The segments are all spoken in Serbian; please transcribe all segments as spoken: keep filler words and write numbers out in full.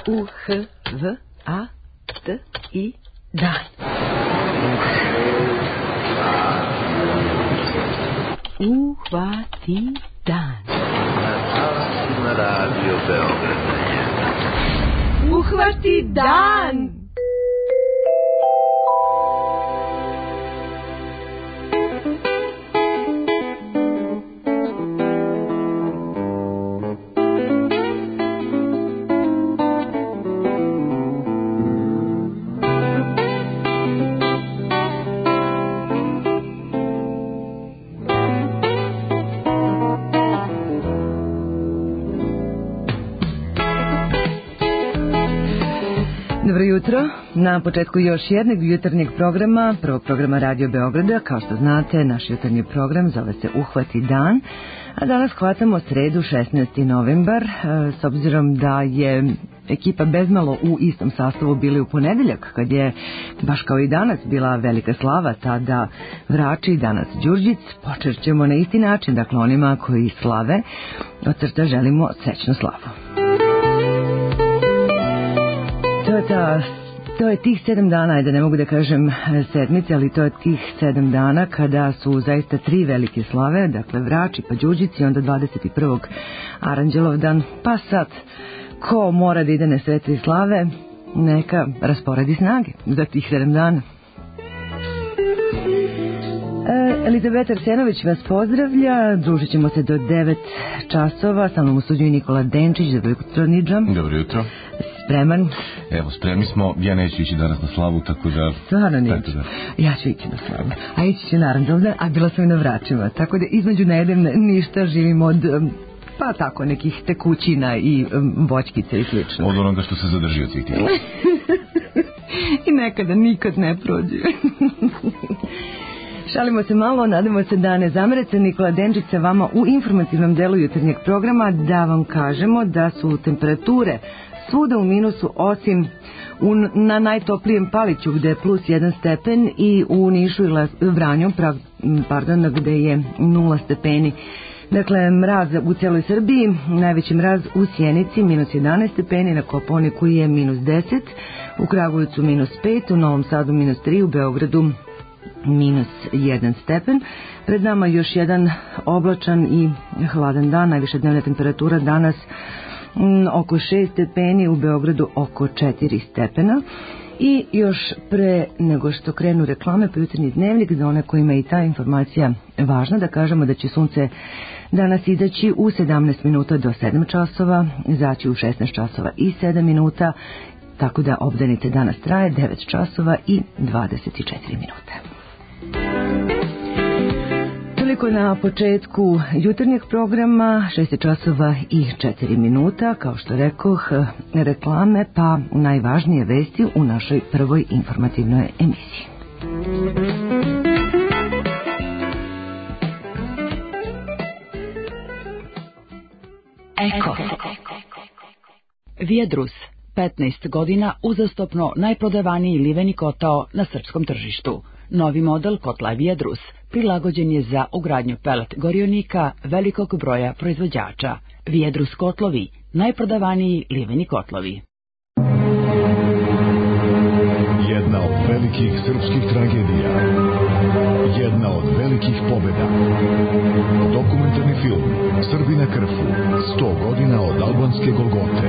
U, H, V, A, T, I, dan. Uhvati dan. Na Radio Beograd. Uhvati dan. Dobro jutro. Na početku još jednog jutarnjeg programa, prvog programa Radio Beograda. Kao što znate, naš jutarnji program zove se Uhvati dan, a danas hvatamo sredu šesnaesti novembar, s obzirom da je ekipa bezmalo u istom sastavu bili u ponedeljak, kad je, baš kao i danas, bila velika slava, tada Vrači, danas Đurđic. Počerćemo na isti način, dakle onima koji slave, od srca želimo srećnu slavu. To je, ta, to je tih sedam dana, ajde ne mogu da kažem sedmice, ali to je tih sedam dana kada su zaista tri velike slave, dakle Vrači, pa Đurđic i onda dvadeset prvog Aranđelov dan, pa sad ko mora da ide na sve tri slave, neka rasporedi snage za tih sedam dana. Elizabeta Arsenović vas pozdravlja, družit ćemo se do devet časova, sa mnom u studiju Nikola Denčić. Dobro jutro, Nidža. Dobro jutro. Spreman? Evo, spremni smo, ja neću ići danas na slavu, tako da... Stvarno neću, da... ja ću ići na slavu, a ići ću na Aranđeldan, a bila sam i na Vračima, tako da između ne jedem ništa, živim od... pa tako, nekih tekućina i um, voćkica i slično. Od onoga što se zadrži od svih tih. I nekada nikad ne prođe. Šalimo se malo, nadamo se da ne zamerete. Nikola Denčić sa vama u informativnom delu jutarnjeg programa, da vam kažemo da su temperature svuda u minusu, osim u, na najtoplijem Paliću gde je plus jedan stepen i u Nišu i Vranju, prav, pardon, gde je nula stepeni. Dakle, mraz u cijeloj Srbiji, najveći mraz u Sjenici, minus jedanaest stepeni, na Kopaoniku je minus deset, u Kragujevcu minus pet, u Novom Sadu minus tri, u Beogradu minus jedan stepen. Pred nama još jedan oblačan i hladan dan, najviša dnevna temperatura danas m, oko šest stepeni, u Beogradu oko četiri stepena. I još pre nego što krenu reklame, pa jutarnji dnevnik, za one kojima je i ta informacija važna, da kažemo da će sunce danas izaći u sedamnaest minuta do sedam časova, izaći u šesnaest časova i sedam minuta, tako da obdanice danas traje devet časova i dvadeset četiri minute. Toliko na početku jutarnjeg programa, šest časova i četiri minuta, kao što rekoh, reklame, pa najvažnije vesti u našoj prvoj informativnoj emisiji. Eko. Vijedrus, petnaest godina uzastopno najprodavaniji liveni kotao na srpskom tržištu. Novi model kotla Vijedrus prilagođen je za ugradnju pelet gorionika velikog broja proizvođača. Vijedrus kotlovi, najprodavaniji liveni kotlovi. Jedna od velikih srpskih tragedija. Jedna od velikih pobjeda. Dokumentarni film Srbi na Krfu. sto godina od albanske Golgote.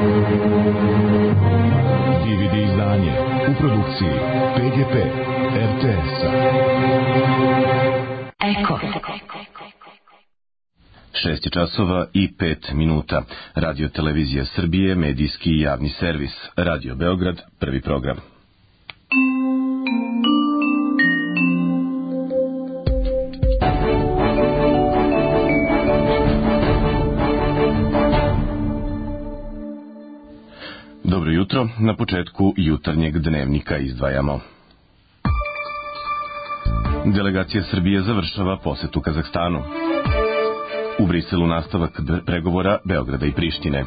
D V D izdanje u produkciji P G P R T S-a. Eko. Šest časova i pet minuta. Radio Televizija Srbije, medijski i javni servis. Radio Beograd, prvi program. Dobro jutro, na početku jutarnjeg dnevnika izdvajamo. Delegacija Srbije završava posetu Kazahstanu. U Briselu nastavak pregovora Beograda i Prištine.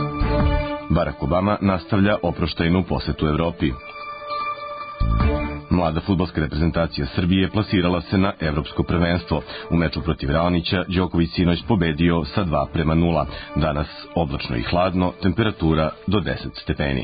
Barack Obama nastavlja oproštajnu posetu Evropi. Mlada fudbalska reprezentacija Srbije plasirala se na evropsko prvenstvo. U meču protiv Raonića Đoković sinoć pobedio sa dva prema nula. Danas oblačno i hladno, temperatura do deset stepeni.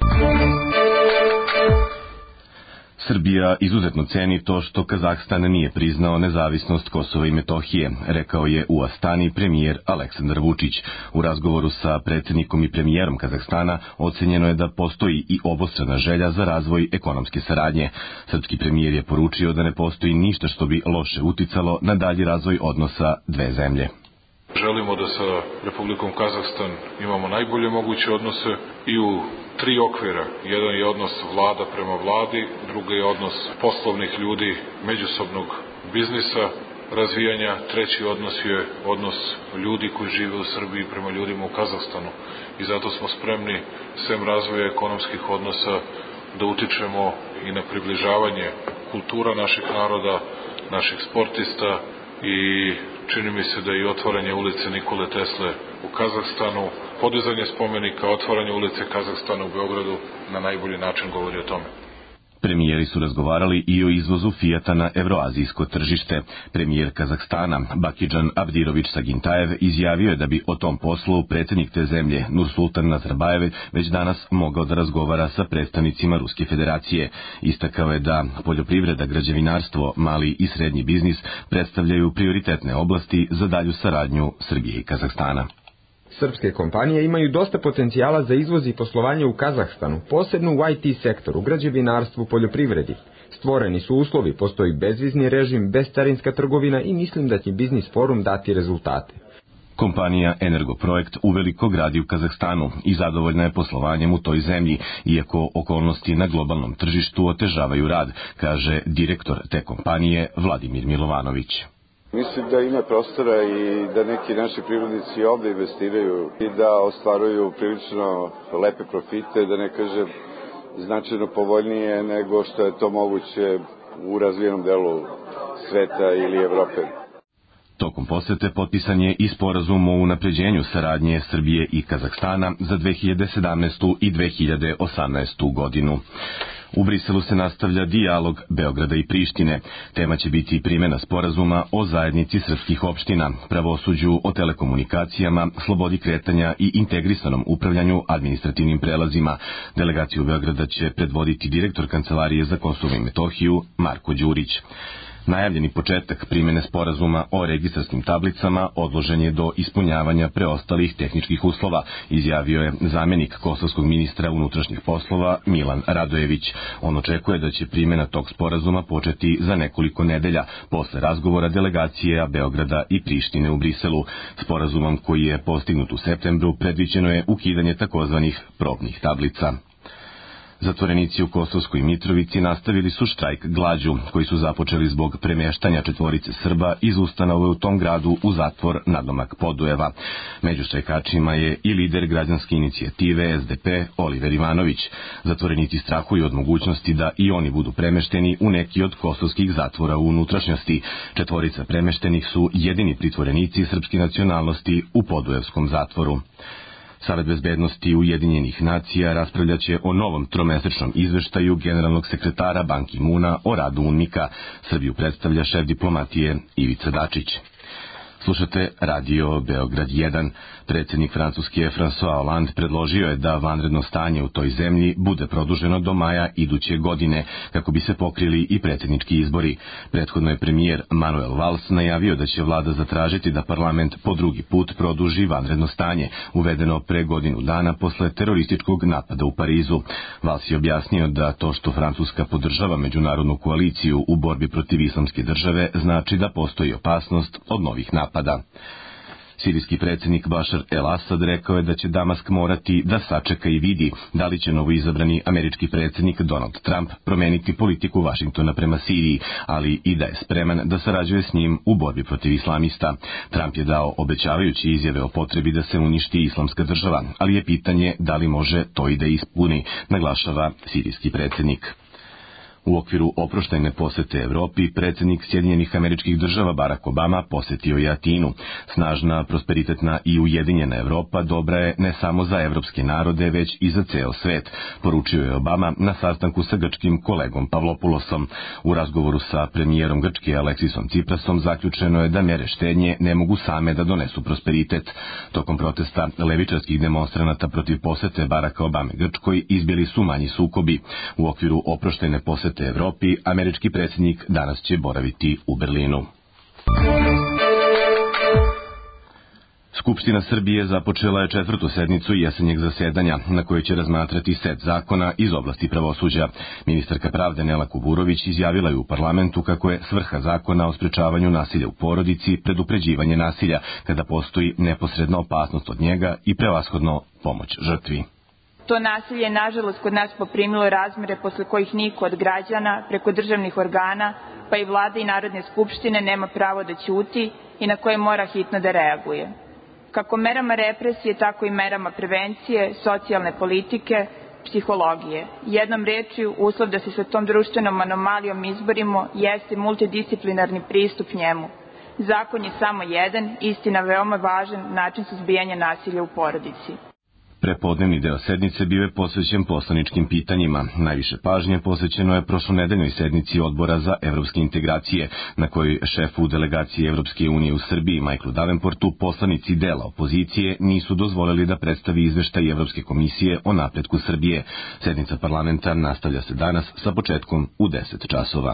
Srbija izuzetno ceni to što Kazahstan nije priznao nezavisnost Kosova i Metohije, rekao je u Astani premijer Aleksandar Vučić. U razgovoru sa predsjednikom i premijerom Kazahstana ocenjeno je da postoji i obostrana želja za razvoj ekonomske saradnje. Srpski premijer je poručio da ne postoji ništa što bi loše uticalo na dalji razvoj odnosa dve zemlje. Želimo da sa Republikom Kazahstan imamo najbolje moguće odnose i u tri okvira. Jedan je odnos vlada prema vladi, drugi je odnos poslovnih ljudi, međusobnog biznisa, razvijanja, treći odnos je odnos ljudi koji žive u Srbiji prema ljudima u Kazahstanu. I zato smo spremni, sem razvoja ekonomskih odnosa, da utičemo i na približavanje kultura naših naroda, naših sportista i čini mi se da i otvaranje ulice Nikole Tesle u Kazahstanu, podizanje spomenika, otvaranje ulice Kazahstana u Beogradu na najbolji način govori o tome. Premijeri su razgovarali i o izvozu Fijata na evroazijsko tržište. Premijer Kazahstana Bakidžan Abdirović Sagintajev izjavio je da bi o tom poslu predsjednik te zemlje Nursultan Nazarbajev već danas mogao da razgovara sa predstavnicima Ruske federacije. Istakao je da poljoprivreda, građevinarstvo, mali i srednji biznis predstavljaju prioritetne oblasti za dalju saradnju Srbije i Kazahstana. Srpske kompanije imaju dosta potencijala za izvoz i poslovanje u Kazahstanu, posebno u I T sektoru, građevinarstvu, poljoprivredi. Stvoreni su uslovi, postoji bezvizni režim, bezcarinska trgovina i mislim da će Biznis forum dati rezultate. Kompanija Energoprojekt uveliko gradi u Kazahstanu i zadovoljna je poslovanjem u toj zemlji, iako okolnosti na globalnom tržištu otežavaju rad, kaže direktor te kompanije Vladimir Milovanović. Mislim da ima prostora i da neki naši privrednici ovde investiraju i da ostvaruju prilično lepe profite, da ne kažem značajno povoljnije nego što je to moguće u razvijenom delu sveta ili Evrope. Tokom posete potpisan je i sporazum o unapređenju saradnje Srbije i Kazahstana za dve hiljade sedamnaestu. i dve hiljade osamnaestu. godinu. U Briselu se nastavlja dijalog Beograda i Prištine. Tema će biti primjena sporazuma o zajednici srpskih opština, pravosuđu, o telekomunikacijama, slobodi kretanja i integrisanom upravljanju administrativnim prelazima. Delegaciju Beograda će predvoditi direktor Kancelarije za Kosovo i Metohiju Marko Đurić. Najavljeni početak primjene sporazuma o registarskim tablicama odložen je do ispunjavanja preostalih tehničkih uslova, izjavio je zamjenik kosovskog ministra unutrašnjih poslova Milan Radojević. On očekuje da će primjena tog sporazuma početi za nekoliko nedelja posle razgovora delegacije Beograda i Prištine u Briselu. Sporazumom koji je postignut u septembru predviđeno je ukidanje takozvanih probnih tablica. Zatvorenici u Kosovskoj Mitrovici nastavili su štrajk glađu, koji su započeli zbog premještanja četvorice Srba iz ustanove u tom gradu u zatvor nadomak Podujeva. Među štrajkačima je i lider građanske inicijative S D P Oliver Ivanović. Zatvorenici strahuju od mogućnosti da i oni budu premešteni u neki od kosovskih zatvora u unutrašnjosti. Četvorica premeštenih su jedini pritvorenici srpske nacionalnosti u Podujevskom zatvoru. Savet bezbednosti Ujedinjenih nacija raspravljaće o novom tromesečnom izveštaju generalnog sekretara Ban Ki-muna o radu UNMIK-a. Srbiju predstavlja šef diplomatije Ivica Dačić. Slušate Radio Beograd jedan. Predsjednik Francuske François Hollande predložio je da vanredno stanje u toj zemlji bude produženo do maja iduće godine, kako bi se pokrili i predsjednički izbori. Prethodno je premijer Manuel Valls najavio da će vlada zatražiti da parlament po drugi put produži vanredno stanje, uvedeno pre godinu dana posle terorističkog napada u Parizu. Valls je objasnio da to što Francuska podržava međunarodnu koaliciju u borbi protiv islamske države znači da postoji opasnost od novih napada. Sirijski predsjednik Bašar el-Asad rekao je da će Damask morati da sačeka i vidi da li će novoizabrani američki predsjednik Donald Trump promeniti politiku Vašingtona prema Siriji, ali i da je spreman da sarađuje s njim u borbi protiv islamista. Trump je dao obećavajući izjave o potrebi da se uništi islamska država, ali je pitanje da li može to i da ispuni, naglašava sirijski predsjednik. U okviru oproštajne posete Evropi, predsjednik Sjedinjenih Američkih Država Barack Obama posetio je Atinu. Snažna, prosperitetna i ujedinjena Evropa dobra je ne samo za evropske narode, već i za ceo svet, poručio je Obama na sastanku sa grčkim kolegom Pavlopoulosom. U razgovoru sa premijerom Grčke Aleksisom Tsiprasom zaključeno je da mere štednje ne mogu same da donesu prosperitet. Tokom protesta levičarskih demonstranata protiv posete Baracka Obame Grčkoj izbili su manji sukobi. U okviru oproštajne posete Evropi, američki predsjednik danas će boraviti u Berlinu. Skupština Srbije započela je četvrtu sednicu jesenjeg zasedanja, na kojoj će razmatrati set zakona iz oblasti pravosuđa. Ministarka pravde Nela Kuburović izjavila je u parlamentu kako je svrha zakona o sprečavanju nasilja u porodici predupređivanje nasilja, kada postoji neposredna opasnost od njega i prevashodno pomoć žrtvi. To nasilje je nažalost kod nas poprimilo razmere posle kojih niko od građana, preko državnih organa, pa i vlade i Narodne skupštine nema pravo da ćuti i na koje mora hitno da reaguje. Kako merama represije, tako i merama prevencije, socijalne politike, psihologije. Jednom rečju, uslov da se sa tom društvenom anomalijom izborimo jeste multidisciplinarni pristup njemu. Zakon je samo jedan, istina veoma važan način suzbijanja nasilja u porodici. Prepodnevni deo sednice bio je posvećen poslaničkim pitanjima. Najviše pažnje posvećeno je prošlonedeljnoj sednici Odbora za evropske integracije, na kojoj šefu delegacije Evropske unije u Srbiji, Michaelu Davenportu, poslanici dela opozicije nisu dozvolili da predstavi izveštaj Evropske komisije o napretku Srbije. Sednica parlamenta nastavlja se danas sa početkom u deset časova.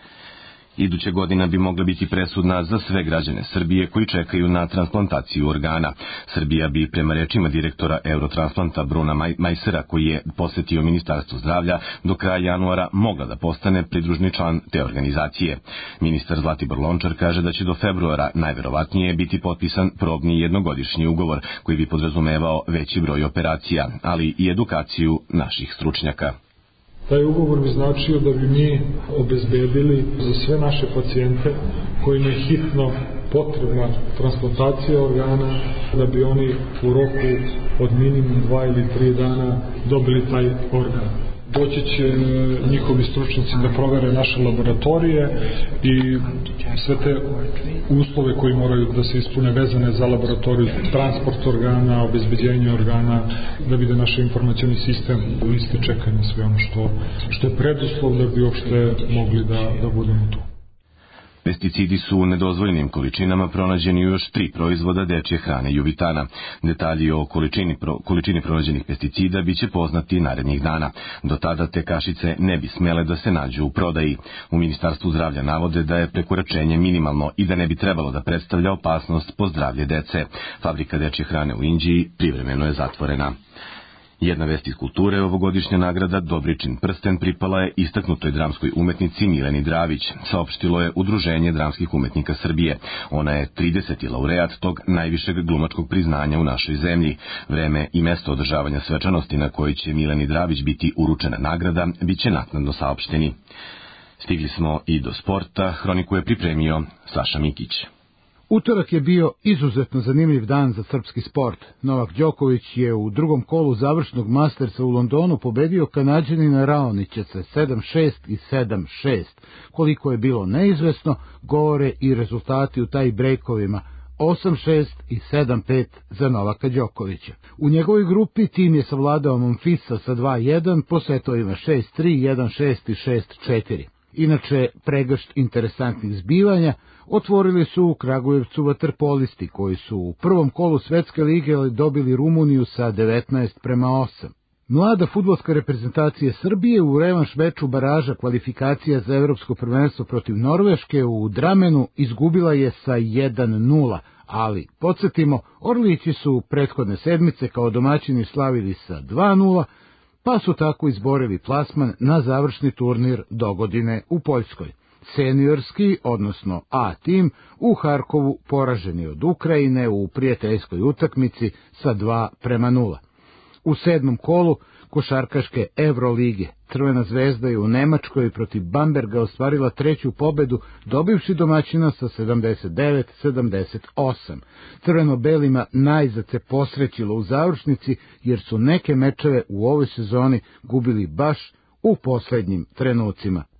Iduća godina bi mogla biti presudna za sve građane Srbije koji čekaju na transplantaciju organa. Srbija bi, prema rečima direktora Eurotransplanta Bruna Majsera, koji je posetio Ministarstvo zdravlja, do kraja januara mogla da postane pridružni član te organizacije. Ministar Zlatibor Lončar kaže da će do februara najverovatnije biti potpisan probni jednogodišnji ugovor koji bi podrazumevao veći broj operacija, ali i edukaciju naših stručnjaka. Taj ugovor bi značio da bi mi obezbedili za sve naše pacijente kojima je hitno potrebna transplantacija organa, da bi oni u roku od minimum dva ili tri dana dobili taj organ. Doći će njihovi stručnjaci da provere naše laboratorije i sve te uslove koji moraju da se ispune vezane za laboratoriju, transport organa, obezbeđenje organa, da vide naš informacioni sistem, liste čekanja, sve ono što, što je preduslov da bi uopšte mogli da, da budemo tu. Pesticidi su u nedozvoljenim količinama pronađeni u još tri proizvoda dečje hrane Juvitana. Detalji o količini, pro, količini pronađenih pesticida biće poznati narednih dana. Do tada te kašice ne bi smele da se nađu u prodaji. U Ministarstvu zdravlja navode da je prekoračenje minimalno i da ne bi trebalo da predstavlja opasnost po zdravlje dece. Fabrika dečje hrane u Inđiji privremeno je zatvorena. Jedna vest iz kulture, ovogodišnja nagrada Dobričin prsten pripala je istaknutoj dramskoj umetnici Mileni Dravić, saopštilo je Udruženje dramskih umetnika Srbije. Ona je trideseti laureat tog najvišeg glumačkog priznanja u našoj zemlji. Vreme i mesto održavanja svečanosti na kojoj će Mileni Dravić biti uručena nagrada biće naknadno saopšteni. Stigli smo i do sporta, hroniku je pripremio Saša Mikić. Utorak je bio izuzetno zanimljiv dan za srpski sport. Novak Đoković je u drugom kolu završnog Mastersa u Londonu pobedio Kanađanina Raonića sa sedam šest i sedam šest. Koliko je bilo neizvesno, govore i rezultati u taj brejkovima osam šest i sedam pet za Novaka Đokovića. U njegovoj grupi tim je savladao Monfisa sa dva jedan po setovima šest tri, jedan šest i šest četiri. Inače, pregršt interesantnih zbivanja otvorili su u Kragujevcu vaterpolisti, koji su u prvom kolu Svetske lige dobili Rumuniju sa devetnaest prema osam. Mlada fudbalska reprezentacija Srbije u revanš meču baraža kvalifikacija za evropsko prvenstvo protiv Norveške u Dramenu izgubila je sa jedan nula, ali, podsjetimo, Orlići su prethodne sedmice kao domaćini slavili sa dva nula, pa su tako izborili plasman na završni turnir dogodine u Poljskoj. Seniorski, odnosno A tim, u Harkovu poraženi od Ukrajine u prijateljskoj utakmici sa dva prema nula. U sedmom kolu košarkaške Evrolige Crvena zvezda je u Nemačkoj protiv Bamberga ostvarila treću pobedu, dobivši domaćina sa sedamdeset devet sedamdeset osam. Crveno-belima najzad se posrećilo u završnici, jer su neke mečeve u ovoj sezoni gubili baš u poslednjim trenucima.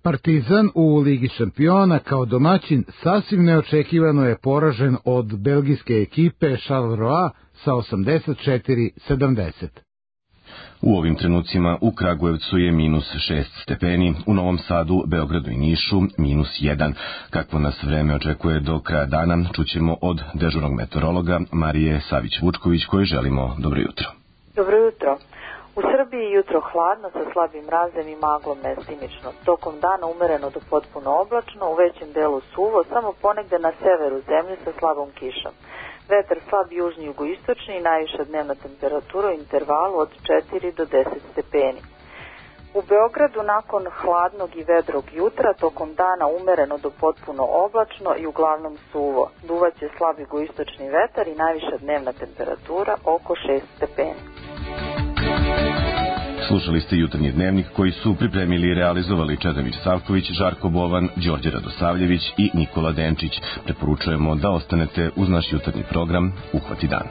Partizan u Ligi šampiona kao domaćin sasvim neočekivano je poražen od belgijske ekipe Charleroi sa osamdeset četiri sedamdeset. U ovim trenucima u Kragujevcu je minus šest stepeni, u Novom Sadu, Beogradu i Nišu minus jedan. Kakvo nas vreme očekuje do kraja dana, čućemo od dežurnog meteorologa Marije Savić-Vučković, kojoj želimo dobro jutro. Dobro jutro. U Srbiji jutro hladno sa slabim mrazem i maglom mestimično. Tokom dana umereno do potpuno oblačno, u većem delu suvo, samo ponegde na severu zemlje sa slabom kišom. Vetar slab južni jugoistočni i najviša dnevna temperatura u intervalu od četiri do deset stepeni. U Beogradu nakon hladnog i vedrog jutra tokom dana umereno do potpuno oblačno i uglavnom suvo. Duvaće slab jugoistočni vetar i najviša dnevna temperatura oko šest stepeni. Slušali ste jutarnji dnevnik koji su pripremili i realizovali Čedomir Savković, Žarko Bovan, Đorđe Radosavljević i Nikola Denčić. Preporučujemo da ostanete uz naš jutarnji program Uhvati dan.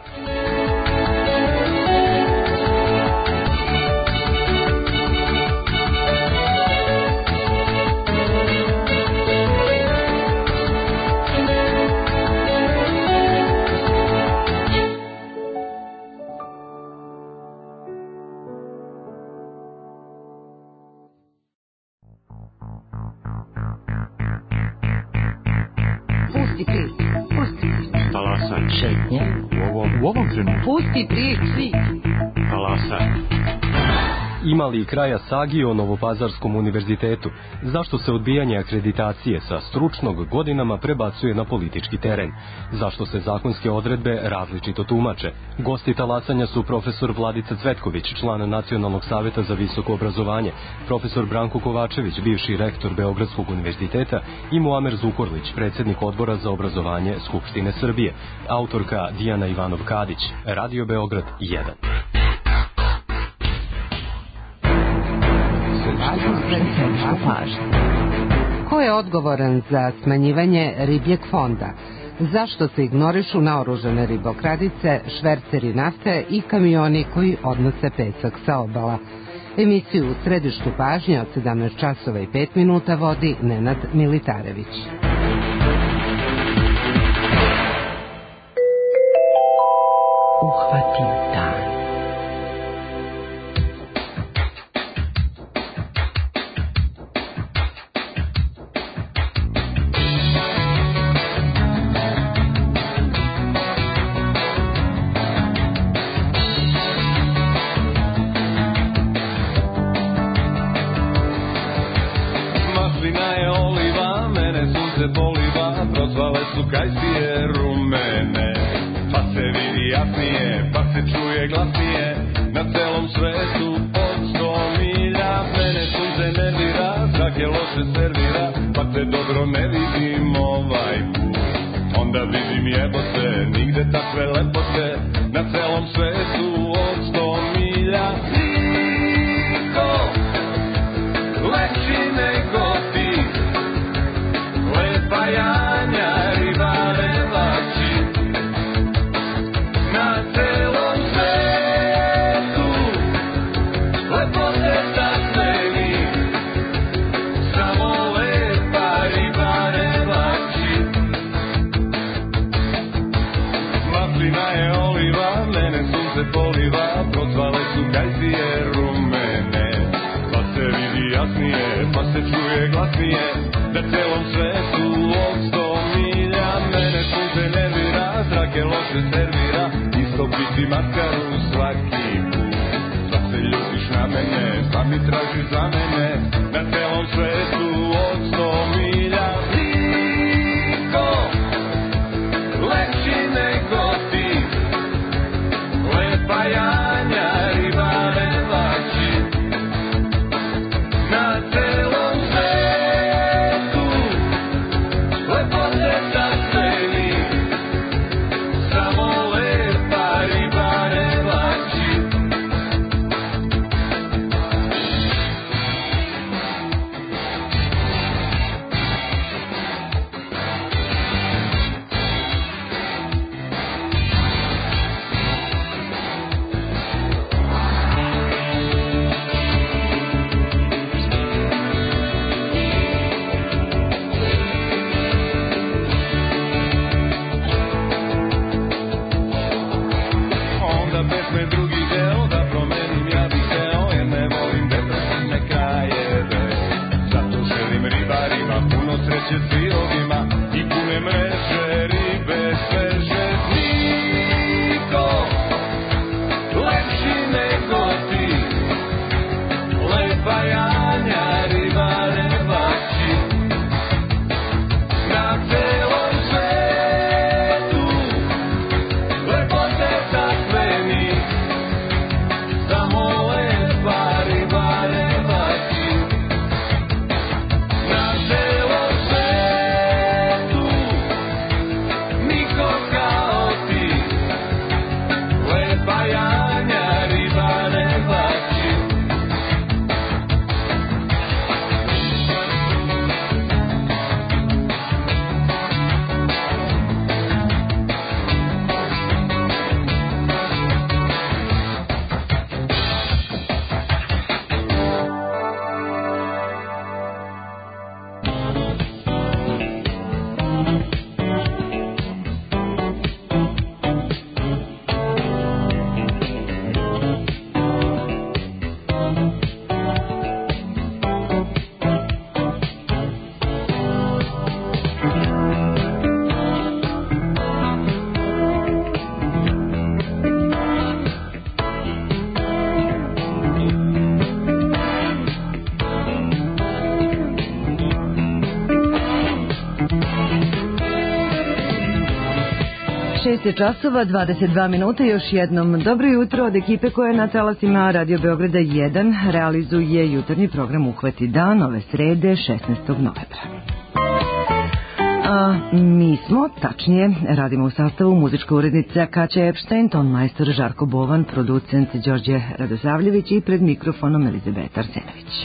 U ovom trenutku. Pusti priči. Talasaj. Ima li kraja sagi o Novopazarskom univerzitetu? Zašto se odbijanje akreditacije sa stručnog godinama prebacuje na politički teren? Zašto se zakonske odredbe različito tumače? Gosti talasanja su profesor Vladica Cvetković, član Nacionalnog saveta za visoko obrazovanje, profesor Branko Kovačević, bivši rektor Beogradskog univerziteta i Muamer Zukorlić, predsjednik odbora za obrazovanje Skupštine Srbije, autorka Dijana Ivanov-Kadić, Radio Beograd jedan. Ko je odgovoran za smanjivanje ribljeg fonda? Zašto se ignorišu naoružane ribokradice, šverceri nafte i kamioni koji odnose pesak sa obala? Emisiju u središtu pažnje od sedamnaest časova i pet minuta vodi Nenad Militarević. Uhvati dan. Kajsije rumene, pa se vidi jasnije, pa se čuje glasnije, na celom svetu od sto milja. Mene sunce ne dira, zrake loše servira, pa te dobro ne vidim ovaj put. Onda vidim jebote, nigde takve lepote, na celom svetu od sto milja. Niko lepši nego ti, lepa Janja. Poliva, prozvale su kajsije rumene, pa se vidi jasnije, pa se čuje glasnije, na celom svetu od sto milja. Mene sunce ne vira, zrake loše servira, istopiti maskaru svaki put. Pa se ljutiš na mene, pa mi tražiš za mene, na celom svetu od sto milja. Niko lepši nego ti, lepa Janja, ribarevači, na celom svetu lepote sasveni, samo lepa ribarevači. pesme drugi deo da promenim, ja bih hteo, jer ne volim depresivne krajeve. Zato želim ribarima puno sreće sirovima i pune mreže ribe sveže. Niko lepši nego ti, lepa Janja, ribare bači. Na celom svetu lepote takve mi, samo lepa ribare bači. Na celom svetu niko kao ti, lepa Janja, ribare bači. šest je časova, dvadeset dva minuta, još jednom dobro jutro od ekipe koja na talasima Radio Beograda jedan realizuje jutarnji program Uhvati dan ove srede šesnaestog novembra. A mi smo, tačnije, radimo u sastavu muzička urednica Kaća Epštajn, ton majstor Žarko Bovan, producent Đorđe Radosavljević i pred mikrofonom Elizabeta Arsenović.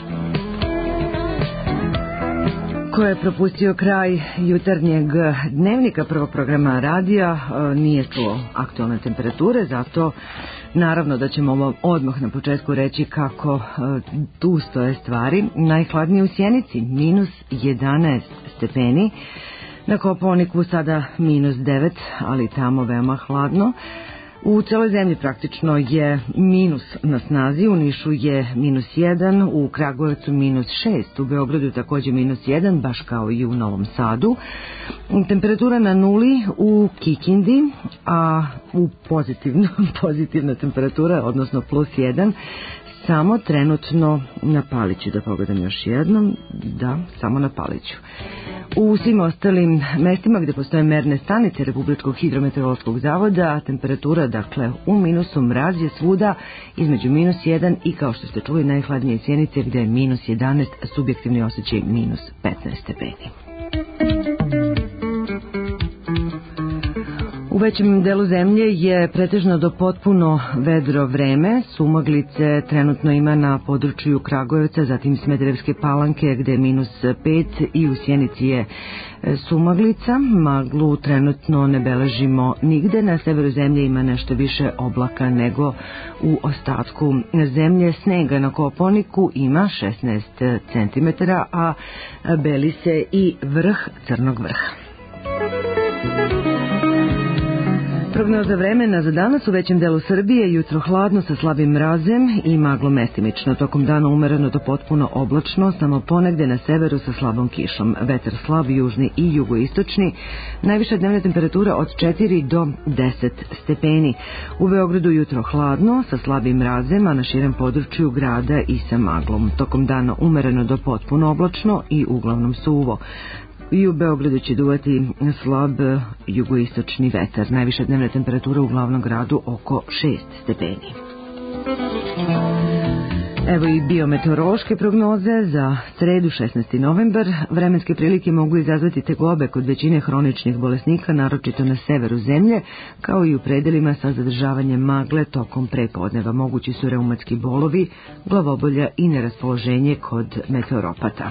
Ko je propustio kraj jutarnjeg dnevnika prvog programa radija, nije čuo aktualne temperature, zato naravno da ćemo vam odmah na početku reći kako tu stoje stvari. Najhladnije u Sjenici, minus jedanaest stepeni, na Kopaoniku sada minus devet, ali tamo veoma hladno. U celoj zemlji praktično je minus na snazi, u Nišu je minus jedan, u Kragujevcu minus šest, u Beogradu takođe minus jedan, baš kao i u Novom Sadu. Temperatura na nuli u Kikindi, a u pozitivno, pozitivna temperatura, odnosno plus jedan, samo trenutno na Paliću, da pogledam još jednom, da, samo na Paliću. U svim ostalim mestima gde postoje merne stanice Republičkog hidrometeorološkog zavoda, temperatura, dakle, u minusu, mraz je svuda između minus jedan i, kao što ste čuli, najhladnije Sjenice gde je minus jedanaest, subjektivni osjećaj minus petnaest stepeni. U većem delu zemlje je pretežno do potpuno vedro vreme. Sumaglice trenutno ima na području Kragujevca, zatim Smederevske Palanke gde je minus pet i u Sjenici je sumaglica. Maglu trenutno ne beležimo nigde. Na severu zemlje ima nešto više oblaka nego u ostatku zemlje. Snega na Kopaoniku ima šesnaest centimetara, a beli se i vrh Crnog vrha. Prognoza vremena za danas: u većem delu Srbije jutro hladno sa slabim mrazem i maglom mestimično. Tokom dana umereno do potpuno oblačno, samo ponegde na severu sa slabom kišom. Vetar slab, južni i jugoistočni. Najviša dnevna temperatura od četiri do deset stepeni. U Beogradu jutro hladno sa slabim mrazem, a na širem području grada i sa maglom. Tokom dana umereno do potpuno oblačno i uglavnom suvo. I u Beogradu će duvati slab jugoistočni vetar. Najviša dnevna temperatura u glavnom gradu oko šest stepeni. Evo i biometeorološke prognoze za sredu šesnaesti novembar. Vremenske prilike mogu izazvati tegobe kod većine hroničnih bolesnika, naročito na severu zemlje, kao i u predelima sa zadržavanjem magle tokom prepodneva. Mogući su reumatski bolovi, glavobolja i neraspoloženje kod meteoropata.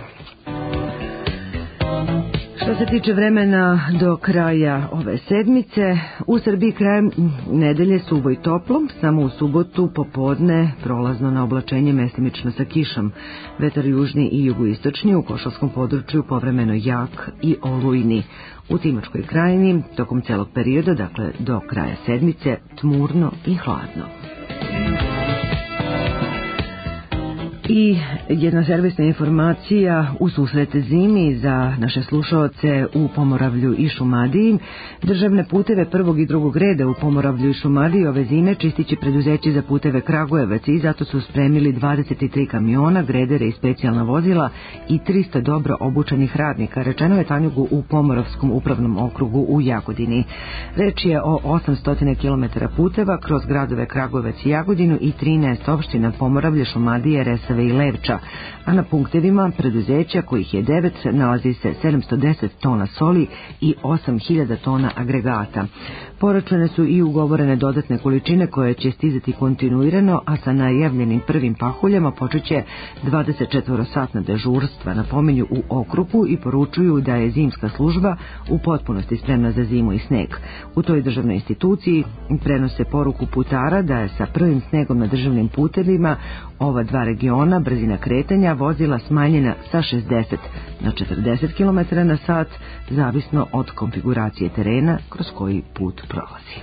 Što se tiče vremena do kraja ove sedmice, u Srbiji krajem nedelje suvo i toplo, samo u subotu popodne prolazno na oblačenje mestimično sa kišom. Vetar južni i jugoistočni, u Košavskom području povremeno jak i olujni. U Timočkoj krajini tokom celog perioda, dakle do kraja sedmice, tmurno i hladno. I jedna servisna informacija u susret zimi za naše slušaoce u Pomoravlju i Šumadiji. Državne puteve prvog i drugog reda u Pomoravlju i Šumadiji ove zime čistit će preduzeće za puteve Kragujevac i zato su spremili dvadeset tri kamiona, gredere i specijalna vozila i trista dobro obučenih radnika, rečeno je Tanjugu u Pomoravskom upravnom okrugu u Jagodini. Reč je o osamsto kilometara puteva kroz gradove Kragujevac i Jagodinu i trinaest opština Pomoravlje, Šumadije, Resave i Levča, a na punktevima preduzeća, kojih je devet, nalazi se sedamsto deset tona soli i osam hiljada tona agregata. Poračune su i ugovorene dodatne količine koje će stizati kontinuirano, a sa najavljenim prvim pahuljama počeće dvadesetčetvorosatna dežurstva, napominju u okrupu i poručuju da je zimska služba u potpunosti spremna za zimu i sneg. U toj državnoj instituciji prenose poruku putara da je sa prvim snegom na državnim putevima ova dva regiona brzina kretanja vozila smanjena sa šezdeset na četrdeset kilometara na sat, zavisno od konfiguracije terena kroz koji put prolazi.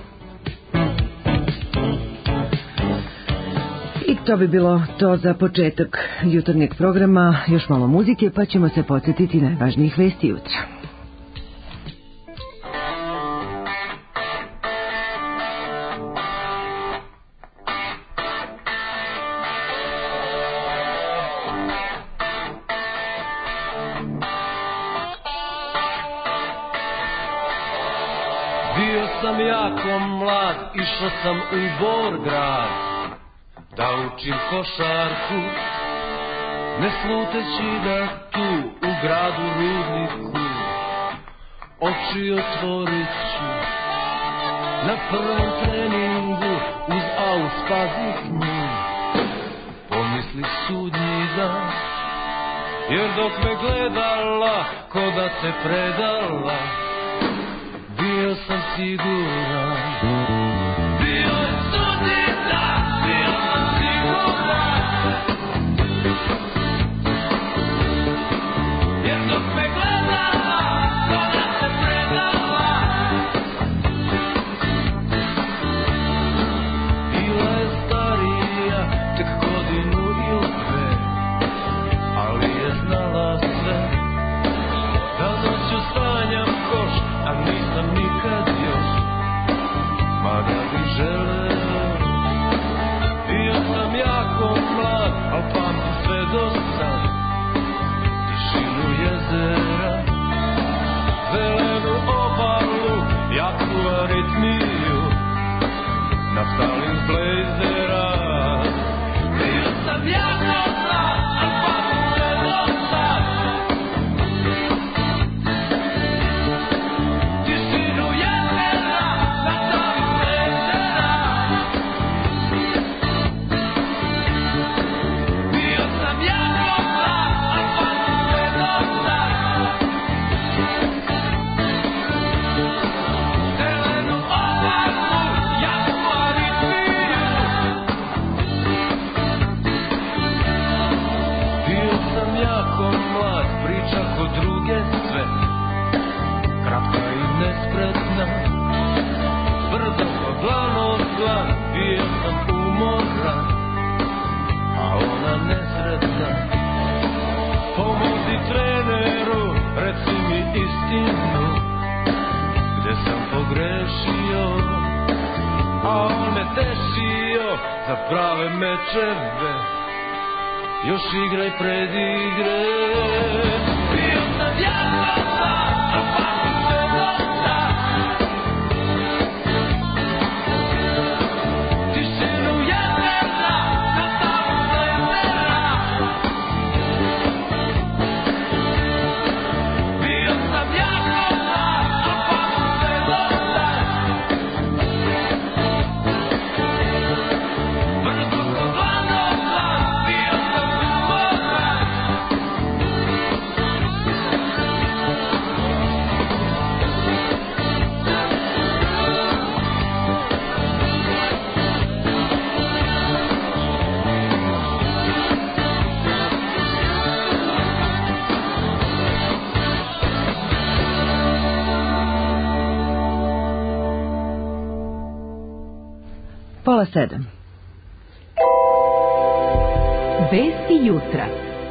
I to bi bilo to za početak jutarnjeg programa. Još malo muzike pa ćemo se podsjetiti najvažnijih vesti jutra. Bio sam jako mlad, išao sam u Borgrad da učim košarku, ne sluteći da tu u gradu Rudniku oči otvorit ću. Na prvom treningu uz auspazihnu pomisli sudnji dan, jer dok me gledala ko da se predala, bio sam siguran. Bio je sudnji dan, bio sam siguran, jer dok me gledala ko da se predala. Bila je starija tek godinu ili dve, ali je znala sve, da noću sanjam koš, a nisam nikad još, mada bih želeo. Bio sam jako mlad, al pamtim sve do sad, tišinu jezera, zelenu obalu, jaku aritmiju, naftalin blejzera. Bio sam jako mlad, al pamtim sve do sad, bio sam umoran, a ona nesretna. Pomozi treneru, reci mi istinu, gde sam pogrešio, a on me tešio za prave mečeve, još igraj predigre. Bio sam jako mlad, a pamtim sve do sad, pola sedam. Vesti jutra.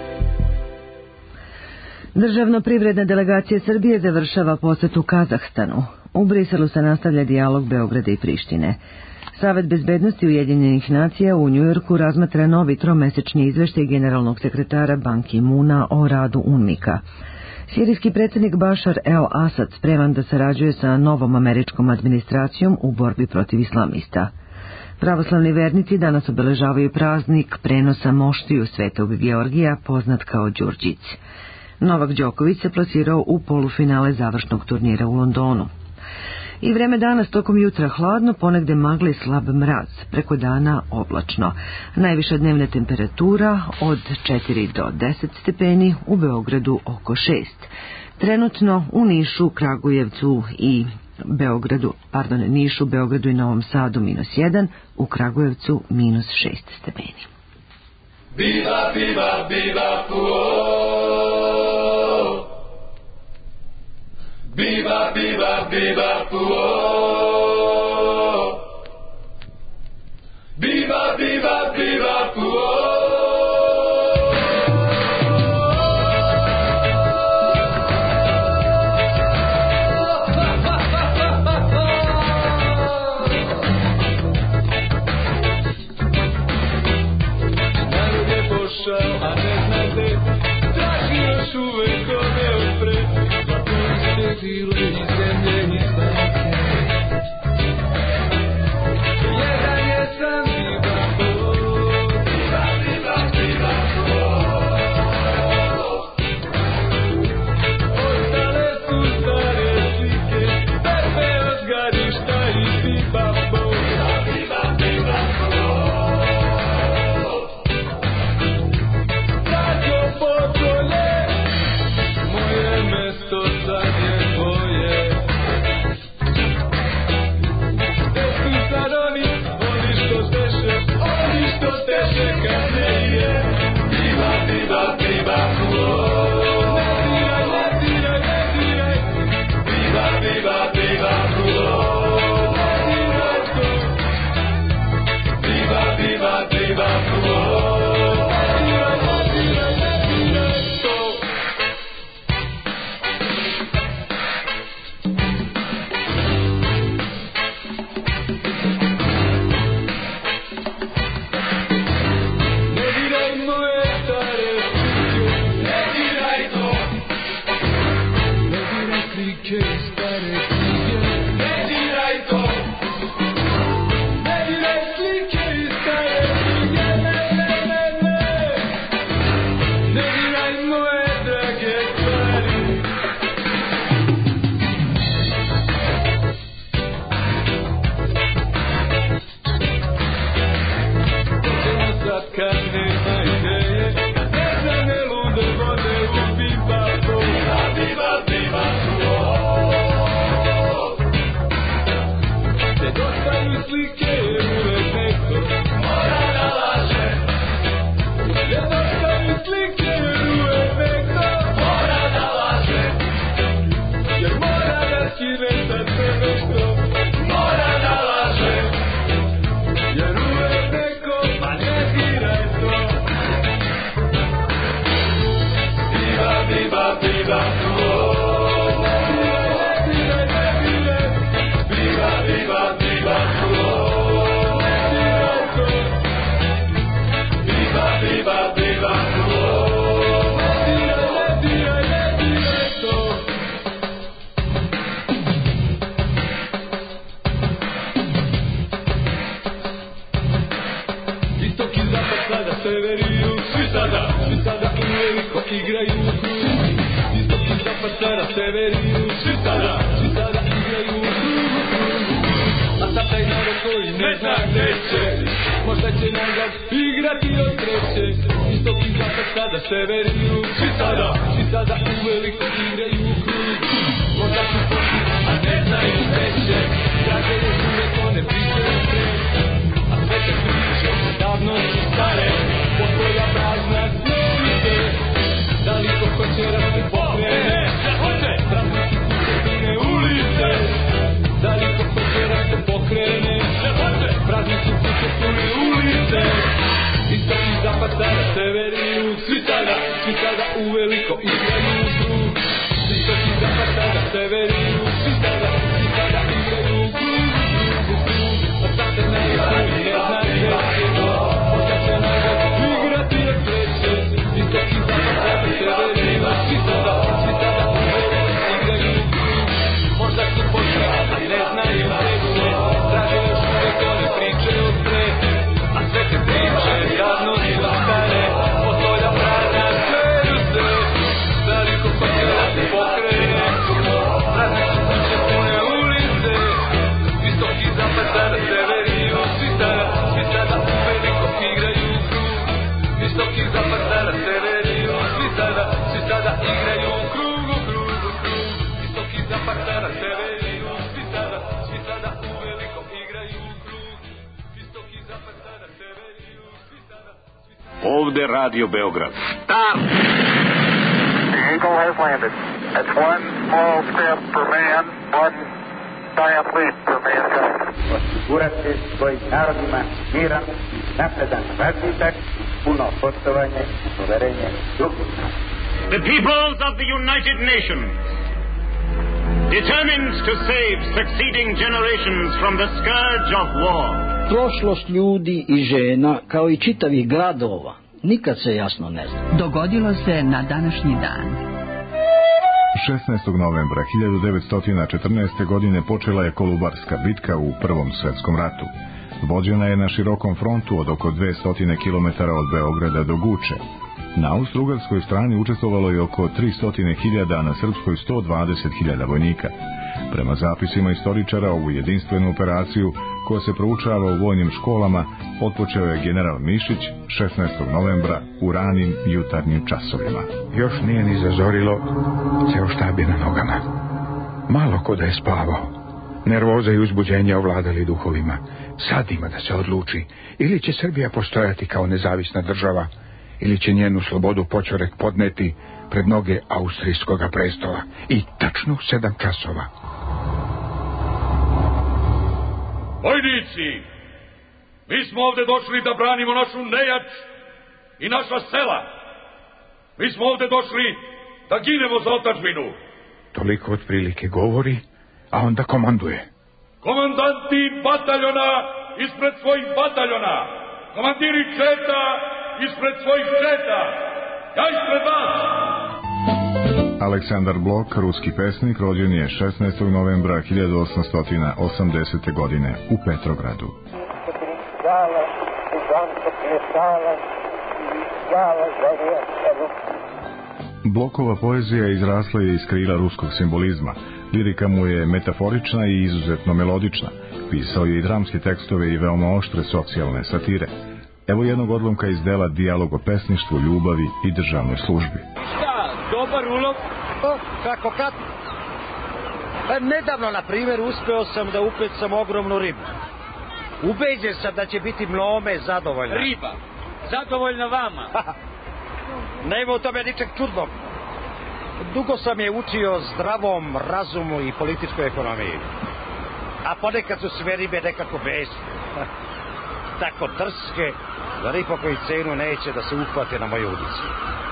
Državno-privredna delegacija Srbije završava posetu Kazahstanu. U Briselu se nastavlja dijalog Beograda i Prištine. Savet bezbednosti Ujedinjenih nacija u Njujorku razmatra novi tromesečni izveštaj generalnog sekretara Ban Ki-muna o radu UNMIK-a. Sirijski predsjednik Bašar el-Asad spreman da sarađuje sa novom američkom administracijom u borbi protiv islamista. Pravoslavni vernici danas obeležavaju praznik prenosa moštiju Svetog Georgija, poznat kao Đurđic. Novak Đoković se plasirao u polufinale završnog turnira u Londonu. I vreme danas tokom jutra hladno, ponegde magle i slab mraz, preko dana oblačno. Najviša dnevna temperatura od četiri do deset stepeni, u Beogradu oko šest. Trenutno u Nišu, Kragujevcu i Beogradu, pardon, Nišu, Beogradu i Novom Sadu minus jedan, u Kragujevcu minus šest stepeni. Viva, viva, viva, puo. Viva, viva, viva, puo. Viva, viva, viva, puo. A ne znate, traži još uvek ove opre, zato ste bile i zemlje i znake. Jedan je sam viva Bog, viva, viva, viva Bog. Ostale su stare slike, pepe od garišta i viva Bog, viva, viva, viva Bog. Praznici kuće pune ulice, istoki zapad sada se uveliko igraju u krug. Istoki zapad sada sever i jug, svi sada, svi sada igraju u krug, u krug. Od sada ne znaju, ne znaju gdje će to, možda će nekad igrati od sreće. Istoki zapad sada sever i jug, svi sada, svi sada uveliko igraju u krug. Možda su počeli, ne znaju gdje će, traže još uvek one priče od pre, a sve te priče davno su stare, postolja prazna sveju se, veliko hotela se pokrene, prazne su kuće pune ulice, istoki zapad sada sever i jug, svi sada, svi sada uveliko igraju u krug, istoki zapad sada sever i jug, svi sada, svi sada igraju u krug, u krug, u krug, istoki zapad sada sever i jug, svi sada, svi sada uveliko igraju u krug, istoki zapad sada sever i jug, svi sada, svi sada. Ovde Radio Beograd. Stop! The Eagle has landed. That's one small step for man, one giant leap for mankind. Osigurati svojim narodima miran, napredan razvitak, puno poštovanje i poverenje drugih. The peoples of the United Nations, determined to save succeeding generations from the scourge of war. Prošlost ljudi i žena, kao i čitavih gradova, nikad se jasno ne zna. Dogodilo se na današnji dan. šesnaestog novembra hiljadu devetsto četrnaeste. godine počela je Kolubarska bitka u Prvom svetskom ratu. Vođena je na širokom frontu od oko dvesta kilometara od Beograda do Guče. Na austrougarskoj strani učestvovalo je oko tristo hiljada, a na srpskoj sto dvadeset hiljada vojnika. Prema zapisima istoričara, ovu jedinstvenu operaciju, koja se proučava u vojnim školama, otpočeo je general Mišić šesnaestog novembra u ranim jutarnjim časovima. Još nije ni zazorilo, ceo štab je na nogama. Malo ko da je spavao. Nervoza i uzbuđenje ovladali duhovima. Sad ima da se odluči, ili će Srbija postojati kao nezavisna država, ili će njenu slobodu počorek podneti pred noge austrijskog prestola. I tačno sedam časova. Vojnici, mi smo ovde došli da branimo našu nejač i naša sela. Mi smo ovde došli da ginemo za otadžbinu. Toliko otprilike govori, a onda komanduje. Komandanti bataljona ispred svojih bataljona, komandiri četa ispred svojih četa, ja ispred vas. Aleksandar Blok, ruski pesnik, rođen je šesnaestog novembra hiljadu osamsto osamdesete. godine u Petrogradu. Blokova poezija izrasla je iz krila ruskog simbolizma. Lirika mu je metaforična i izuzetno melodična. Pisao je i dramske tekstove i veoma oštre socijalne satire. Evo jednog odlomka iz dela Dijalog o pesništvu, ljubavi i državnoj službi. Šta, dobar ulov? O, kako kad? Pa nedavno, na primjer, uspeo sam da upecam ogromnu ribu. Ubeđen sam da će biti mnome zadovoljna. Riba, zadovoljna vama. Nema u tome ničeg čudnog. Dugo sam je učio zdravom razumu i političkoj ekonomiji. A ponekad su sve ribe nekako besne. Tako drske, da ni po koju cenu neće da se uhvate na moju udicu.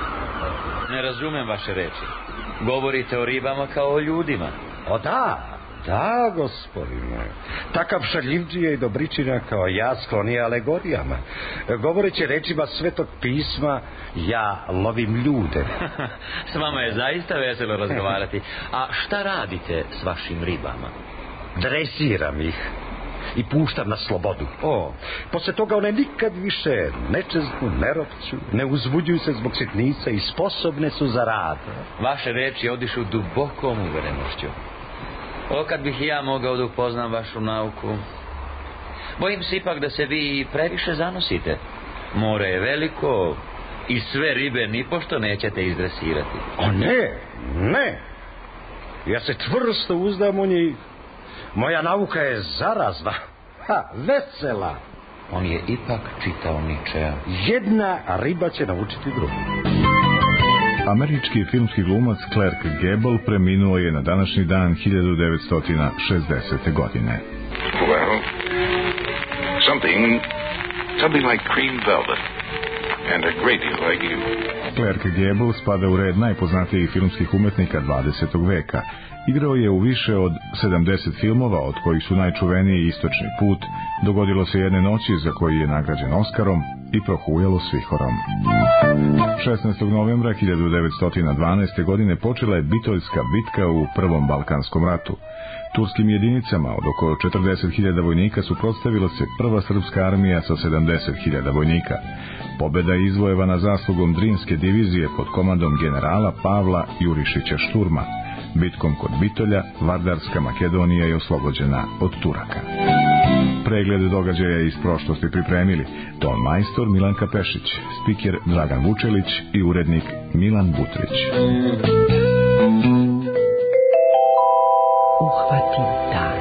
Ne razumem vaše reči. Govorite o ribama kao o ljudima. O da, da, gospodine. Takav šaljivđija i dobričina kao ja skloni alegorijama. Govoreći rečima Svetog pisma, ja lovim ljude. S vama je zaista veselo razgovarati. A šta radite s vašim ribama? Dresiram ih i puštam na slobodu. O, posle toga one nikad više ne čeznu, ne ropću, ne uzbuđuju se zbog sitnica i sposobne su za rad. Vaše reči odišu dubokom uverenošću. O, kad bih ja mogao da upoznam vašu nauku. Bojim se ipak da se vi previše zanosite. More je veliko i sve ribe nipošto nećete izdresirati. O ne, ne. Ja se čvrsto uzdam u njih. Moja nauka je zarazna, ha, vesela. On je ipak čitao Ničea. Jedna riba će naučiti drugu. Američki filmski glumac Clark Gable preminuo je na današnji dan hiljadu devetsto šezdesete. godine. Well, something, something like cream velvet. and a great deal like you. Clark Gable spada u red najpoznatijih filmskih umetnika dvadesetog veka. Igrao je u više od sedamdeset filmova, od kojih su najčuveniji Istočni put, Dogodilo se jedne noći, za koji je nagrađen Oskarom, i Prohujalo s vihorom. šesnaestog novembra hiljadu devetsto dvanaeste. godine počela je Bitoljska bitka u Prvom Balkanskom ratu. Turskim jedinicama od oko četrdeset hiljada vojnika suprotstavila se prva srpska armija sa sedamdeset hiljada vojnika. Pobeda je izvojevana zaslugom Drinske divizije pod komandom generala Pavla Jurišića Šturma. Bitkom kod Bitolja, Vardarska Makedonija je oslobođena od Turaka. Pregled događaja iz prošlosti pripremili ton majstor Milanka Pešić, spiker Dragan Vučelić i urednik Milan Butrić. Uhvatim dan.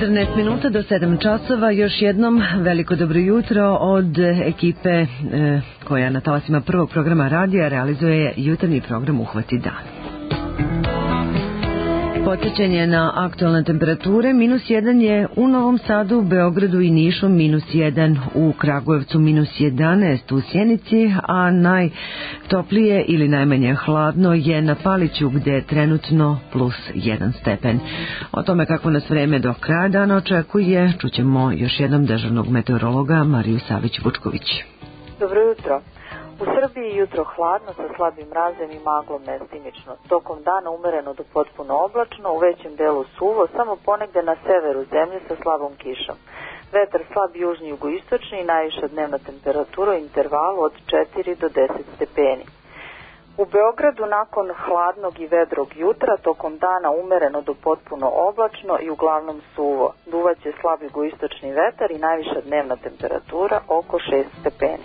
četrnaest minuta do sedam časova, još jednom veliko dobro jutro od ekipe e, koja na talasima prvog programa radija realizuje jutarnji program Uhvati dan. Podsjećanje na aktualne temperature, minus jedan je u Novom Sadu, Beogradu i Nišu, minus jedan u Kragujevcu, minus jedanaest u Sjenici, a najtoplije ili najmanje hladno je na Paliću gde je trenutno plus jedan stepen. O tome kako nas vreme do kraja dana očekuje, čućemo još jednom dežurnog meteorologa Mariju Savić-Vučković. Dobro jutro. U Srbiji jutro hladno sa slabim mrazem i maglom mestimično. Tokom dana umereno do potpuno oblačno, u većem delu suvo, samo ponegde na severu zemlje sa slabom kišom. Vetar slab južni jugoistočni i najviša dnevna temperatura u intervalu od četiri do deset stepeni. U Beogradu nakon hladnog i vedrog jutra, tokom dana umereno do potpuno oblačno i uglavnom suvo. Duvaće slab jugoistočni vetar i najviša dnevna temperatura oko šest stepeni.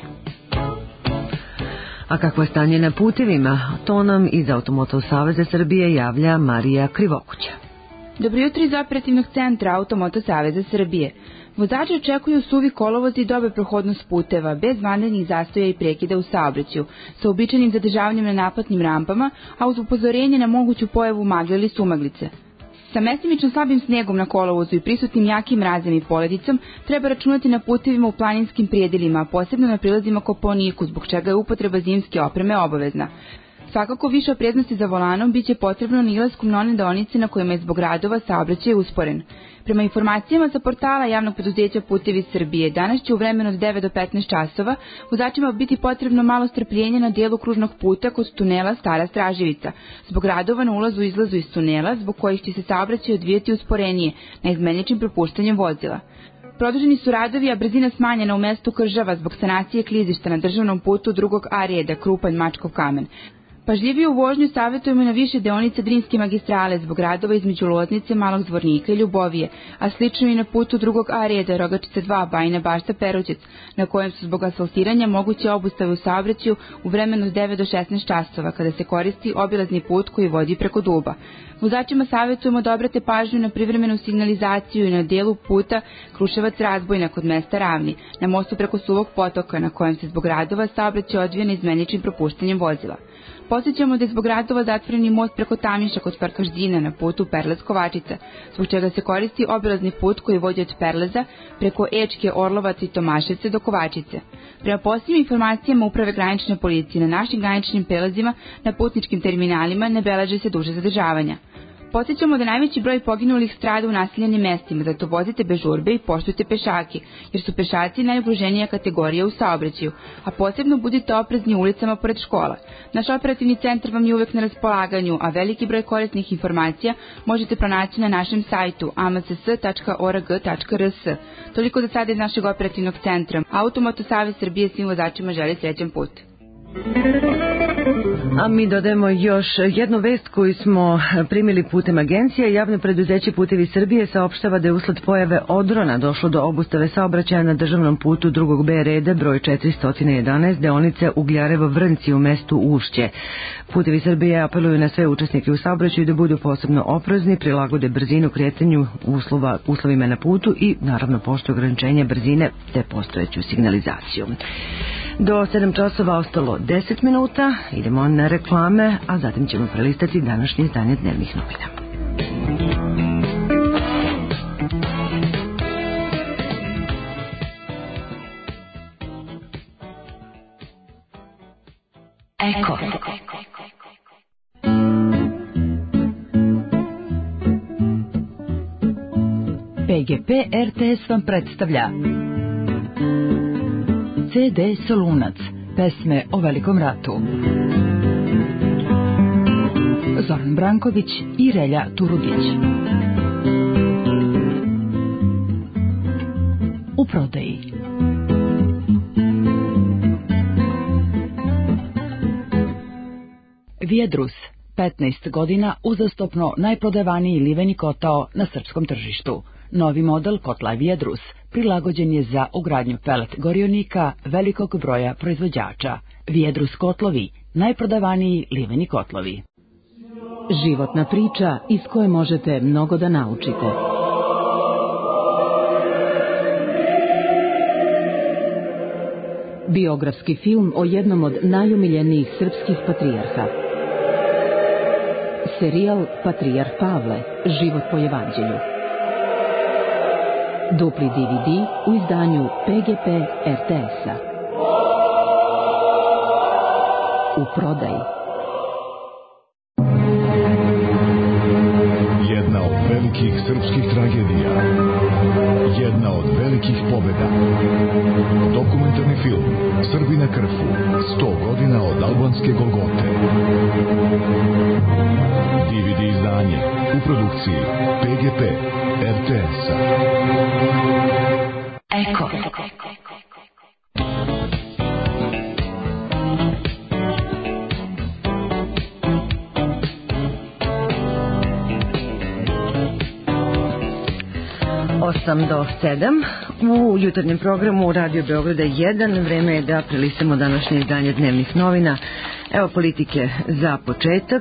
A kakvo je stanje na putevima? To nam iz Automotov Saveza Srbije javlja Marija Krivokuća. Dobro jutro iz operativnog centra Automotov Saveza Srbije. Vozači očekuju suvi kolovoz i dobre prohodnost puteva, bez vanrednih zastoja i prekida u saobraćaju, sa uobičajenim zadržavanjem na naplatnim rampama, a uz upozorenje na moguću pojavu magle ili sumaglice. Sa mestimično slabim snegom na kolovozu i prisutnim jakim mrazem i poledicom treba računati na putevima u planinskim prijedelima, a posebno na prilazima Kopaoniku, zbog čega je upotreba zimske opreme obavezna. Svakako više opreznosti za volanom biće potrebno na ilaskom na one deonice na kojima je zbog radova saobraćaj usporen. Prema informacijama sa portala javnog preduzeća Putevi Srbije, danas će u vremenu od devet do petnaest časova vozačima biti potrebno malo strpljenja na dijelu kružnog puta kod tunela Stara Straževica, zbog radova na ulazu i izlazu iz tunela, zbog kojih će se saobraćaj odvijati usporenije, neizmeničnim propuštanjem vozila. Produženi su radovi, a brzina smanjena u mestu Kržava zbog sanacije klizišta na državnom putu drugog A reda, Krupanj Mačkov kamen. Pažljiviju vožnju savjetujemo na više deonice Drinske magistrale zbog radova između Loznice, Malog Zvornika i Ljubovije, a slično i na putu drugog A reda Rogačica dva, Bajina Bašta, Perućec, na kojem su zbog asfaltiranja moguće obustave u saobraćaju u vremenu od devet do šesnaest časova, kada se koristi obilazni put koji vodi preko Duba. Vozačima savjetujemo da obrate pažnju na privremenu signalizaciju i na dijelu puta Kruševac-Razbojna kod mesta Ravni, na mostu preko Suvog potoka, na kojem se zbog radova saobraćaj odvija neizmeničnim propuštanjem vozila. Podsjećamo da je zbog radova zatvoreni most preko Tamiša kod parka Ždina na putu Perlez-Kovačica, zbog čega se koristi obilazni put koji vodi od Perleza preko Ečke, Orlovac i Tomaševce do Kovačice. Prema posljednjim informacijama Uprave granične policije, na našim graničnim prelazima na putničkim terminalima ne beleže se duže zadržavanja. Podsjećamo da najveći broj poginulih strada u naseljenim mestima, zato vozite bez žurbe i poštujte pešake, jer su pešaci najugroženija kategorija u saobraćaju, a posebno budite oprezni u ulicama pored škola. Naš operativni centar vam je uvek na raspolaganju, a veliki broj korisnih informacija možete pronaći na našem sajtu a m c s tačka o r g tačka r s. Toliko za sada iz našeg operativnog centra. Automotov Savez Srbije svim vozačima želi srećan put. A mi dodajemo još jednu vest koju smo primili putem agencije. Javno preduzeće Putevi Srbije saopštava da je usled pojave odrona došlo do obustave saobraćaja na državnom putu drugog B reda broj četiristo jedanaest deonice Ugljarevo-Vrnci u mestu Ušće. Putevi Srbije apeluju na sve učesnike u saobraćaju da budu posebno oprezni, prilagode brzinu kretanju uslova, uslovima na putu i naravno poštuju ograničenje brzine te postojeću signalizaciju. Do sedam časova ostalo deset minuta, idemo na reklame, a zatim ćemo prelistati današnje izdanje dnevnih novina. Eko. P G P R T S vam predstavlja C D Solunac, pesme o Velikom ratu. Zoran Branković i Relja Turudić. U prodaji. Vijedrus, petnaest godina uzastopno najprodavaniji liveni kotao na srpskom tržištu. Novi model kotla Vijedrus prilagođen je za ugradnju pelet gorionika velikog broja proizvođača. Vijedrus kotlovi, najprodavaniji liveni kotlovi. Životna priča iz koje možete mnogo da naučite. Biografski film o jednom od najomiljenijih srpskih patrijarha. Serijal Patrijarh Pavle, život po evanđelju. Dupli D V D u izdanju P G P R T S-a. U prodaji. Jedna od velikih srpskih tragedija. Jedna od velikih pobjeda. Dokumentarni film Srbi na Krfu. sto godina od albanske Golgote. D V D izdanje u produkciji P G P R T S-a. Eko. osam do sedam u jutarnjem programu Radio Beograda jedan. Vreme je da prelistamo današnje izdanje dnevnih novina. Evo politike za početak.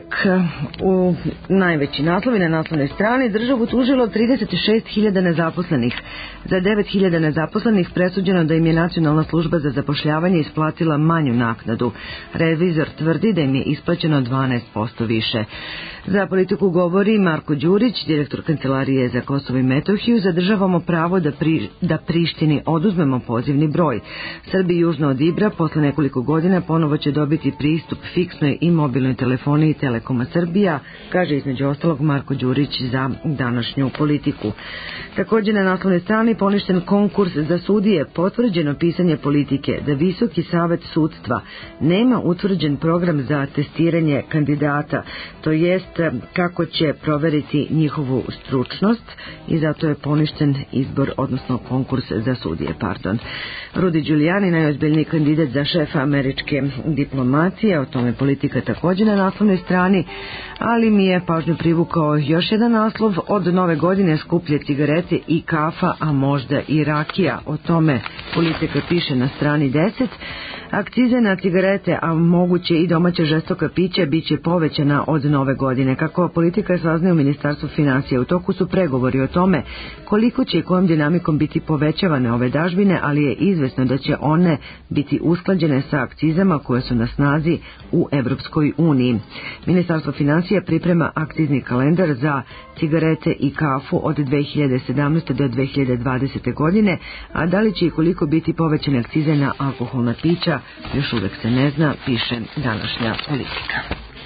U najveći naslovi na naslovnoj strani: državu tužilo trideset šest hiljada nezaposlenih. Za devet hiljada nezaposlenih presuđeno da im je Nacionalna služba za zapošljavanje isplatila manju naknadu. Revizor tvrdi da im je isplaćeno dvanaest posto više. Za politiku govori Marko Đurić, direktor Kancelarije za Kosovo i Metohiju. Zadržavamo pravo da, pri, da Prištini oduzmemo pozivni broj. Srbi južno od Ibra posle nekoliko godina ponovo će dobiti pristup fiksnoj i mobilnoj telefoniji Telekoma Srbija, kaže između ostalog Marko Đurić za današnju politiku. Također na naslovnoj strani poništen konkurs za sudije, potvrđeno pisanje politike da Visoki savet sudstva nema utvrđen program za testiranje kandidata, to jest kako će proveriti njihovu stručnost, i zato je poništen izbor, odnosno konkurs za sudije, pardon. Rudy Giuliani, najozbiljniji kandidat za šefa američke diplomacije, o tome politika također na naslovnoj strani, ali mi je pažnju privukao još jedan naslov: od nove godine skuplje cigarete i kafa, a možda i rakija. O tome politika piše na strani deset. Akcize na cigarete, a moguće i domaće žestoka pića, bit će povećana od nove godine. Kako politika saznaje u Ministarstvu finansija, u toku su pregovori o tome koliko će i kojom dinamikom biti povećavane ove dažbine, ali je izvesno da će one biti usklađene sa akcizama koje su na snazi u Evropskoj uniji. Ministarstvo finansija priprema akcizni kalendar za cigarete i kafu od dve hiljade sedamnaeste. do dve hiljade dvadesete. godine, a da li će i koliko biti povećane akcize na alkoholna pića, još uvek se ne zna, piše današnja politika.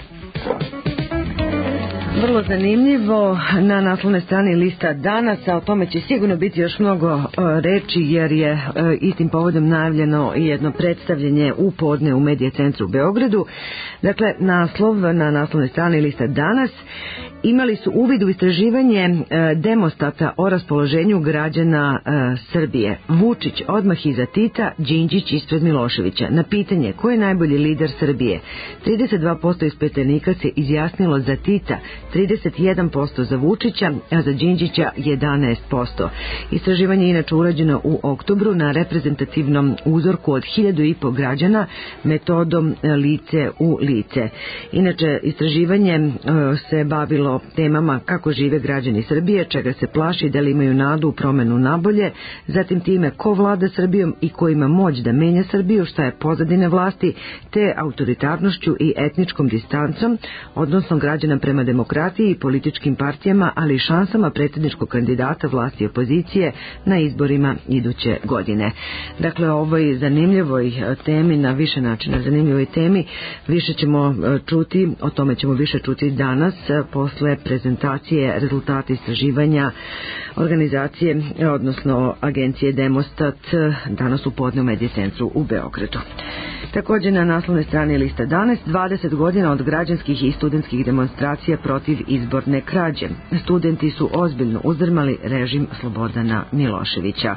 Vrlo zanimljivo na naslovnoj strani lista Danas, a o tome će sigurno biti još mnogo uh, reči, jer je uh, istim povodom najavljeno jedno predstavljanje u podne u Medija centru u Beogradu. Dakle, naslov na naslovnoj strani lista Danas: imali su uvid u istraživanje uh, Demostata o raspoloženju građana uh, Srbije. Vučić odmah iza Tita, Đinđić ispred Miloševića. Na pitanje ko je najbolji lider Srbije, trideset dva posto ispitanika se izjasnilo za Tita, trideset jedan posto za Vučića, a za Đinđića jedanaest posto. Istraživanje je inače urađeno u oktobru na reprezentativnom uzorku od hiljadu i po građana metodom lice u lice. Inače, istraživanje se bavilo temama kako žive građani Srbije, čega se plaši, da li imaju nadu u promenu nabolje, zatim time ko vlada Srbijom i ko ima moć da menja Srbiju, šta je pozadine vlasti, te autoritarnošću i etničkom distancom, odnosno građana prema demokratiji i političkim partijama, ali i šansama predsjedničkog kandidata vlasti i opozicije na izborima iduće godine. Dakle, o ovoj zanimljivoj temi, na više načina zanimljivoj temi, više ćemo čuti, o tome ćemo više čuti danas, posle prezentacije rezultata istraživanja organizacije, odnosno agencije Demostat, danas u podne u Medija centru u Beogradu. Također na naslovnoj strani lista Danas: dvadeset godina od građanskih i studentskih demonstracija protiv izborne krađe. Studenti su ozbiljno uzdrmali režim Slobodana Miloševića.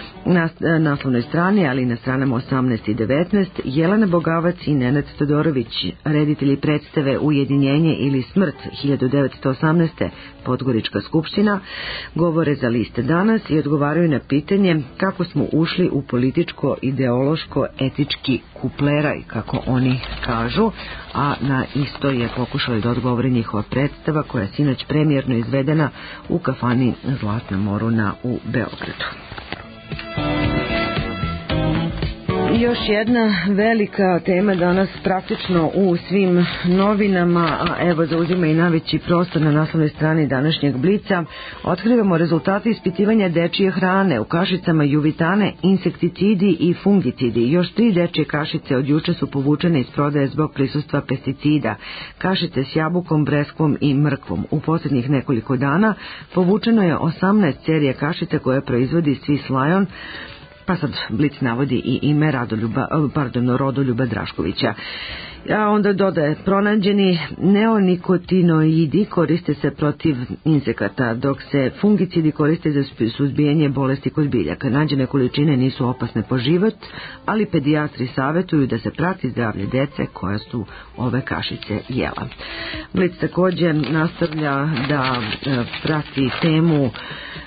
Na naslovnoj strani, ali i na stranama osamnaest i devetnaest, Jelena Bogavac i Nenad Todorović, reditelji predstave Ujedinjenje ili smrt hiljadu devetsto osamnaeste. Podgorička skupština, govore za liste Danas i odgovaraju na pitanje kako smo ušli u političko, ideološko, etički kupleraj, kako oni kažu, a na isto je pokušali da odgovore njihova predstava koja je sinoć premijerno izvedena u kafani Zlatna Moruna u Beogradu. Još jedna velika tema danas praktično u svim novinama, a evo zauzima i najveći prostor na naslovnoj strani današnjeg Blica. Otkrivamo rezultate ispitivanja dečije hrane u kašicama juvitane, insekticidi i fungicidi. Još tri dečije kašice od juče su povučene iz prodaje zbog prisustva pesticida. Kašice s jabukom, breskvom i mrkvom. U posljednjih nekoliko dana povučeno je osamnaest serija kašice koje proizvodi Swiss Lion, pa sad Blic navodi i ime Radoljuba, pardon, Rodoljuba Draškovića. A onda dodaje, pronađeni neonikotinoidi koriste se protiv insekata, dok se fungicidi koriste za suzbijanje bolesti kod biljaka. Nađene količine nisu opasne po život, ali pedijatri savjetuju da se prati zdravlje dece koja su ove kašice jela. Blic također nastavlja da e, prati temu e,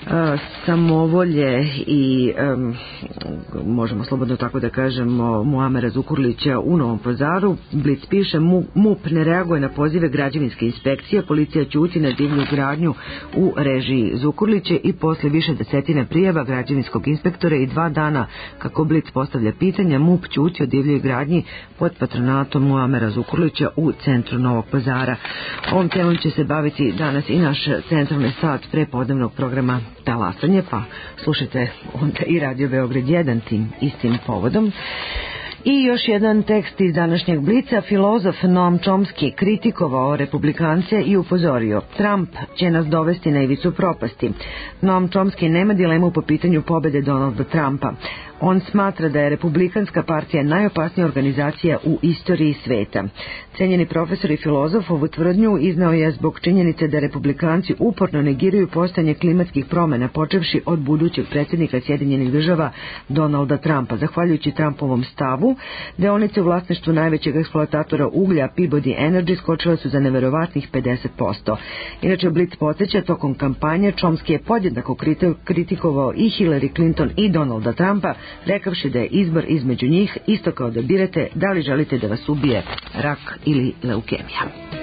samovolje i e, možemo slobodno tako da kažemo Muamera Zukorlića u Novom Pazaru. Blic piše, M U P ne reaguje na pozive građevinske inspekcije, policija ćuti na divlju gradnju u režiji Zukorlića i posle više desetine prijava građevinskog inspektora i dva dana kako Blic postavlja pitanja, M U P ćuti o divljoj gradnji pod patronatom Muamera Zukorlića u centru Novog Pazara. Ovom temom će se baviti danas i naš centralni sat prepodnevnog programa Talasanje, pa slušajte onda i Radio Beograd jedan tim istim povodom. I još jedan tekst iz današnjeg Blica. Filozof Noam Chomsky kritikovao republikance i upozorio, Trump će nas dovesti na ivicu propasti. Noam Chomsky nema dilemu po pitanju pobede Donalda Trumpa. On smatra da je Republikanska partija najopasnija organizacija u istoriji sveta. Cenjeni profesor i filozof ovu tvrdnju iznao je zbog činjenice da Republikanci uporno negiraju postojanje klimatskih promjena, počevši od budućeg predsjednika Sjedinjenih država Donalda Trumpa. Zahvaljujući Trumpovom stavu, deonice u vlasništvu najvećeg eksploatatora uglja Peabody Energy skočile su za neverovatnih pedeset posto. Inače, Blic podsjeća, tokom kampanje Chomsky je podjednako kritikovao i Hillary Clinton i Donalda Trumpa, rekavši da je izbor između njih isto kao da birate da li želite da vas ubije rak ili leukemija.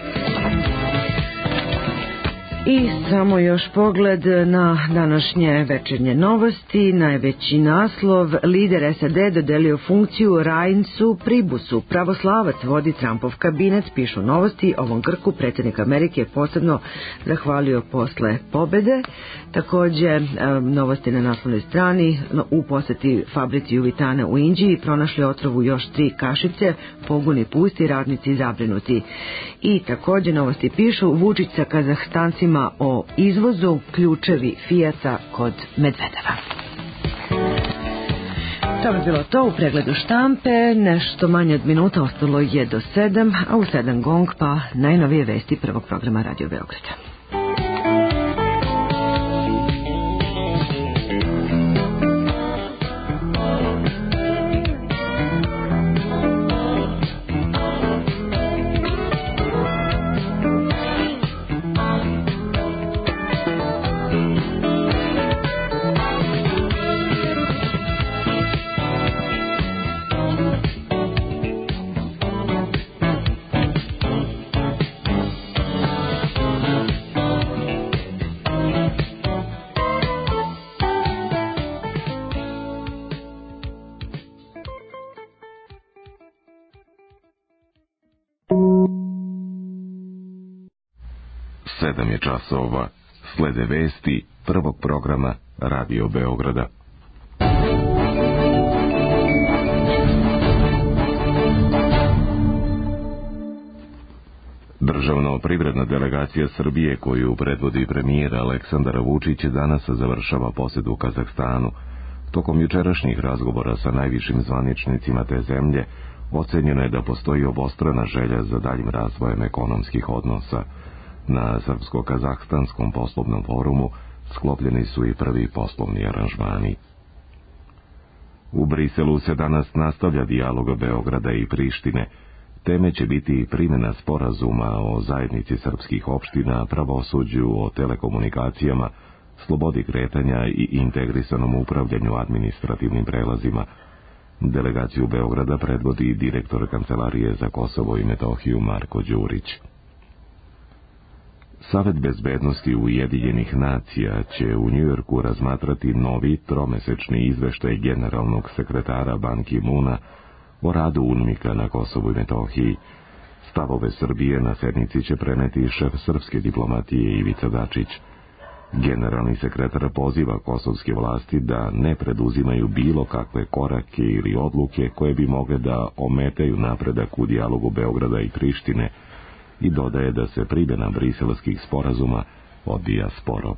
I samo još pogled na današnje večernje novosti. Najveći naslov, lider S A D dodelio funkciju Reincu Pribusu. Pravoslavac vodi Trumpov kabinet, pišu novosti. Ovom Grku predsjednik Amerike je posebno zahvalio posle pobede. Također novosti na naslovnoj strani, u posjeti fabrici juvitane u Indiji pronašli otrovu još tri kašice, pogoni pusti, radnici zabrinuti. I također novosti pišu, Vučić sa Kazahstancima o izvozu, ključevi Fijata kod Medvedeva. To bi bilo to u pregledu štampe, nešto manje od minuta, ostalo je do sedam, a u sedam gong pa najnovije vesti prvog programa Radio Beograda. sedam je časova, slede vesti prvog programa Radio Beograda. Državno-privredna delegacija Srbije, koju predvodi premijer Aleksandar Vučić, danas završava posjetu u Kazahstanu. Tokom jučerašnjih razgovora sa najvišim zvaničnicima te zemlje, ocenjeno je da postoji obostrana želja za daljim razvojem ekonomskih odnosa. Na Srpsko-Kazahstanskom poslovnom forumu sklopljeni su i prvi poslovni aranžmani. U Briselu se danas nastavlja dijalog Beograda i Prištine. Teme će biti primjena sporazuma o zajednici srpskih opština, pravosuđu, o telekomunikacijama, slobodi kretanja i integrisanom upravljanju administrativnim prelazima. Delegaciju Beograda predvodi direktor Kancelarije za Kosovo i Metohiju Marko Đurić. Savet bezbednosti Ujedinjenih nacija će u Njujorku razmatrati novi tromesečni izveštaj generalnog sekretara Ban Ki-muna o radu UNMIK-a na Kosovu i Metohiji. Stavove Srbije na sednici će preneti šef srpske diplomatije Ivica Dačić. Generalni sekretar poziva kosovske vlasti da ne preduzimaju bilo kakve korake ili odluke koje bi mogle da ometaju napredak u dijalogu Beograda i Prištine i dodaje da se primjena briselskih sporazuma odvija sporo.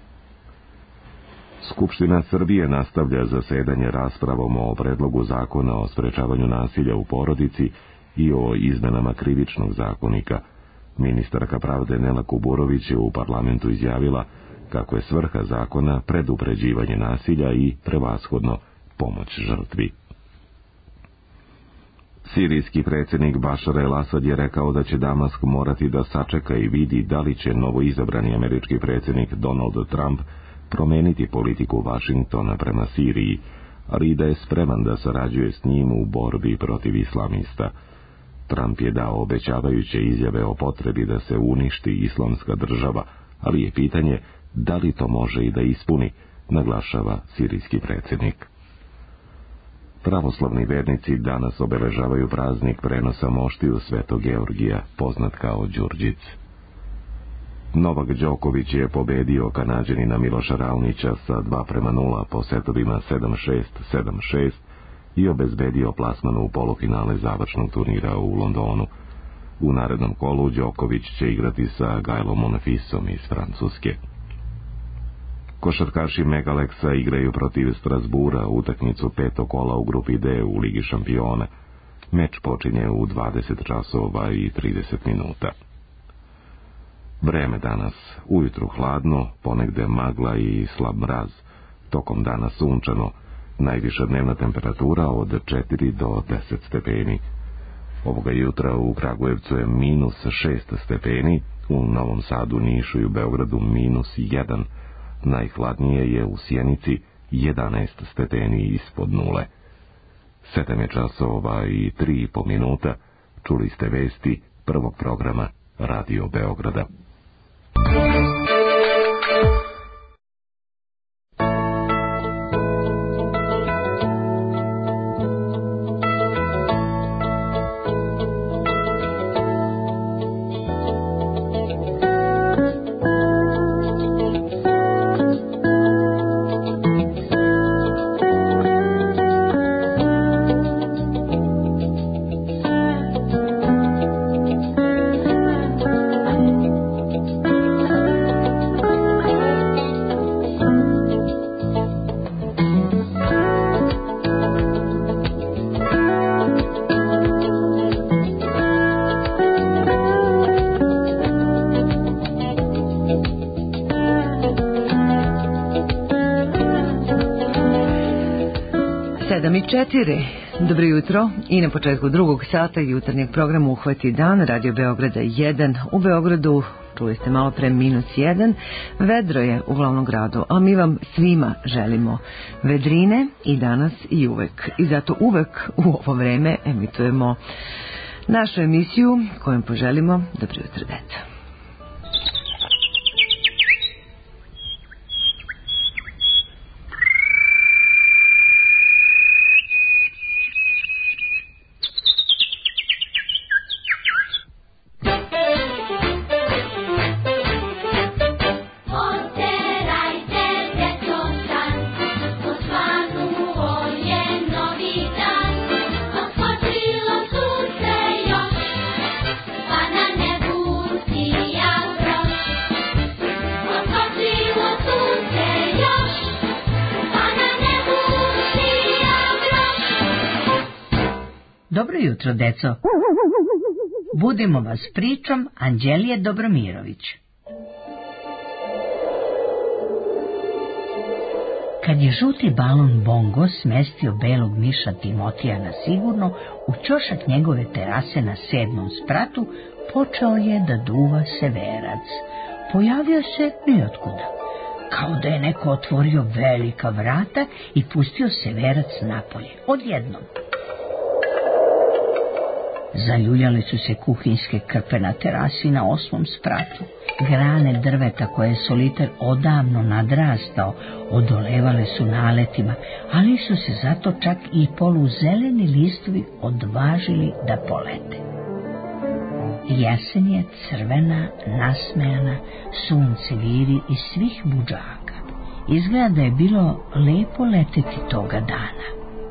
Skupština Srbije nastavlja zasedanje raspravom o predlogu zakona o sprečavanju nasilja u porodici i o izmenama krivičnog zakonika. Ministarka pravde Nela Kuburović je u parlamentu izjavila kako je svrha zakona predupređivanje nasilja i prevashodno pomoć žrtvi. Sirijski predsjednik Bašar el-Asad je rekao da će Damask morati da sačeka i vidi da li će novoizabrani američki predsjednik Donald Trump promeniti politiku Vašingtona prema Siriji, ali i da je spreman da sarađuje s njim u borbi protiv islamista. Trump je dao obećavajuće izjave o potrebi da se uništi islamska država, ali je pitanje da li to može i da ispuni, naglašava sirijski predsjednik. Pravoslavni vernici danas obeležavaju praznik prenosa moštiju Svetog Georgija, poznat kao Đurđic. Novak Đoković je pobedio Kanađanina Miloša Raonića sa dva prema nula po setovima sedam šest sedam šest i obezbedio plasman u polufinale završnog turnira u Londonu. U narednom kolu Đoković će igrati sa Gaelom Monfisom iz Francuske. Košarkaši Megaleksa igraju protiv Strasbura utakmicu petog kola u grupi D u Ligi šampiona. Meč počinje u dvadeset časova i trideset minuta. Vreme danas, ujutru hladno, ponegde magla i slab mraz, tokom dana sunčano, najviša dnevna temperatura od četiri do deset stepeni. Ovoga jutra u Kragujevcu je minus šest stepeni, u Novom Sadu, Nišu i u Beogradu minus jedan. Najhladnije je u Sjenici jedanaest stepeni ispod nule. Sedam je časova i tri i po minuta. Čuli ste vesti prvog programa Radio Beograda. sedam i četiri. Dobro jutro i na početku drugog sata jutarnjeg programa Uhvati dan Radio Beograda jedan. U Beogradu, čuli ste malo pre, minus jedan. Vedro je u glavnom gradu, a mi vam svima želimo vedrine i danas i uvek. I zato uvek u ovo vreme emitujemo našu emisiju kojom poželimo dobro jutro, deca. Dobro jutro, deco. Budimo vas pričom Anđelije Dobromirović. Kad je žuti balon Bongo smestio belog miša Timotija na sigurno u ćošak njegove terase na sedmom spratu, počeo je da duva severac. Pojavio se nijotkuda, kao da je neko otvorio velika vrata i pustio severac napolje, odjednom. Zaljuljale su se kuhinjske krpe na terasi na osmom spratu. Grane drveta koje je soliter odavno nadrastao odolevale su naletima, ali su se zato čak i poluzeleni listovi odvažili da polete. Jesen je crvena, nasmejana, sunce viri iz svih budžaka. Izgleda da je bilo lepo leteti toga dana.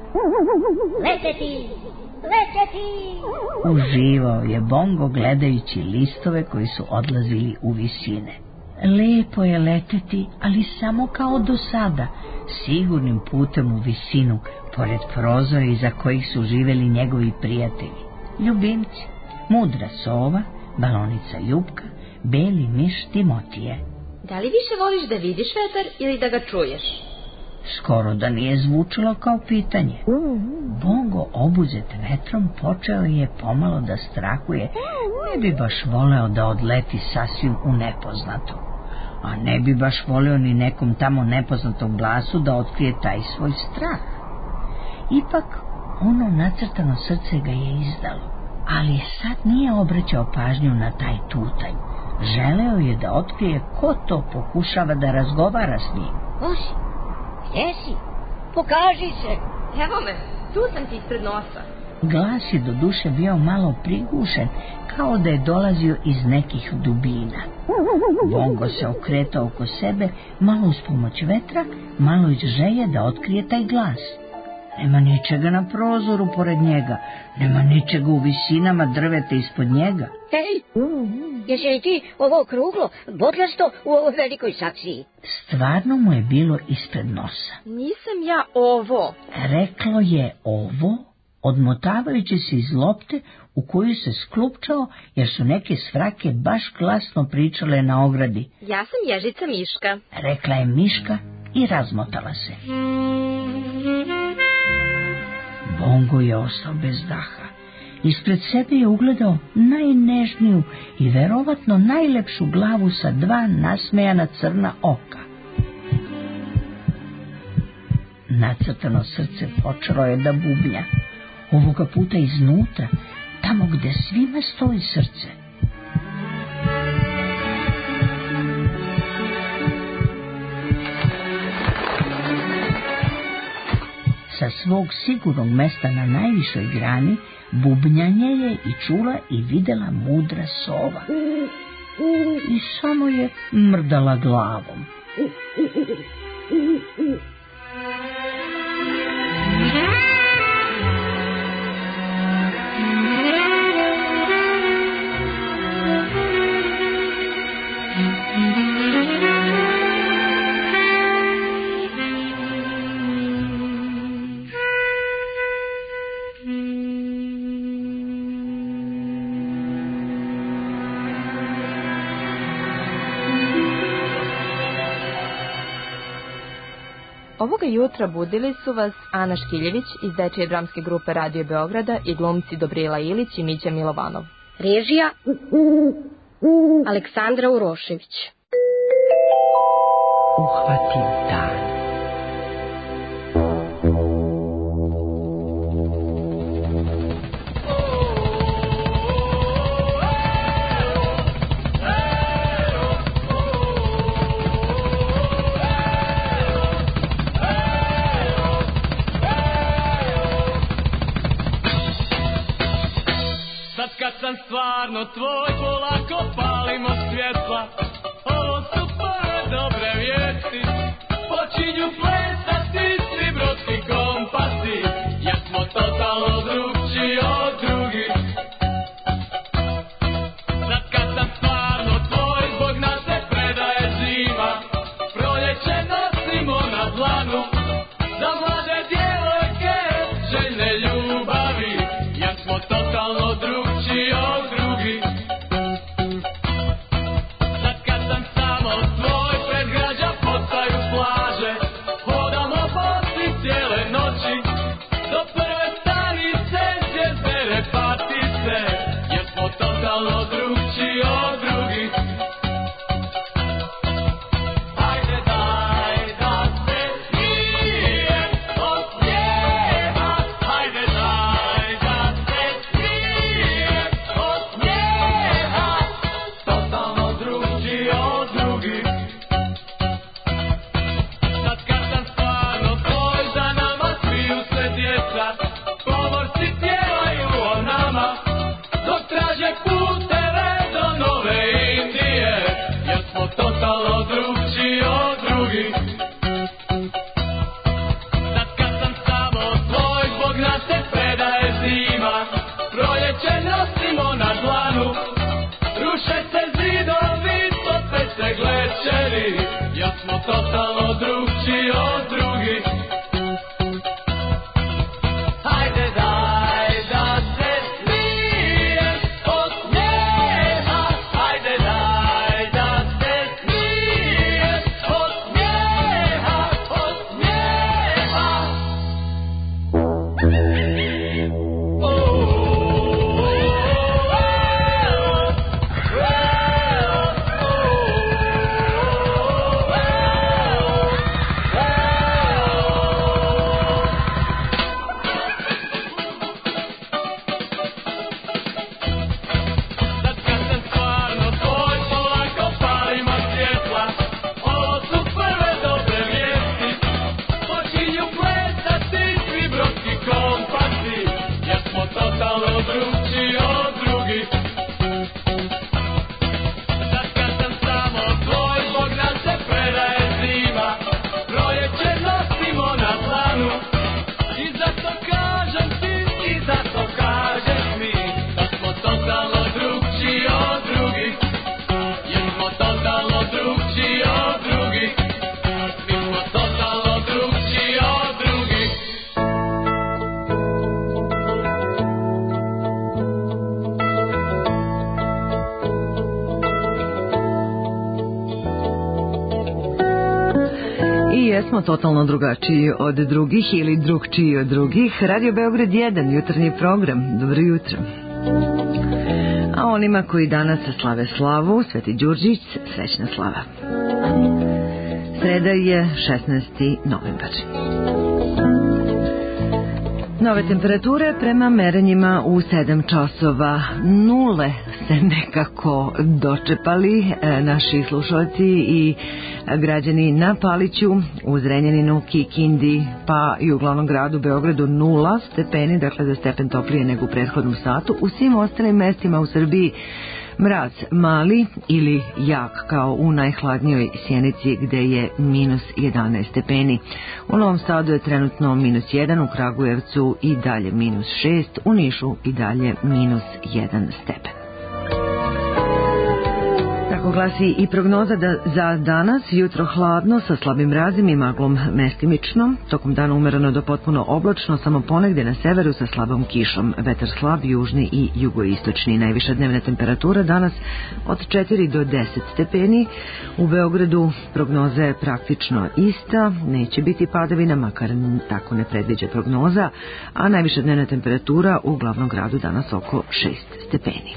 Leteti! Leteti! Uživao je Bongo gledajući listove koji su odlazili u visine. Lepo je leteti, ali samo kao do sada, sigurnim putem u visinu, pored prozora iza kojih su živeli njegovi prijatelji, ljubimci, mudra sova, balonica Ljupka, beli miš Timotije. Da li više voliš da vidiš vetar ili da ga čuješ? Skoro da nije zvučilo kao pitanje. Bongo, obuzet vetrom, počeo je pomalo da strahuje. Ne bi baš voleo da odleti sasvim u nepoznato. A ne bi baš voleo ni nekom tamo nepoznatom glasu da otkrije taj svoj strah. Ipak, ono nacrtano srce ga je izdalo. Ali sad nije obraćao pažnju na taj tutanj. Želeo je da otkrije ko to pokušava da razgovara s njim. Osi, gdje si? Pokaži se. Evo me, tu sam ti ispred nosa. Glas je do duše bio malo prigušen, kao da je dolazio iz nekih dubina. Bongo se okretao oko sebe, malo uz pomoć vetra, malo iz želje da otkrije taj glas. Nema ničega na prozoru pored njega, nema ničega u visinama drveta ispod njega. Hej, jesi li ti ovo okruglo, bodlasto u ovoj velikoj saksiji? Stvarno mu je bilo ispred nosa. Nisam ja ovo. Reklo je ovo, odmotavajući se iz lopte u koju se sklupčao, jer su neke svrake baš glasno pričale na ogradi. Ja sam ježica Miška. Rekla je Miška i razmotala se. Bongo je ostao bez daha. Ispred sebe je ugledao najnežniju i verovatno najlepšu glavu sa dva nasmejana crna oka. Nacrtano srce počelo je da bubnja. Ovoga puta iznutra, tamo gde svima stoji srce. Sa svog sigurnog mesta na najvišoj grani bubnjanje je i čula i videla mudra sova. I samo je mrdala glavom. Ovoga jutra budili su vas Ana Škiljević iz dečije dramske grupe Radio Beograda i glumci Dobrila Ilić i Mića Milovanov. Režija Aleksandra Urošević. Uhvativ dan. Stvarno tvoj, polako palimo svjetla. Ovo su prve dobre vijesti. Počinju plesati svi brodski kompasi, jer smo totalno drugčiji od drugih. Sad kad sam stvarno tvoj, zbog nas se predaje zima. Proljeće nosimo na dlanu za mlade djevojke željne ljubavi, jer smo totalno drugčiji od drugih. Sad kad sam samo tvoj, pred građa postaju plaže, hodamo se predaje zima, proljeće nosimo na dlanu. Ruše se zidovi, tope se glečeri, ja smo totalno drugčiji od drugih. Hajde daj da se smijem od smijeha, hajde daj da se smijem od smijeha, od smijeha. Smo totalno drugačiji od drugih ili drugčiji od drugih. Radio Beograd jedan, jutarnji program. Dobro jutro. A onima koji danas slave slavu, Sveti Đurđić, srećna slava. Sreda je šesnaesti novembar. Nove temperature prema merenjima u sedam časova. Nule se nekako dočepali e, naši slušalci i građani na Paliću, u Zrenjaninu, Kikindi, pa i u glavnom gradu Beogradu nula stepeni, dakle za stepen toplije nego u prethodnom satu. U svim ostalim mestima u Srbiji mraz mali ili jak kao u najhladnijoj Sjenici gde je minus jedanaest stepeni. U Novom Sadu je trenutno minus jedan, u Kragujevcu i dalje minus šest, u Nišu i dalje minus jedan stepen. Tako glasi i prognoza da za danas jutro hladno sa slabim mrazom i maglom mestimično, tokom dana umereno do potpuno oblačno, samo ponegde na severu sa slabom kišom, vetar slab, južni i jugoistočni. Najviša dnevna temperatura danas od četiri do deset stepeni. U Beogradu prognoza je praktično ista, neće biti padavina, makar tako ne predviđa prognoza, a najviša dnevna temperatura u glavnom gradu danas oko šest stepeni.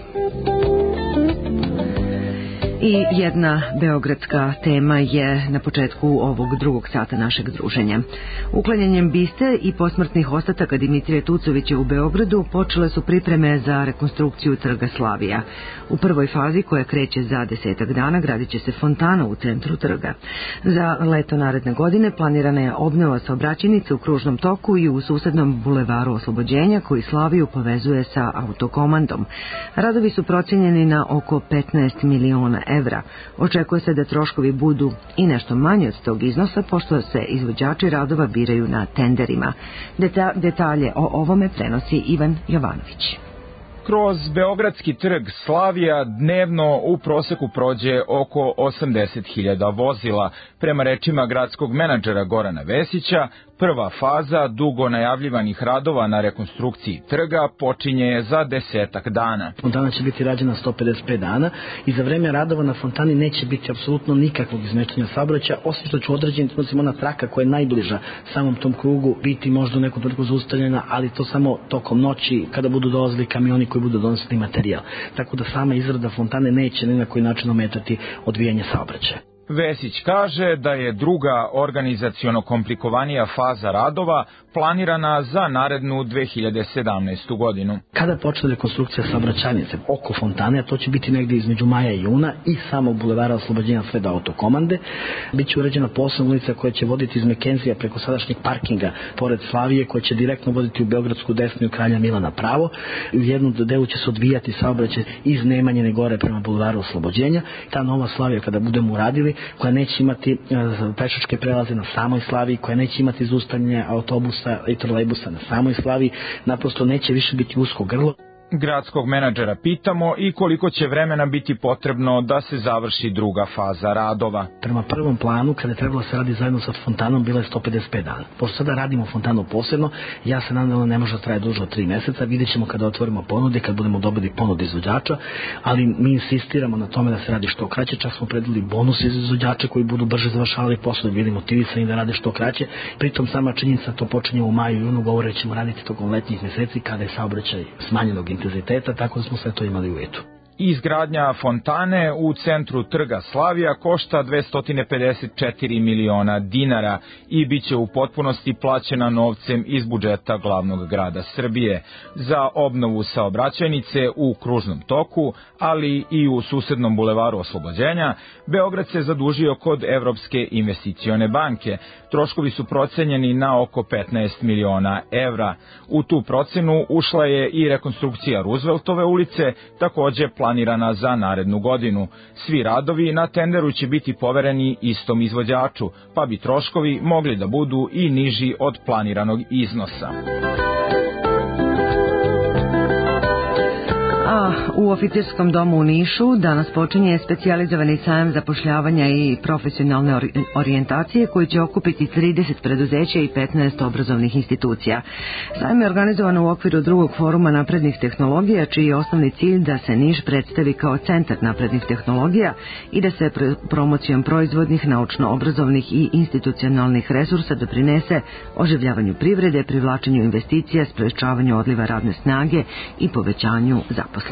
I jedna beogradska tema je na početku ovog drugog sata našeg druženja. Uklanjanjem biste i posmrtnih ostataka Dimitrija Tucovića u Beogradu počele su pripreme za rekonstrukciju Trga Slavija. U prvoj fazi, koja kreće za desetak dana, gradit će se fontana u centru trga. Za leto naredne godine planirana je obnova saobraćajnice u kružnom toku i u susednom bulevaru Oslobođenja, koji Slaviju povezuje sa autokomandom. Radovi su procenjeni na oko petnaest miliona evra. Očekuje se da troškovi budu i nešto manje od tog iznosa, pošto se izvođači radova biraju na tenderima. Deta- detalje o ovome prenosi Ivan Jovanović. Kroz Beogradski trg Slavija dnevno u proseku prođe oko osamdeset hiljada vozila. Prema rečima gradskog menadžera Gorana Vesića, prva faza dugo najavljivanih radova na rekonstrukciji trga počinje za desetak dana. Fontana će biti rađena sto pedeset pet dana i za vreme radova na fontani neće biti apsolutno nikakvog izmeštanja saobraćaja, osim što će u određenim trenucima ona traka koja je najbliža samom tom krugu biti možda u nekom trenutku zaustavljena, ali to samo tokom noći kada budu dolazili kamioni koji budu donosili materijal. Tako da sama izrada fontane neće ni na koji način ometati odvijanje saobraćaja. Vesić kaže da je druga organizaciono komplikovanija faza radova planirana za narednu dve hiljade sedamnaestu godinu. Kada počne rekonstrukcija saobraćajnice oko fontane, to će biti negdje između maja i juna i samog bulevara Oslobođenja sve do autokomande, biće uređena posebna ulica koja će voditi iz Mekenzija preko sadašnjeg parkinga pored Slavije, koja će direktno voditi u Beogradsku desnu i Kralja Milana pravo. U jednom delu će se odvijati saobraćaj iz Nemanjine gore prema bulevaru Oslobođenja. Ta nova Slavija, kada budemo uradili, koja neće imati pešačke prelaze na samoj Slaviji, koja neće imati zaustavljanje autobusa i trolejbusa na samoj Slaviji, naprosto neće više biti usko grlo. Gradskog menadžera pitamo i koliko će vremena biti potrebno da se završi druga faza radova. Prema prvom planu, kada je trebalo se radi zajedno sa fontanom, bilo je sto pedeset pet dana. Pošto sada radimo fontanu posebno, ja se nadam da ne može traje duže od tri meseca, vidjet ćemo kada otvorimo ponude, kad budemo dobili ponude izvođača, ali mi insistiramo na tome da se radi što kraće, čak smo predali bonus iz izvođača koji budu brže završavali posao, da bili motivisani da rade što kraće. Pritom sama činjenica to počinje u maju i junu, govore ćemo raditi tokom letnjih meseci kada je saobraćaj smanjenog intenziteta, tako da smo sve to imali u vidu. Izgradnja fontane u centru Trga Slavija košta dvesta pedeset četiri miliona dinara i bit će u potpunosti plaćena novcem iz budžeta glavnog grada Srbije. Za obnovu saobraćajnice u kružnom toku, ali i u susednom bulevaru Oslobođenja, Beograd se zadužio kod Evropske investicione banke. Troškovi su procenjeni na oko petnaest miliona evra. U tu procenu ušla je i rekonstrukcija Rooseveltove ulice, takođe planirana za narednu godinu. Svi radovi na tenderu će biti povereni istom izvođaču, pa bi troškovi mogli da budu i niži od planiranog iznosa. A u oficerskom domu u Nišu danas počinje specijalizovani sajam zapošljavanja i profesionalne orijentacije koji će okupiti trideset preduzeća i petnaest obrazovnih institucija. Sajam je organizovan u okviru drugog foruma naprednih tehnologija, čiji je osnovni cilj da se Niš predstavi kao centar naprednih tehnologija i da se promocijom proizvodnih, naučno-obrazovnih i institucionalnih resursa doprinese oživljavanju privrede, privlačenju investicija, sprečavanju odliva radne snage i povećanju zaposlenosti.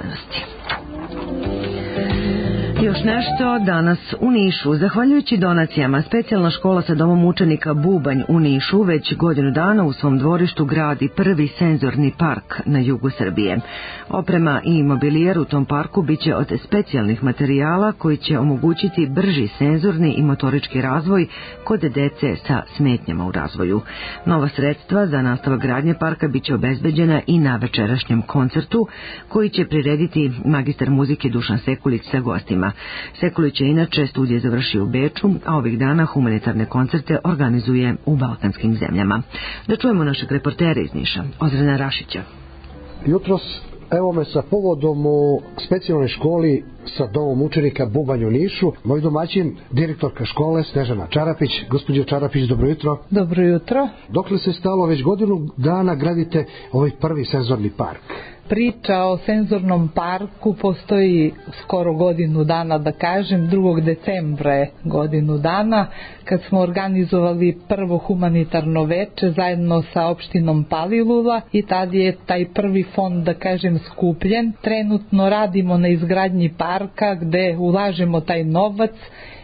Još nešto danas u Nišu. Zahvaljujući donacijama, specijalna škola sa domom učenika Bubanj u Nišu već godinu dana u svom dvorištu gradi prvi senzorni park na jugu Srbije. Oprema i mobilijer u tom parku biće od specijalnih materijala koji će omogućiti brži senzorni i motorički razvoj kod dece sa smetnjama u razvoju. Nova sredstva za nastavak gradnje parka biće obezbeđena i na večerašnjem koncertu koji će prirediti magistar muzike Dušan Sekulić sa gostima. Sekulić je inače studije završio u Beču, a ovih dana humanitarne koncerte organizuje u balkanskim zemljama. Da čujemo našeg reportera iz Niša, Ozrena Rašića. Jutros, evo me sa povodom u specijalnoj školi sa domom učenika Bubanj u Nišu. Moj domaćin, direktorka škole Snežana Čarapić. Gospođo Čarapić, dobro jutro. Dobro jutro. Dokle se stalo, već godinu dana gradite ovaj prvi senzorni park? Priča o senzornom parku postoji skoro godinu dana, da kažem, drugog decembra je godinu dana, kad smo organizovali prvo humanitarno veče zajedno sa opštinom Palilula i tad je taj prvi fond, da kažem, skupljen. Trenutno radimo na izgradnji parka gde ulažemo taj novac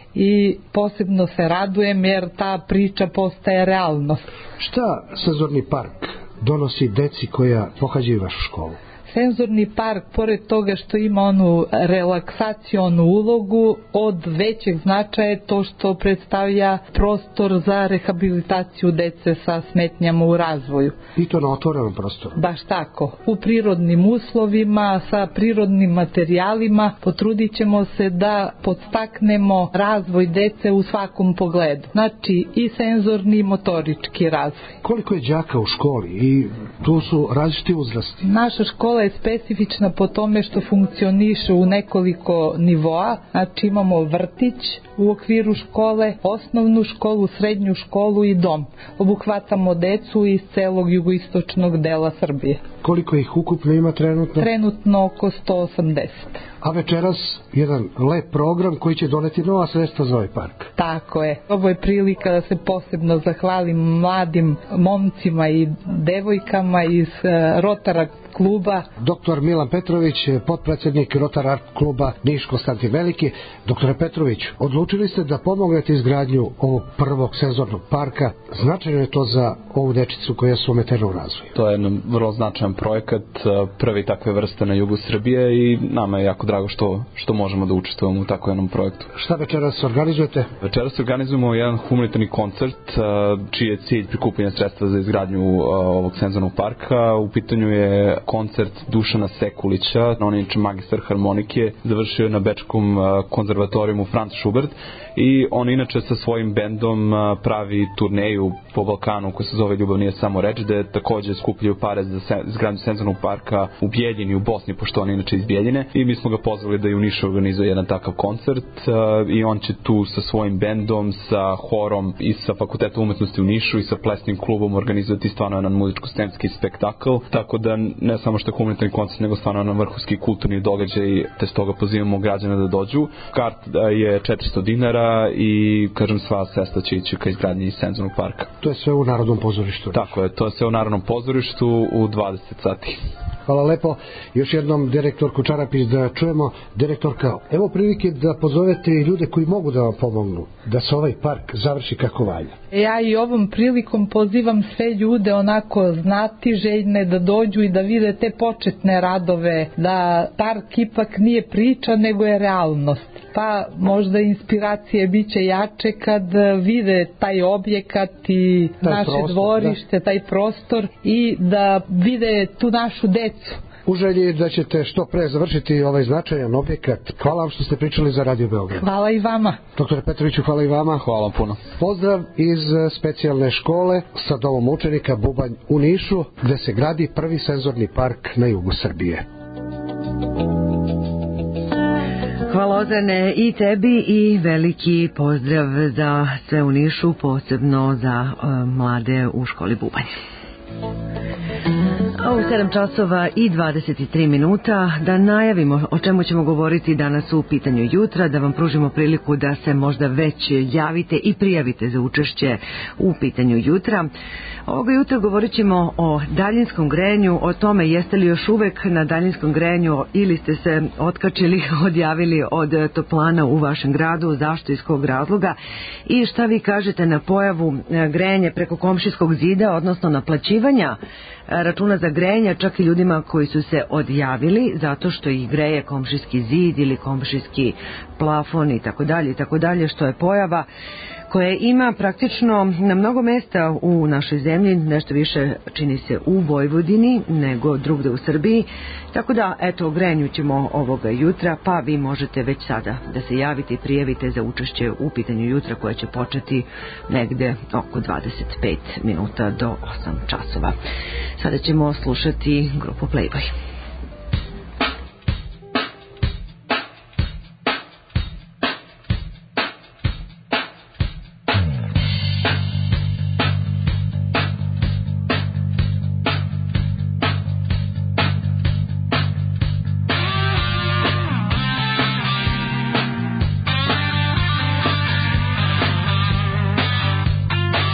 i posebno se radujem jer ta priča postaje realnost. Šta senzorni park donosi deci koja pohađaju vašu školu? Senzorni park, pored toga što ima onu relaksacionu ulogu, od većeg značaja je to što predstavlja prostor za rehabilitaciju dece sa smetnjama u razvoju. I to na otvorenom prostoru? Baš tako. U prirodnim uslovima, sa prirodnim materijalima, potrudit ćemo se da podstaknemo razvoj dece u svakom pogledu. Znači i senzorni i motorički razvoj. Koliko je đaka u školi i tu su različiti uzrasti? Naša škola je specifična po tome što funkcioniše u nekoliko nivoa, znači imamo vrtić u okviru škole, osnovnu školu, srednju školu i dom. Obuhvatamo decu iz celog jugoistočnog dela Srbije. Koliko ih ukupno ima trenutno? Trenutno oko sto osamdeset. A večeras jedan lep program koji će doneti nova sredstva za ovaj park. Tako je. Ovo je prilika da se posebno zahvalim mladim momcima i devojkama iz Rotara kluba. Doktor Milan Petrović, potpredsjednik Rotara kluba Niš Konstantin Veliki. Doktore Petrović, odlučili ste da pomognete izgradnju ovog prvog senzornog parka. Značajno je to za ovu dečicu koja su ometena u razvoju. To je jedan vrlo značajan projekat, prvi takve vrste na jugu Srbije i nama je jako drago što, što možemo da učestvujemo u tako jednom projektu. Šta večeras organizujete? Večeras organizujemo jedan humanitarni koncert čiji je cilj prikupljanja sredstva za izgradnju ovog senzornog parka. U pitanju je koncert Dušana Sekulića, on je inače magistar harmonike, završio na Bečkom konzervatorijumu Franz Schubert i on inače sa svojim bendom pravi turneju po Balkanu koja se zove Ljubav nije samo reč, gde takođe skupljaju pare za izgradnju senzornog parka u Bijeljini, u Bosni, pošto on je inače iz Bijeljine, i mi smo ga pozvali da i u Nišu organizuje jedan takav koncert i on će tu sa svojim bendom, sa horom i sa Fakultetom umetnosti u Nišu i sa plesnim klubom organizovati stvarno jedan muzičko-scenski spektakl, tako da ne samo što je humanitarni koncert, nego stvarno jedan vrhunski kulturni događaj, te stoga pozivamo građana da dođu. Kart je četiristo dinara i, kažem, sva sredstva će ići ka izgradnji senzornog parka. To je sve u Narodnom pozorištu. Tako je, to je sve u Narodnom pozorištu u dvadeset sati. Hvala lepo. Još jednom direktorku Čarapić da čujemo. Direktorka, evo prilike da pozovete i ljude koji mogu da vam pomognu da se ovaj park završi kako valja. Ja i ovom prilikom pozivam sve ljude onako znati željne da dođu i da vide te početne radove, da park ipak nije priča nego je realnost. Pa možda inspiracije biće jače kad vide taj objekat i taj naše prostor, dvorište, da. taj prostor i da vide tu našu decu. U želji da ćete što pre završiti ovaj značajan objekat. Hvala vam što ste pričali za Radio Beograd. Hvala i vama. Doktore Petroviću, hvala i vama. Hvala puno. Pozdrav iz specijalne škole sa domom učenika Bubanj u Nišu, gde se gradi prvi senzorni park na jugu Srbije. Hvala Ozane i tebi i veliki pozdrav za sve u Nišu, posebno za uh, mlade u školi Bubanj. A u sedam časova i dvadeset tri minuta da najavimo o čemu ćemo govoriti danas u pitanju jutra, da vam pružimo priliku da se možda već javite i prijavite za učešće u pitanju jutra. Ovoga jutra govorit ćemo o daljinskom grejanju, o tome jeste li još uvek na daljinskom grejanju ili ste se otkačili, odjavili od toplana u vašem gradu, zašto, iz kog razloga i šta vi kažete na pojavu grejanja preko komšijskog zida, odnosno naplaćivanja računa za grejanje čak i ljudima koji su se odjavili zato što ih greje komšijski zid ili komšijski plafon i tako dalje i tako dalje, što je pojava koje ima praktično na mnogo mesta u našoj zemlji, nešto više čini se u Vojvodini nego drugde u Srbiji. Tako da, eto, o grejanju ćemo ovoga jutra, pa vi možete već sada da se javite i prijavite za učešće u pitanju jutra koje će početi negde oko dvadeset pet minuta do osam časova. Sada ćemo slušati grupu Playboy.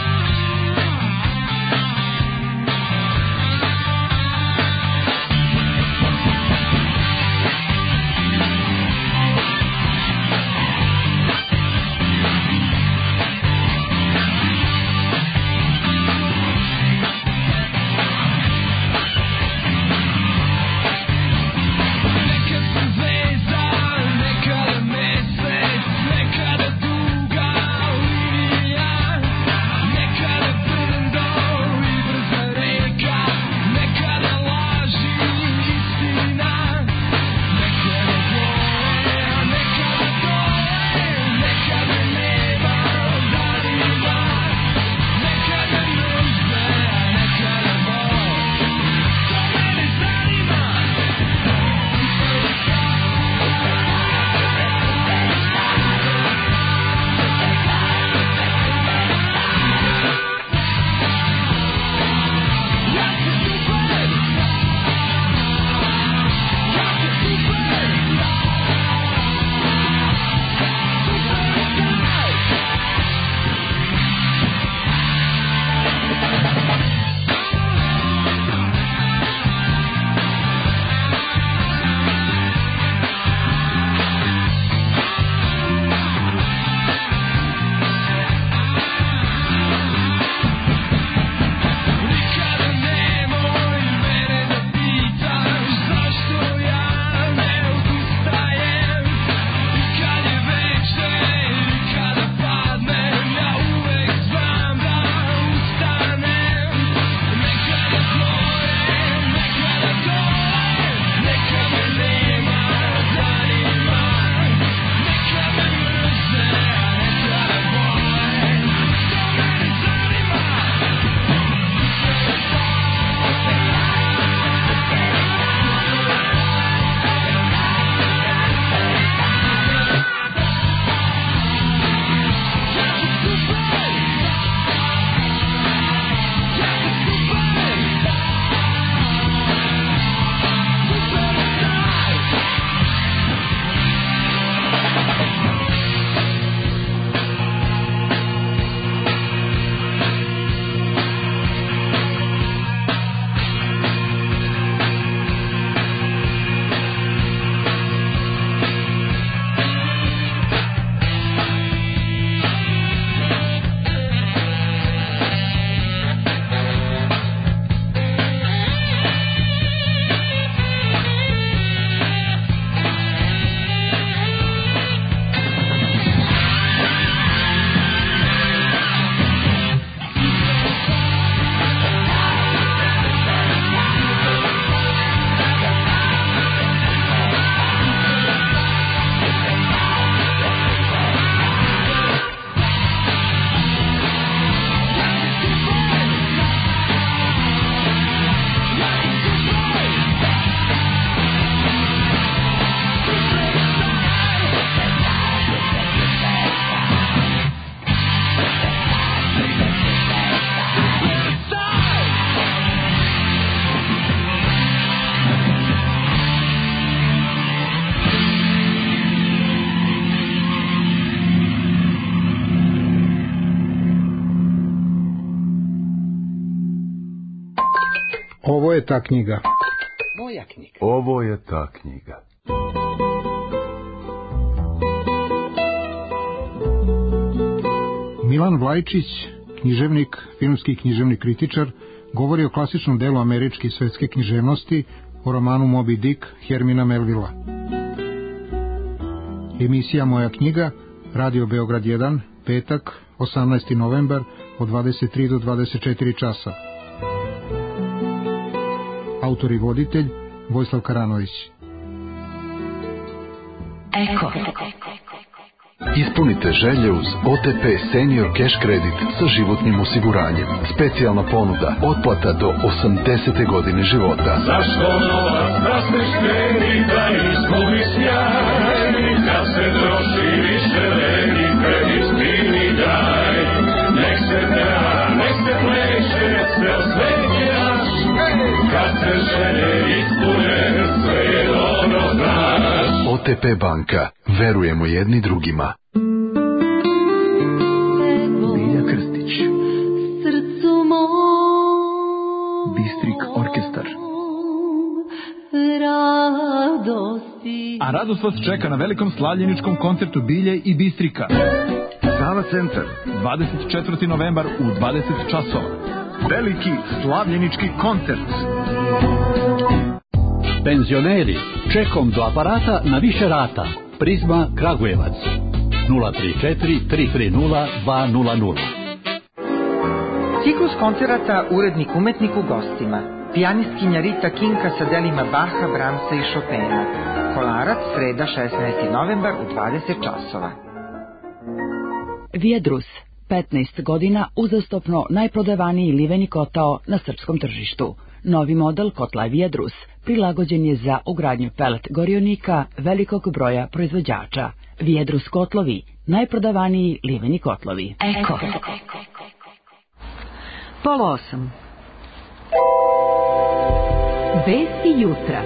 Thank je ta knjiga. Moja knjiga. Ovo je ta knjiga. Milan Vlajčić, književnik, filmski književni kritičar, govori o klasičnom delu američke i svetske književnosti, o romanu Moby Dick Hermina Melvilla. Emisija Moja knjiga, Radio Beograd jedan, petak, osamnaesti novembar, od dvadeset tri do dvadeset četiri časa. Autor i voditelj Vojislav Karanović. Eko. Ispunite želje uz O T P Senior Cash Credit sa životnim osiguranjem. Specijalna ponuda, otplata do osamdesete godine života. Zašto novac rasneš kreni da izgubi sjaj, kad se troši više leni, kredit mi daj. Nek se da, nek se pleše, sve osvećaš, kad se želje ispune, sve je dobro znaš. O T P banka, verujemo jedni drugima. Bilja Krstić, Srcu mom, Bistrik orkestar. Radosti. A radost vas čeka na velikom slavljeničkom koncertu Bilje i Bistrika. Sava centar. dvadeset četvrti novembar u dvadeset časova. Veliki slavljenički koncert. Penzioneri, čekom do aparata na više rata. Prizma Kragujevac. nula tri četiri tri tri nula dva nula nula. Ciklus koncerata Urednik umetnik u gostima. Pijanistkinja Rita Kinka sa delima Baha, Bramsa i Chopina. Kolarac, sreda šesnaesti novembar u dvadeset časova. Viadrus, petnaest godina uzastopno najprodavaniji liveni kotao na srpskom tržištu. Novi model kotla Viadrus prilagođen je za ugradnju pelet gorionika velikog broja proizvođača. Viadrus kotlovi, najprodavaniji liveni kotlovi. Eko. Pola osam. Vesti jutra.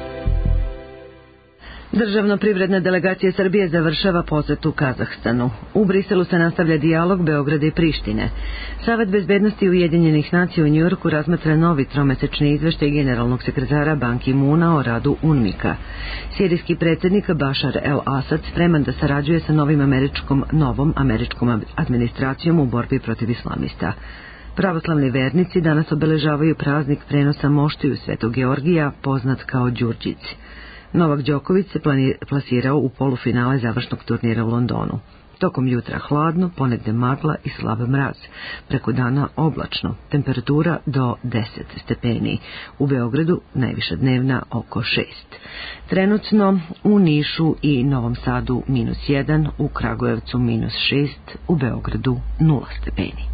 Državno privredna delegacija Srbije završava posetu Kazahstanu. U Briselu se nastavlja dijalog Beograda i Prištine. Savet bezbednosti Ujedinjenih nacija u Njujorku razmatra novi tromesečni izveštaj generalnog sekretara Ban Ki-muna o radu UNMIK-a. Sirijski predsjednik Bašar el-Asad spreman da sarađuje sa novim američkom, novom američkom administracijom u borbi protiv islamista. Pravoslavni vernici danas obeležavaju praznik prenosa moštiju Svetog Georgija, poznat kao Đurđic. Novak Đoković se plasirao u polufinale završnog turnira u Londonu. Tokom jutra hladno, ponegde magla i slab mraz. Preko dana oblačno, temperatura do deset stepeni. U Beogradu najviša dnevna oko šest. Trenutno u Nišu i Novom Sadu minus jedan, u Kragujevcu minus šest, u Beogradu nula stepeni.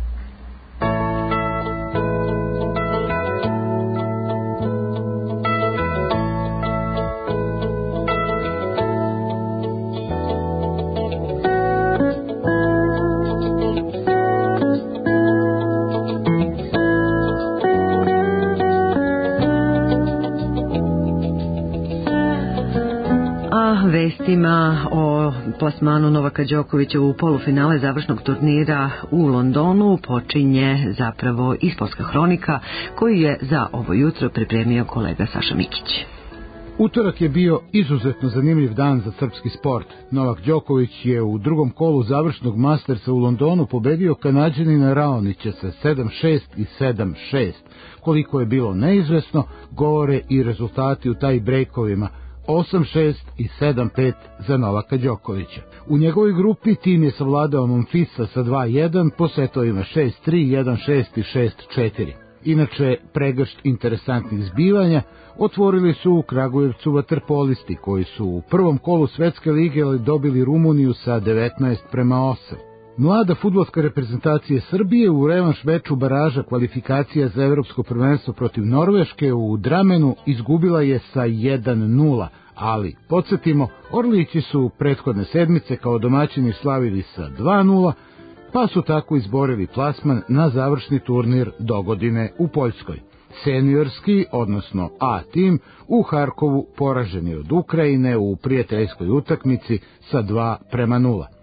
Vestima o plasmanu Novaka Đokovića u polufinale završnog turnira u Londonu počinje zapravo i sportska hronika koju je za ovo jutro pripremio kolega Saša Mikić. Utorak je bio izuzetno zanimljiv dan za srpski sport. Novak Đoković je u drugom kolu završnog Mastersa u Londonu pobedio Kanađanina Raonića sa sedam šest i sedam šest. Koliko je bilo neizvesno, govore i rezultati u taj brejkovima. osam šest i sedam pet za Novaka Đokovića. U njegovoj grupi tim je savladao Monfisa sa dva jedan po setovima šest tri, jedan šest i šest četiri. Inače, pregršt interesantnih zbivanja otvorili su u Kragujevcu vaterpolisti koji su u prvom kolu Svetske lige dobili Rumuniju sa devetnaest prema osam. Mlada fudbalska reprezentacija Srbije u revanš meču baraža kvalifikacija za evropsko prvenstvo protiv Norveške u Dramenu izgubila je sa jedan nula, ali, podsjetimo, Orlići su prethodne sedmice kao domaćini slavili sa dva nula, pa su tako izborili plasman na završni turnir dogodine u Poljskoj. Seniorski, odnosno A tim, u Harkovu poraženi od Ukrajine u prijateljskoj utakmici sa dva prema nula.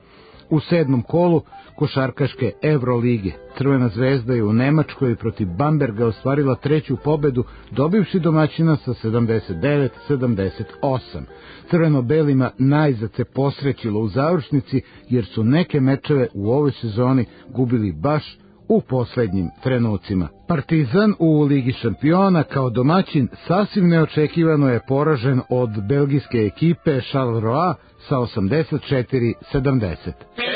U sedmom kolu košarkaške Evrolige Crvena zvezda je u Nemačkoj protiv Bamberga ostvarila treću pobedu, dobivši domaćina sa sedamdeset devet sedamdeset osam. Crveno-belima najzad se posrećilo u završnici, jer su neke mečeve u ovoj sezoni gubili baš u poslednjim trenucima. Partizan u Ligi šampiona kao domaćin sasvim neočekivano je poražen od belgijske ekipe Charleroi sa osamdeset četiri sedamdeset.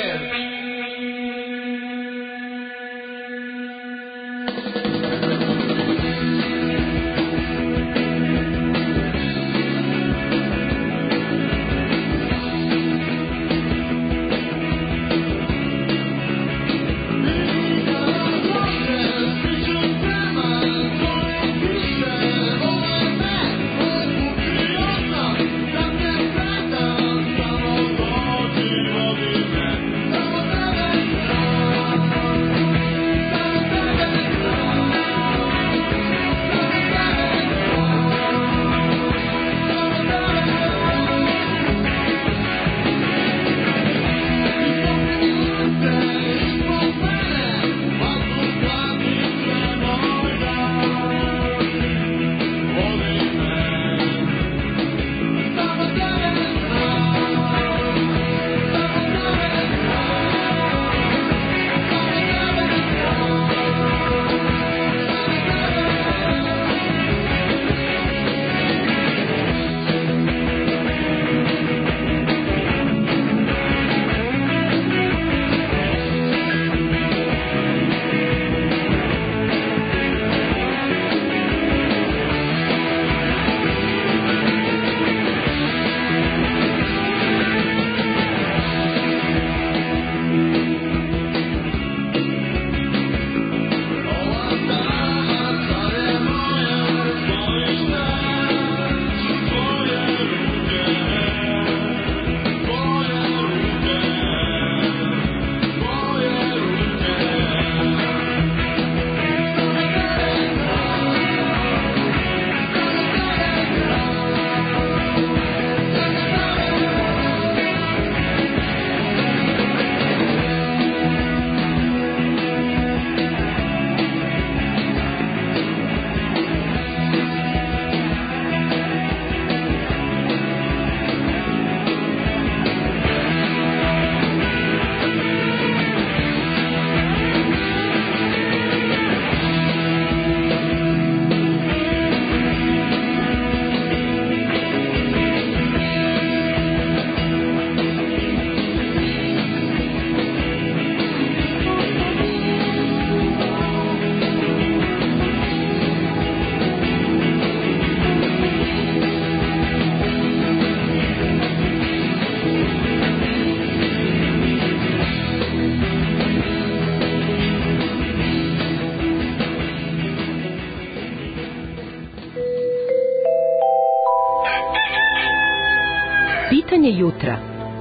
Pitanje jutra.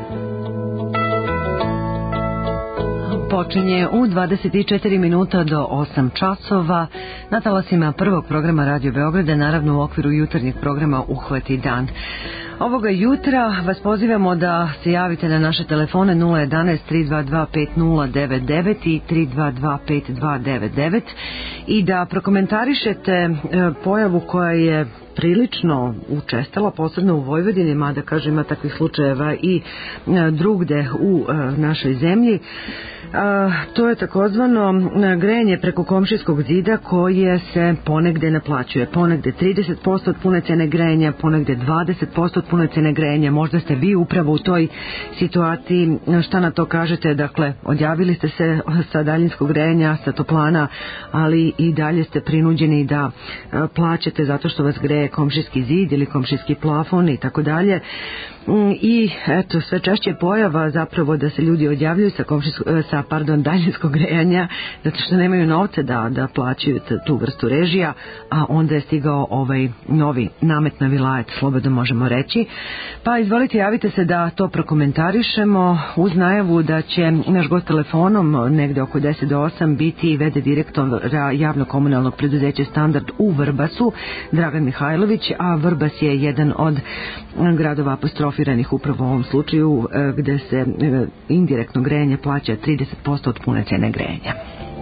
Počinje u dvadeset četiri minuta do osam časova na talasima prvog programa Radio Beograda, naravno u okviru jutarnjeg programa Uhvati dan. Ovoga jutra vas pozivamo da se javite na naše telefone nula jedanaest tri dva dva pet nula devet devet i tri dva dva pet dva devet devet i da prokomentarišete pojavu koja je prilično učestala, posebno u Vojvodini, mada kaže ima takvih slučajeva i drugde u našoj zemlji. To je takozvano grejanje preko komšijskog zida koje se ponegde naplaćuje. Ponegde trideset posto od pune cene grejanja, ponegde dvadeset posto od pune cene grejanja. Možda ste vi upravo u toj situaciji. Šta na to kažete? Dakle, odjavili ste se sa daljinskog grejanja, sa toplana, ali i dalje ste prinuđeni da plaćate zato što vas greje komšijski zid ili komšijski plafon i tako dalje. I eto, sve češće pojava zapravo da se ljudi odjavljuju sa, sa pardon, daljinskog grejanja zato što nemaju novce da, da plaćaju tu vrstu režija, a onda je stigao ovaj novi namet na vilajet, slobodno možemo reći. Pa izvolite, javite se da to prokomentarišemo uz najavu da će naš gost telefonom negde oko deset do osam biti vede direktor javno-komunalnog preduzeća Standard u Vrbasu, Dragan Mihajlović. Mihajlović, a Vrbas je jedan od gradova apostrofiranih upravo u ovom slučaju, gde se indirektno grejanje plaća trideset posto od pune cene grejanja.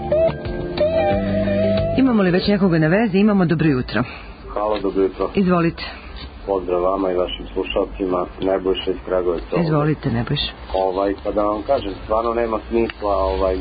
Imamo li već nekoga na vezi? Imamo. Dobro jutro. Halo, dobro jutro. Izvolite. Pozdrav vama i vašim slušalcima, Nebojša iz Kragujevca. Izvolite, Nebojša. Ovaj, pa da vam kažem, stvarno nema smisla ovaj,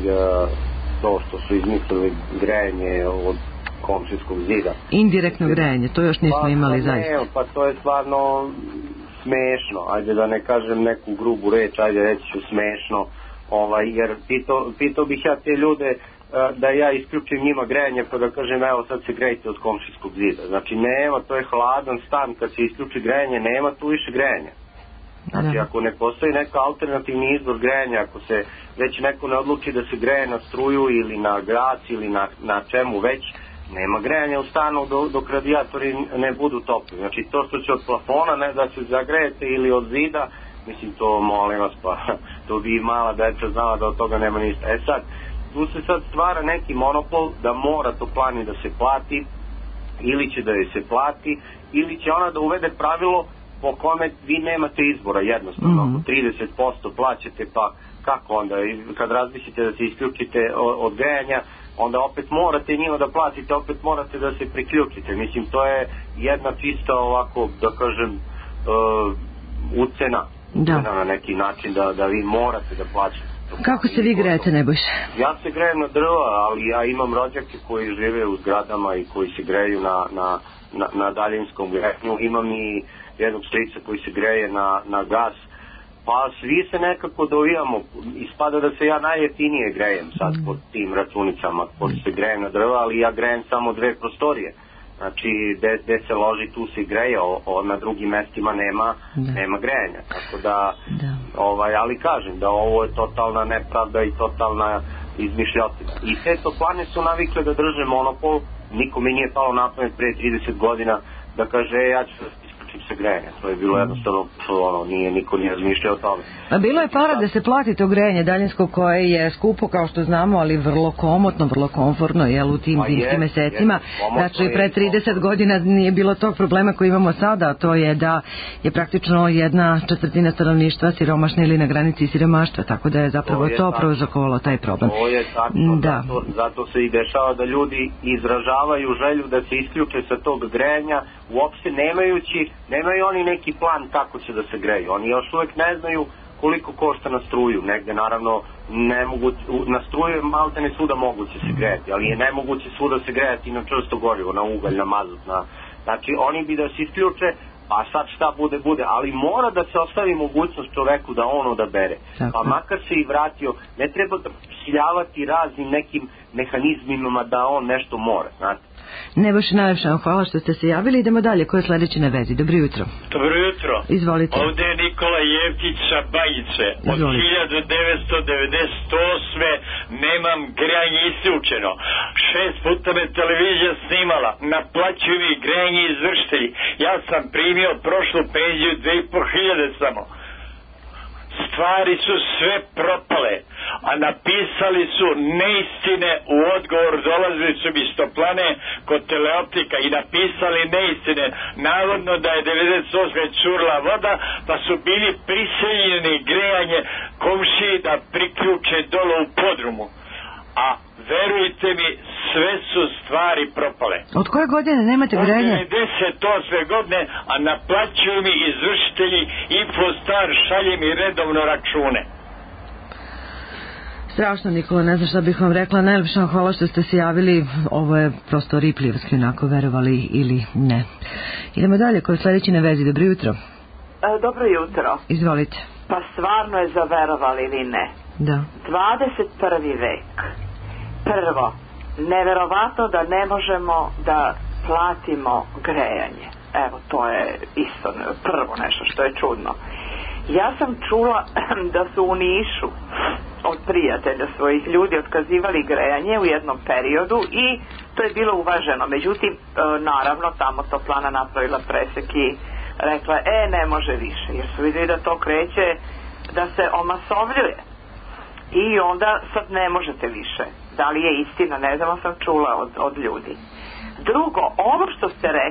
to što su izmislili grejanje od komšijskog zida. Indirektno grejanje, to još nismo pa, imali pa zaista. Ne, pa to je stvarno smešno, ajde da ne kažem neku grubu reč, ajde reći ću smešno, ovaj, jer pitao, pitao bih ja te ljude da ja isključim njima grejanje pa da kažem evo sad se grejte od komšijskog zida. Znači nema, to je hladan stan, kad se isključi grejanje nema tu više grejanja. Znači ako ne postoji neka alternativni izvor grejanja, ako se već neko ne odluči da se greje na struju ili na gas ili na, na čemu već, nema grejanja u stanu dok, dok radijatori ne budu topli. Znači to što će od plafona ne da se zagrejete ili od zida, mislim to molim vas pa to bi mala deca znala da od toga nema ništa. E sad, tu se sad stvara neki monopol da mora toplani da se plati ili će da je se plati ili će ona da uvede pravilo po kome vi nemate izbora jednostavno. Mm-hmm. Ako trideset posto plaćate pa kako onda kad razmislite da se isključite od grejanja onda opet morate njima da platite, opet morate da se priključite. Mislim to je jedna čista ovako da kažem uh, ucena, da. ucena na neki način da, da vi morate da plaćate. Kako se vi grejete, Nebojša? Ja se grejem na drva, ali ja imam rođake koji žive u zgradama i koji se greju na, na, na, na daljinskom grejanju. Imam i jednog strica koji se greje na, na gas. Pa svi se nekako dovijamo. Ispada da se ja najjeftinije grejem sad pod tim računicama, pod se grejem na drva, ali ja grejem samo dve prostorije. Znači, gde se loži, tu se greje, o, o, na drugim mestima nema, nema grejanja. Tako da, da. Ovaj, ali kažem da ovo je totalna nepravda i totalna izmišljotina. I te toplane su navikle da drže monopol, nikome nije palo na pamet pre trideset godina da kaže, e, ja ću isključiti se grejanja. To je bilo jednostavno, ono, nije, niko nije razmišljao o tome. A bilo je para da se plati to grejanje daljinsko koje je skupo kao što znamo, ali vrlo komotno, vrlo komfortno, jel, u tim zimskim mesecima. Znači, pre trideset godina nije bilo tog problema koji imamo sada, a to je da je praktično jedna četvrtina stanovništva siromašna ili na granici siromaštva, tako da je zapravo to, to prouzrokovalo taj problem. To je tačno, da. zato, zato se i dešava da ljudi izražavaju želju da se isključe sa tog grejanja, uopšte nemajući, nemaju oni neki plan kako će da se greju. Oni još uvek ne znaju koliko košta na struju. Negde naravno ne mogu, na struju je malte ne svuda moguće se grejati, ali je nemoguće svuda se grejati na čvrsto gorivo, na ugalj, na mazut. Na... Znači oni bi da se isključe, pa sad šta bude, bude, ali mora da se ostavi mogućnost čoveku da on odabere. Tako. Pa makar se i vratio, ne treba da siljavati raznim nekim mehanizmima da on nešto mora, znate. Nebojša, najlepša vam hvala što ste se javili. Idemo dalje. Ko je sledeći na vezi? Dobro jutro. Dobro jutro. Izvolite. Ovde je Nikola Jevtić sa Bajice. Od hiljadu devetsto devedeset osme nemam grejanje isključeno. Šest puta me televizija snimala. Naplaćuju mi grejanje izvršitelji. Ja sam primio prošlu penziju dve i po hiljade samo. Stvari su sve propale, a napisali su neistine u odgovor, dolazili su mi iz toplane kod teleoptika i napisali neistine, navodno da je devedeset osme curla voda, pa su bili prisiljeni grejanje komšiji da priključe dole u podrumu, a verujte mi, sve su stvari propale. Od koje godine nemate grejanje? Od devedeset osme godine, a naplaćuju mi izvršitelji Infostar, šalje mi redovno račune. Strašno, Nikola, ne znam šta bih vam rekla. Najlepša vam hvala što ste se javili. Ovo je prosto ripljivski, onako, verovali ili ne. Idemo dalje, ko je sledeći na vezi. Dobro jutro. E, dobro jutro. Izvolite. Pa stvarno je za verovali ili ne. Da. dvadeset prvi vek. Prvo, neverovatno da ne možemo da platimo grejanje. Evo, to je isto prvo nešto što je čudno. Ja sam čula da su u Nišu od prijatelja svojih ljudi otkazivali grejanje u jednom periodu i to je bilo uvaženo. Međutim, naravno, tamo toplana napravila presek i rekla, e, ne može više, jer su vidjeli da to kreće, da se omasovljuje. I onda sad ne možete više. Da li je istina, ne znam, sam čula od, od ljudi. Drugo, ovo što ste rekli,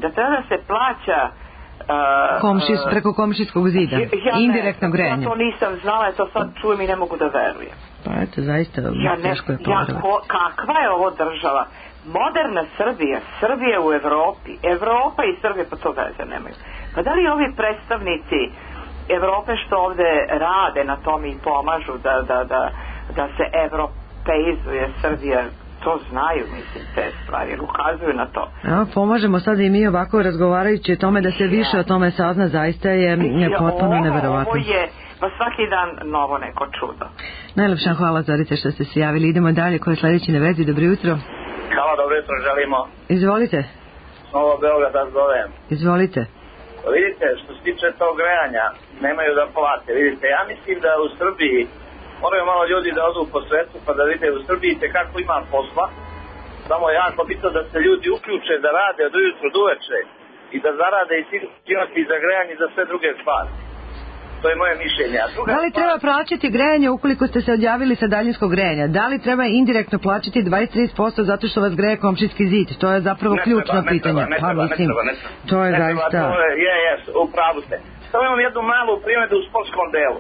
da treba da se plaća Uh, Komšis, preko komšijskog zida, ja indirektno ne, grejanje. Ja to nisam znala, ja to sad čujem i ne mogu da verujem. Pa eto, zaista ja ne, teško je ja, povjerovati. ko, kakva je ovo država? Moderna Srbija, Srbija u Evropi, Evropa i Srbija, pa to veze nemaju. Pa da li ovi predstavnici Evrope što ovde rade na tom i pomažu da, da, da, da se evropeizuje Srbija, to znaju, mislim, te stvari, jer ukazuju na to. Ja, pomažemo sad i mi ovako razgovarajući o tome da se više o tome sazna, zaista je, je potpuno ovo, neverovatno. Ovo je, pa svaki dan novo neko čudo. Najlepša hvala, Zorice, što ste se javili. Idemo dalje, ko je sledeći na vezi, dobro jutro. Hvala, dobro jutro, želimo. Izvolite. Novo Beograda zovem. Izvolite. Vidite, što se tiče tog grejanja, nemaju da plate. Vidite, ja mislim da u Srbiji moraju malo ljudi da odu po svetu pa da vide u Srbiji te kako ima posla. Samo je jako bitno da se ljudi uključe da rade od ujutru do uveče i da zarade i sigurnosti za grejanje i za sve druge stvari. To je moje mišljenje. Da li treba plaćati grejanje ukoliko ste se odjavili sa daljinskog grejanja? Da li treba indirektno plaćati dvadeset do trideset posto zato što vas greje komšijski zid? To je zapravo ne ključno treba, pitanje. Ne treba, pa, ne mislim, treba, ne treba. To je ne zaista... Treba, to je, je, je, u pravu ste. Samo imam jednu malu primjeru u sportskom delu.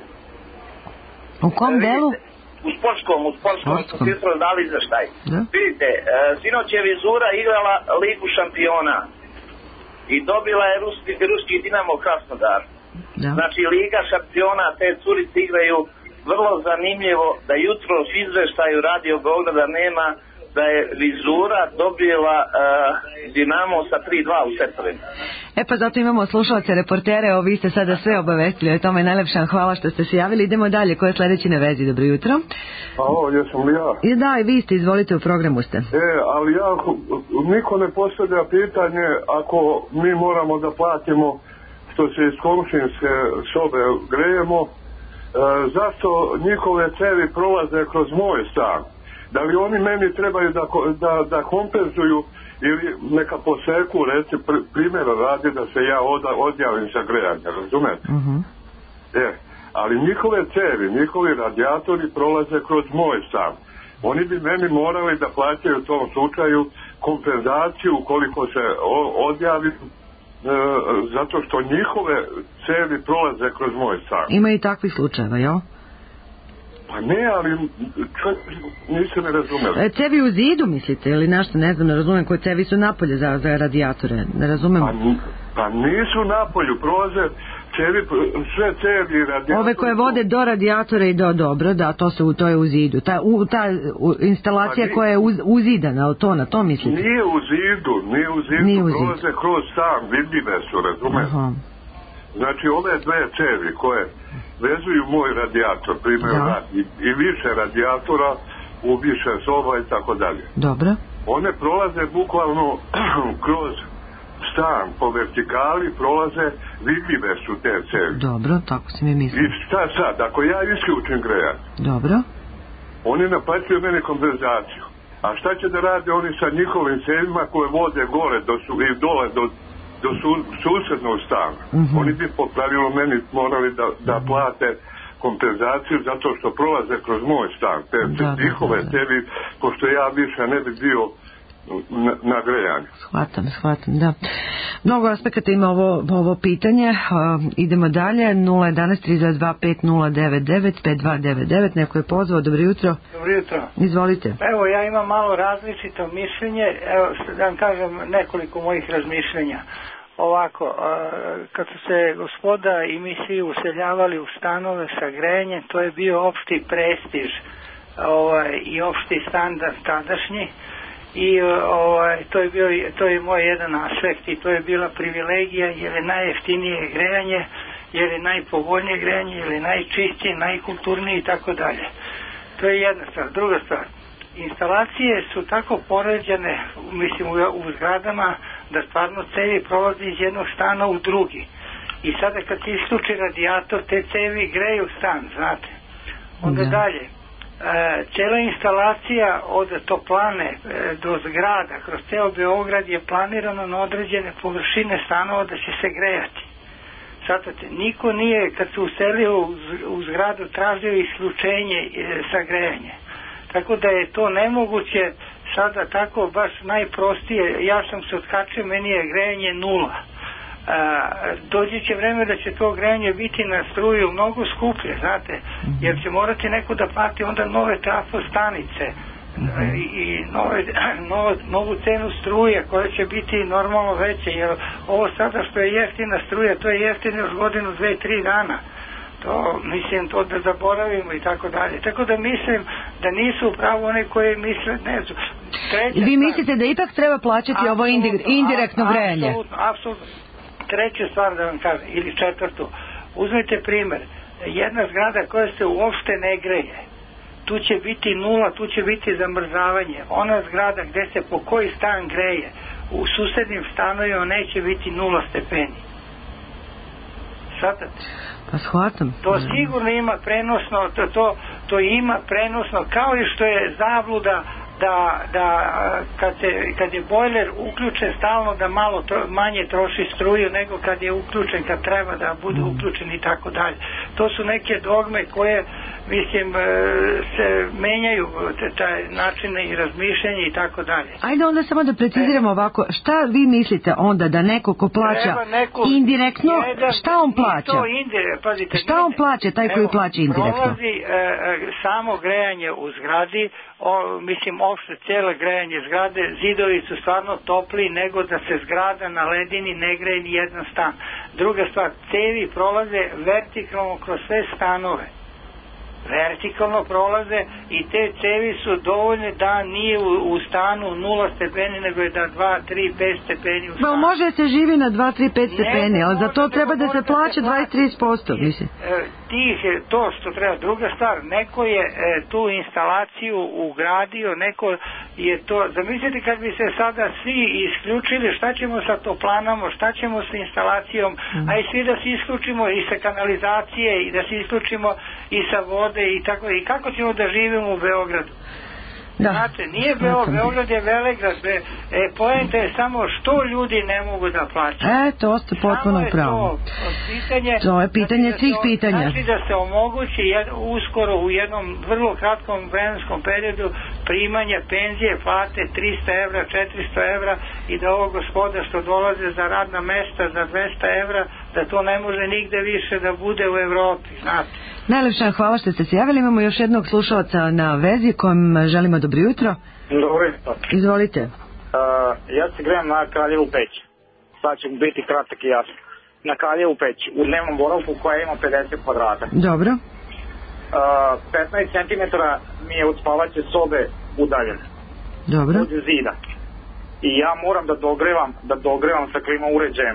U kom delu? U sportskom, u sportskom, sportskom. su jutro dali izveštaj. Da? Vidite, e, sinoć je Vizura igrala Ligu šampiona i dobila je ruski, ruski Dinamo Krasnodar. Da. Znači, Liga šampiona, te curice igraju vrlo zanimljivo da jutro u izveštaju Radio Beograda nema da je Vizura dobila uh, Dinamo sa tri dva u setovima. E pa zato imamo slušalce, reportere, evo vi ste sada sve obavestili o tome, najlepša hvala što ste se javili. Idemo dalje, ko je sledeći na vezi, dobro jutro. Alo, jesam li ja? I da, i vi ste, izvolite, u programu ste. E, ali ja, niko ne postavlja pitanje ako mi moramo da platimo što se iz komšinske sobe grejemo, e, zašto njihove cevi prolaze kroz moj stan? Da li oni meni trebaju da, da, da kompenzuju ili neka poseku, reci, pr, primjera radi da se ja od, odjavim sa grejanja, razumete? Uh-huh. E, ali njihove cevi, njihovi radijatori prolaze kroz moj stan. Oni bi meni morali da plaćaju u tom slučaju kompenzaciju ukoliko se o, odjavim, E, zato što njihove cevi prolaze kroz moj stan. Ima i takvih slučajeva, jel? Pa ne, ali čovjek, niste me razumeli. E, cevi u zidu, mislite, ili nešto, ne znam, ne razumem, koje cevi su napolje za, za radijatore, ne razumem. Pa, pa nisu napolju, prolaze cevi, sve cevi i radijatori. Ove koje vode do radijatora i do, dobro, da, to, se, to je u zidu. Ta, u, ta u, instalacija pa koja je uz, uzidana, ali to, na to mislite? Nije u zidu, nije u zidu, nije u zidu. Prolaze kroz stan, vidljive su, razumete? Aha. Znači, ove dve cevi koje vezuju moj radijator, primjer, i, i više radijatora u više soba i tako dalje. Dobro. One prolaze bukvalno kroz stan, po vertikali prolaze, vidljive su te cevi. Dobro, tako si mi mislio. I šta sad, ako ja isključim grejanje? Dobro. Oni naplaćuju meni kompenzaciju. A šta će da rade oni sa njihovim cevima koje vode gore do su, i dole do do su, susednog stana. Mm-hmm. Oni bi po pravilu meni morali da, da plate kompenzaciju zato što prolaze kroz moj stan. Te da, njihove da, da. Tebi, pošto ja više ne bi bio na, na grejanju. Shvatam, shvatam, da. Mnogo aspekata ima ovo, ovo pitanje. Uh, idemo dalje. nula jedan tri dva pet nula devet devet pet dva devet devet. Neko je pozvao. Dobro jutro. Dobro jutro. Izvolite. Evo, ja imam malo različito mišljenje. Evo, da vam kažem nekoliko mojih razmišljenja. Ovako, uh, kad su se gospoda i mi svi useljavali u stanove sa grejanjem, to je bio opšti prestiž ovaj, i opšti standard tadašnji. I ovaj, to je bio, to je moj jedan aspekt i to je bila privilegija jer je najjeftinije grejanje, jer je najpovoljnije grejanje, jer je najčistije, najkulturnije i tako dalje. To je jedna stvar. Druga stvar, instalacije su tako poređene, mislim, u, u zgradama da stvarno cevi prolazi iz jednog stana u drugi. I sada kad se isključi radijator, te cevi greju stan, znate. Onda da. dalje. E, cijela instalacija od toplane e, do zgrada kroz ceo Beograd je planirano na određene površine stanova da će se grejati. Svatate, niko nije kad se uselio u, u zgradu tražio isključenje e, sa grejanje. Tako da je to nemoguće sada tako baš najprostije, ja sam se otkačio, meni je grejanje nula. A, dođe će vreme da će to grejanje biti na struju mnogo skuplje, znate, jer će morati neko da plati onda nove trafostanice i, i nove, novo, novu cenu struje koja će biti normalno veće, jer ovo sada što je jeftina struja, to je jeftino još godinu, dve, tri dana. To, mislim, to da zaboravimo i tako dalje. Tako da mislim da nisu upravo one koje misle, ne znam. Treća Vi mislite da ipak treba plaćati ovo indirektno grejanje? Apsolutno, apsolutno. Treću stvar da vam kažem, ili četvrtu. Uzmite primer, jedna zgrada koja se uopšte ne greje, tu će biti nula, tu će biti zamrzavanje. Ona zgrada gde se po koji stan greje, u susednim stanovima neće biti nula stepeni. Svatate? Pa shvatam. To sigurno ima prenosno, to, to, to ima prenosno, kao i što je zabluda da, da kad, se, kad je bojler uključen stalno da malo tro, manje troši struju nego kad je uključen, kad treba da bude uključen i tako dalje. To su neke dogme koje, mislim, se menjaju, taj načine i razmišljanje i tako dalje. Ajde onda samo da preciziramo ovako, šta vi mislite onda da neko ko plaća neko, indirektno, jedan, šta on plaća? To indirekt, pazite, šta on plaća, taj koji plaća indirektno? Prolazi e, samo grejanje u zgradi, o, mislim, opšte cijelo grejanje zgrade, zidovi su stvarno topli nego da se zgrada na ledini ne greje ni jedan stan. Druga stvar, cevi prolaze vertikalno kroz sve stanove. Vertikalno prolaze i te cevi su dovoljne da nije u, u stanu nula stepeni, nego je da dva, tri, pet stepeni u stanu. Ma može se živi na dva, tri, pet stepeni, ali za to treba da se plaća dvadeset do trideset posto, mislim. Tih, to što treba. Druga stvar, neko je e, tu instalaciju ugradio, neko je to, zamislite kad bi se sada svi isključili, šta ćemo sa toplanama, šta ćemo sa instalacijom, mm. a i svi da se isključimo i sa kanalizacije i da se isključimo i sa vode i tako, i kako ćemo da živimo u Beogradu? Da. Znate, nije Beo, Beograd je Velegrad, be, e, poenta je samo što ljudi ne mogu da plaćaju. E, to ste potpuno pravo. Pitanje, to je pitanje znači svih to, pitanja. Znači da se omogući jed, uskoro u jednom vrlo kratkom vremenskom periodu primanje penzije, plate tristo evra, četiristo evra i da ovo gospoda što dolaze za radna mesta za dvesta evra, da to ne može nigde više da bude u Evropi, znate. Najlepša hvala što ste se javili. Imamo još jednog slušalca na vezi kojem želimo dobro jutro. Dobro jutro. Izvolite. Uh, ja se grejem na Kraljevu peć. Sad će biti kratak i jasno. Na Kraljevu peć, u dnevnom boravku koja ima pedeset kvadrata. Dobro. Uh, petnaest centimetara mi je od spavaće sobe udaljene. Dobro. Od zida. I ja moram da dogrevam, da dogrevam sa klima uređajem.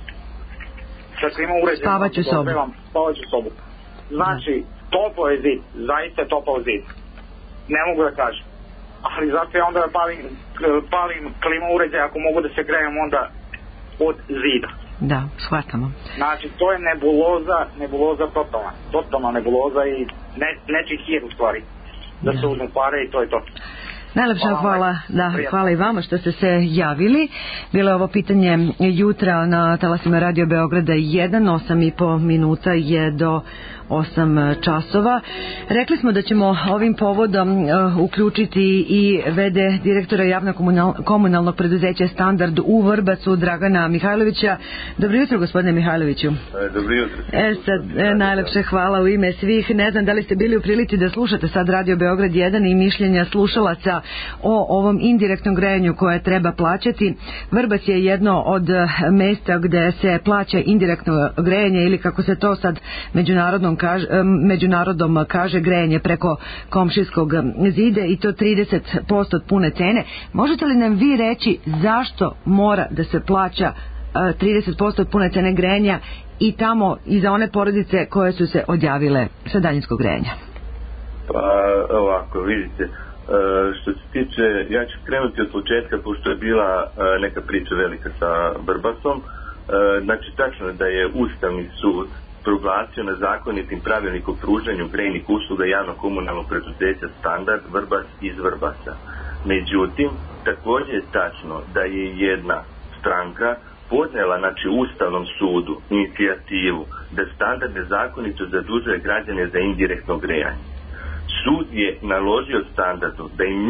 Sa klima uređajem. Spavaću sobu. Spavaću sobu. Znači, topao je zid, zaista je topao zid. Ne mogu da kažem. Ali zato ja onda palim, palim klima uređaj ako mogu da se grejem onda od zida. Da, shvatamo. Znači, to je nebuloza, nebuloza totalna. Totalna nebuloza i ne, neći hir u stvari. Da, da se uzmu pare i to je to. Najlepša hvala, hvala, da, hvala i vama što ste se javili. Bilo je ovo pitanje jutra na talasima Radio Beograda jedan, osam i po minuta je do osam časova. Rekli smo da ćemo ovim povodom uh, uključiti i v d direktora javnog komunal, komunalnog preduzeća Standard u Vrbasu, Dragana Mihajlovića. Dobro jutro, gospodine Mihajloviću. E, dobro jutro. E, sad, e, najlepše hvala u ime svih. Ne znam da li ste bili u prilici da slušate sad Radio Beograd jedan i mišljenja slušalaca o ovom indirektnom grejanju koje treba plaćati. Vrbas je jedno od mesta gde se plaća indirektno grejanje ili kako se to sad međunarodnom kaže, međunarodom kaže grejanje preko komšijskog zida i to trideset posto od pune cene. Možete li nam vi reći zašto mora da se plaća trideset posto od pune cene grejanja i tamo i za one porodice koje su se odjavile sa daljinskog grejanja? Pa ovako, vidite, što se tiče, ja ću krenuti od početka pošto je bila neka priča velika sa Vrbasom. Znači, tačno je da je Ustavni sud proglasio na zakonitim pravilnik o pružanju grejnih usluga javno komunalnog preduzeća Standard Vrbas iz Vrbasa. Međutim, također je tačno da je jedna stranka podnela, znači, Ustavnom sudu inicijativu da Standard nezakonito zadužuje građane za indirektno grejanje. Sud je naložio Standardu da i mi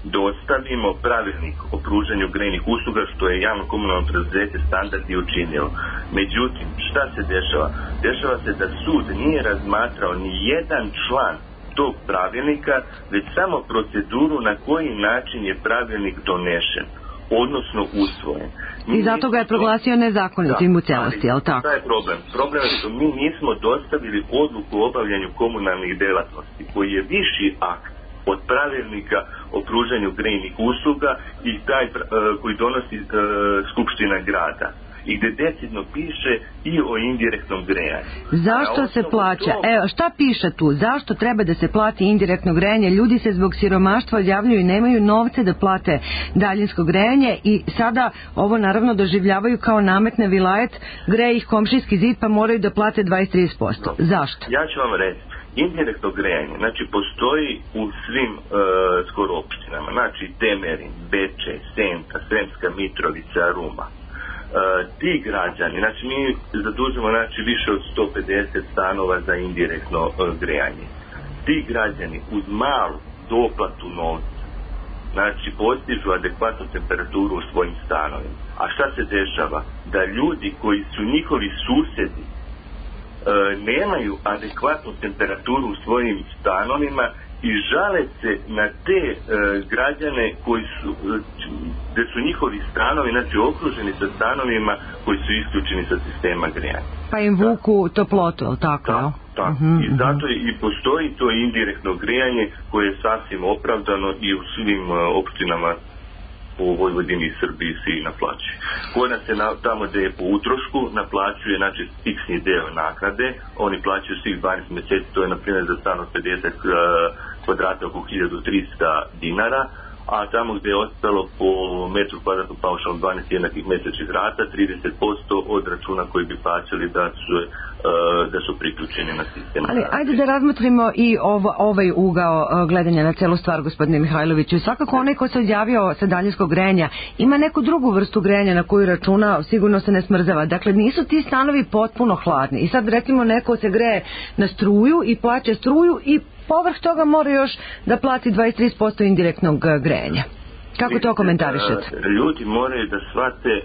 dostavimo pravilnik o pružanju grejnih usluga, što je javno komunalno preduzeće Standard i učinilo. Međutim, šta se dešava? Dešava se da sud nije razmatrao ni jedan član tog pravilnika, već samo proceduru na koji način je pravilnik donešen, odnosno usvojen. I zato ga je proglasio nezakonitim u celosti, je li tako? Šta je problem? Problem je što mi nismo dostavili odluku o obavljanju komunalnih delatnosti, koji je viši akt od pravilnika o pružanju grejnih usluga i taj uh, koji donosi uh, Skupština grada. I gde decidno piše i o indirektnom grejanju. Zašto se plaća? To... Evo, šta piše tu? Zašto treba da se plati indirektno grejanje? Ljudi se zbog siromaštva odjavljuju i nemaju novce da plate daljinsko grejanje i sada ovo naravno doživljavaju kao nametne vilajet, greje ih komšijski zid pa moraju da plate dvadeset do trideset posto. No. Zašto? Ja ću vam reći. Indirektno grejanje, znači postoji u svim e, skoro opštinama, znači Temerin, Bečej, Senta, Sremska Mitrovica, Ruma. Uh, ti građani, znači mi zadužimo znači više od sto pedeset stanova za indirektno uh, grejanje. Ti građani uz malu doplatu novca, znači postižu adekvatnu temperaturu u svojim stanovima. A šta se dešava? Da ljudi koji su njihovi susjedi uh, nemaju adekvatnu temperaturu u svojim stanovima i žale se na te e, građane koji su, e, gde su njihovi stanovi, znači okruženi sa stanovima koji su isključeni sa sistema grejanja. Pa im vuku toplotu, ali tako? Da, tako. Uh-huh, I zato i postoji to indirektno grejanje koje je sasvim opravdano i u svim uh, opštinama po Vojvodini i Srbiji se i naplaćuje. Kod nas se na, tamo gde je po utrošku naplaćuje, znači fiksni deo naknade, oni plaćaju svih dvanaest mjeseci, to je na primjer za stan od pedeset uh, kvadrata oko hiljadu trista dinara, a tamo gde je ostalo po metru kvadratnog paušalno dvanaest jednakih mjesečnih rata, trideset posto od računa koji bi plaćali da su, uh, da su priključeni na sistem. Ali ajde da razmotrimo i ovo, ovaj ugao gledanja na celu stvar, gospodine Mihajloviću. Svakako onaj ko se odjavio sa daljinskog grejanja ima neku drugu vrstu grejanja na koju računa, sigurno se ne smrzava. Dakle, nisu ti stanovi potpuno hladni. I sad recimo neko se greje na struju i plaća struju i povrh toga mora još da plati dvadeset do trideset posto indirektnog grejanja. Kako to komentarišete? Ljudi moraju da shvate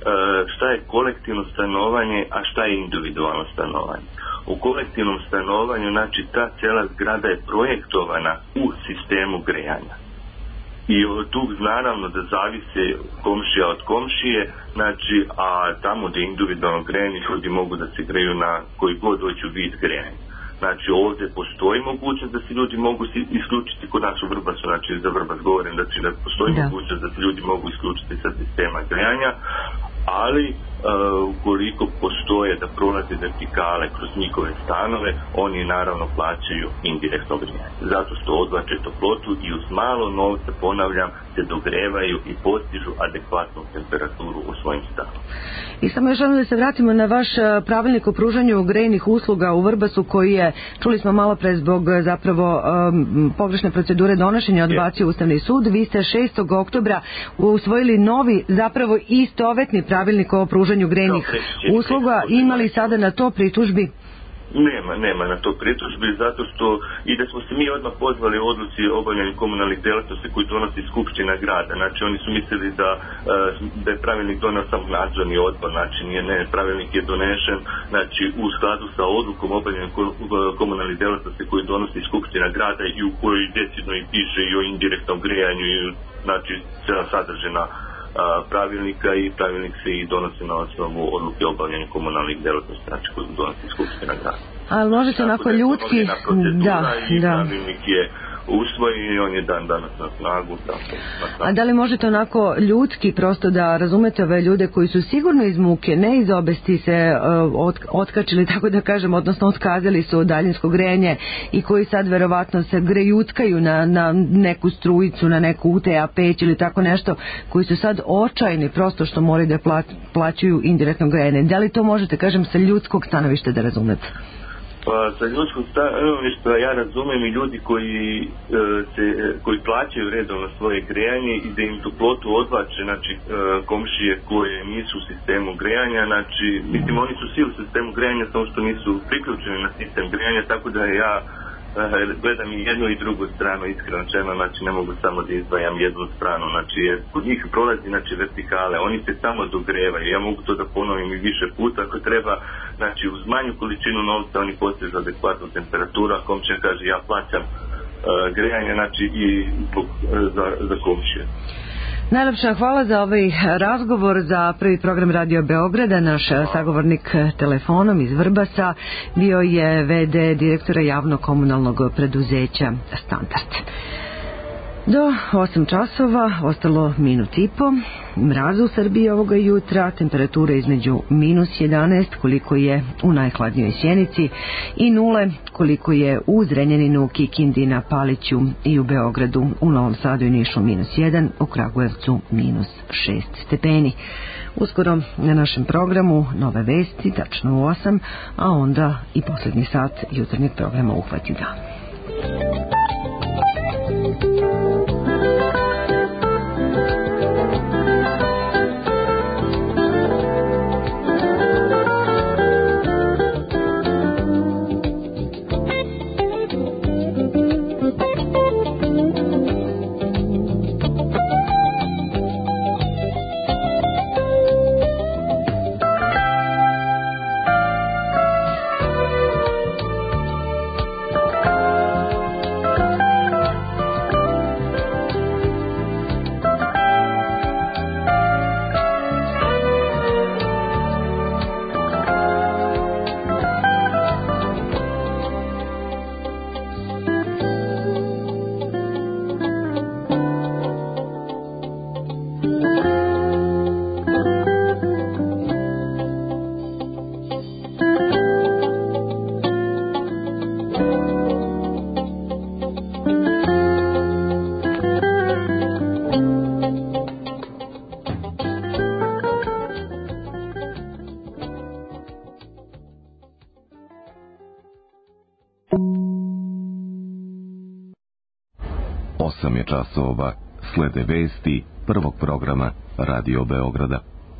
šta je kolektivno stanovanje, a šta je individualno stanovanje. U kolektivnom stanovanju, znači ta cijela zgrada je projektovana u sistemu grejanja. I tu naravno da zavise komšija od komšije, znači, a tamo gdje je individualno grejanje, ljudi mogu da se greju na koji god dođu vid grejanja. Znači ovdje postoji mogućnost da se ljudi mogu isključiti kod nas u Vrbasu, znači za Vrbas govorim, znači da postoji da. mogućnost da se ljudi mogu isključiti sa sistema grejanja, ali uh, ukoliko postoje da prolaze vertikale kroz njihove stanove, oni naravno plaćaju indirektno grejanje. Zato što odvlače toplotu i uz malo novca, ponavljam, se dogrevaju i postižu adekvatnu temperaturu u svojim stanovima. I samo još jednom da se vratimo na vaš pravilnik o pružanju grejnih usluga u Vrbasu koji je, čuli smo malo pre zbog zapravo um, pogrešne procedure donošenja odbacio Ustavni sud. Vi ste šestog oktobra usvojili novi, zapravo istovetni pravilnik o pružanju grejnih usluga. Imali sada na to pritužbi? Nema, nema na to pritužbi, zato što i da smo se mi odmah pozvali odluci o obavljanju komunalnih delatnosti koji donosi Skupština grada. Znači oni su mislili da, da je pravilnik donio samo nadzorni odbor, znači nije, ne, pravilnik je donešen znači u skladu sa odlukom o obavljanju komunalnih delatnosti koji donosi Skupština grada i u kojoj decidno i piše i o indirektnom grejanju i znači cijela sadržina pravilnika i pravilnik se i donosi na osnovu odluke o obavljanju komunalnih delatnosti, znači koju donosi Skupština grada. Ali možete onako ljudski, da, i da. Pravilnik je usvojen i on je dan danas na snagu. Tako, na snagu. A da li možete onako ljudski prosto da razumete ove ljude koji su sigurno iz muke, ne iz obesti se uh, otkačili, tako da kažem, odnosno otkazali su daljinsko grejanje i koji sad verovatno se grejutkaju na, na neku strujicu, na neku U T A peć ili tako nešto, koji su sad očajni prosto što moraju da pla, plaćaju indirektno grejanje. Da li to možete, kažem, sa ljudskog stanovišta da razumete? Pa sa ljudskog stanovišta ja razumem i ljudi koji, e, se, koji plaćaju redovno svoje grejanje i da im toplotu odvlače, znači e, komšije koje nisu u sistemu grejanja, znači mislim oni su svi u sistemu grejanja samo što nisu priključeni na sistem grejanja, tako da ja gledam i jednu i drugu stranu, iskreno čeno, znači ne mogu samo da izdvajam jednu stranu, znači jer kod njih prolazi znači vertikale, oni se samo dogrevaju, ja mogu to da ponovim i više puta ako treba, znači uz manju količinu novca oni postižu adekvatnu temperaturu, a komšija kaže ja plaćam uh, grejanje, znači i zbog, za, za komšije. Najlepša hvala za ovaj razgovor za prvi program Radio Beograda. Naš sagovornik telefonom iz Vrbasa bio je ve de direktora javnog komunalnog preduzeća Standard. Do osam časova ostalo minut i po. Mraz u Srbiji ovoga jutra, temperatura između minus jedanaest koliko je u najhladnijoj Sjenici i nule koliko je u Zrenjaninu, Kikindi, na Paliću i u Beogradu, u Novom Sadu i Nišu minus jedan, u Kragujevcu minus šest stepeni. Uskoro na našem programu nove vesti, tačno u osam, a onda i posljednji sat jutarnjeg programa Uhvati dan. osam je časova, slede vesti prvog programa Radio Beograda.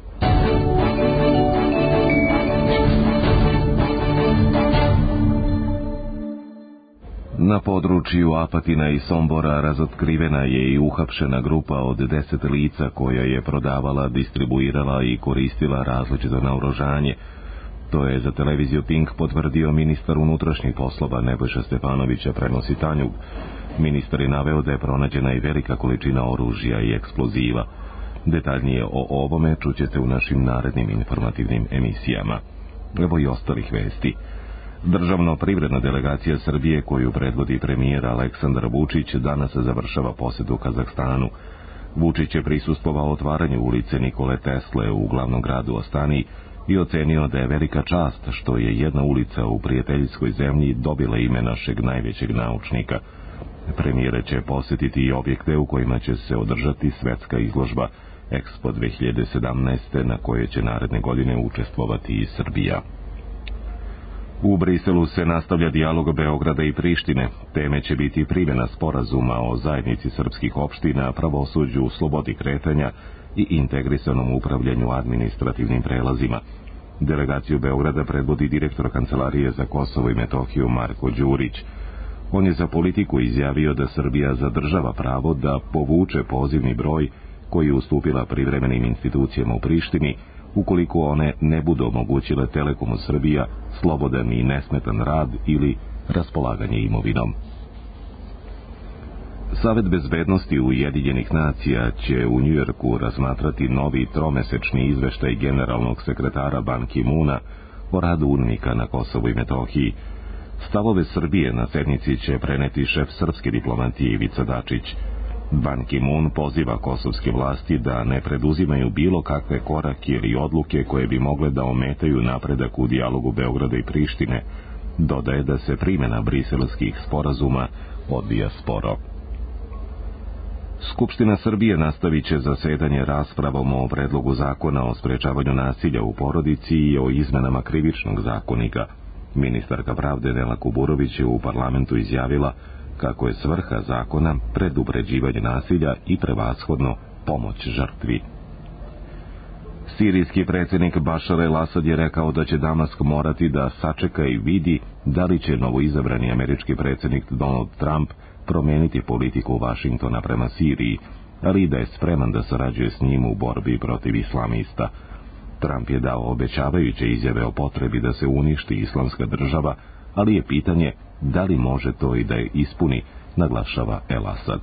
Na području Apatina i Sombora razotkrivena je i uhapšena grupa od deset lica koja je prodavala, distribuirala i koristila različito naoružanje. To je za televiziju Pink potvrdio ministar unutrašnjih poslova Nebojša Stefanovića, prenosi Tanjug. Ministar je naveo da je pronađena i velika količina oružja i eksploziva. Detaljnije o ovome čućete u našim narednim informativnim emisijama. Evo i ostalih vesti. Državno-privredna delegacija Srbije, koju predvodi premijer Aleksandar Vučić, danas završava posjetu Kazahstanu. Vučić je prisustvovao otvaranju ulice Nikole Tesle u glavnom gradu Astani i ocenio da je velika čast što je jedna ulica u prijateljskoj zemlji dobila ime našeg najvećeg naučnika. Premijer će posjetiti i objekte u kojima će se održati svetska izložba Expo dve hiljade sedamnaeste, na koje će naredne godine učestvovati i Srbija. U Briselu se nastavlja dijalog Beograda i Prištine. Teme će biti primjena sporazuma o zajednici srpskih opština, pravosuđu, slobodi kretanja i integrisanom upravljanju administrativnim prelazima. Delegaciju Beograda predvodi direktor Kancelarije za Kosovo i Metohiju Marko Đurić. On je za Politiku izjavio da Srbija zadržava pravo da povuče pozivni broj koji je ustupila privremenim institucijama u Prištini, ukoliko one ne budu omogućile Telekomu Srbija slobodan i nesmetan rad ili raspolaganje imovinom. Savet bezbednosti Ujedinjenih nacija će u Njujorku razmatrati novi tromesečni izveštaj generalnog sekretara Ban Ki-moona o radu UNMIK-a na Kosovu i Metohiji. Stavove Srbije na sednici će preneti šef srpske diplomatije Ivica Dačić. Ban Ki-moon poziva kosovske vlasti da ne preduzimaju bilo kakve korake ili odluke koje bi mogle da ometaju napredak u dijalogu Beograda i Prištine. Dodaje da se primjena briselskih sporazuma odvija sporo. Skupština Srbije nastavit će zasedanje raspravom o predlogu zakona o sprečavanju nasilja u porodici i o izmenama krivičnog zakonika. Ministarka pravde Nela Kuburović je u parlamentu izjavila kako je svrha zakona predupređivanje nasilja i prevashodno pomoć žrtvi. Sirijski predsjednik Bašar el-Asad je rekao da će Damask morati da sačeka i vidi da li će novoizabrani američki predsjednik Donald Trump promijeniti politiku Vašingtona prema Siriji, ali i da je spreman da sarađuje s njim u borbi protiv islamista. Trump je dao obećavajuće izjave o potrebi da se uništi islamska država, ali je pitanje da li može to i da je ispuni, naglašava el-Asad.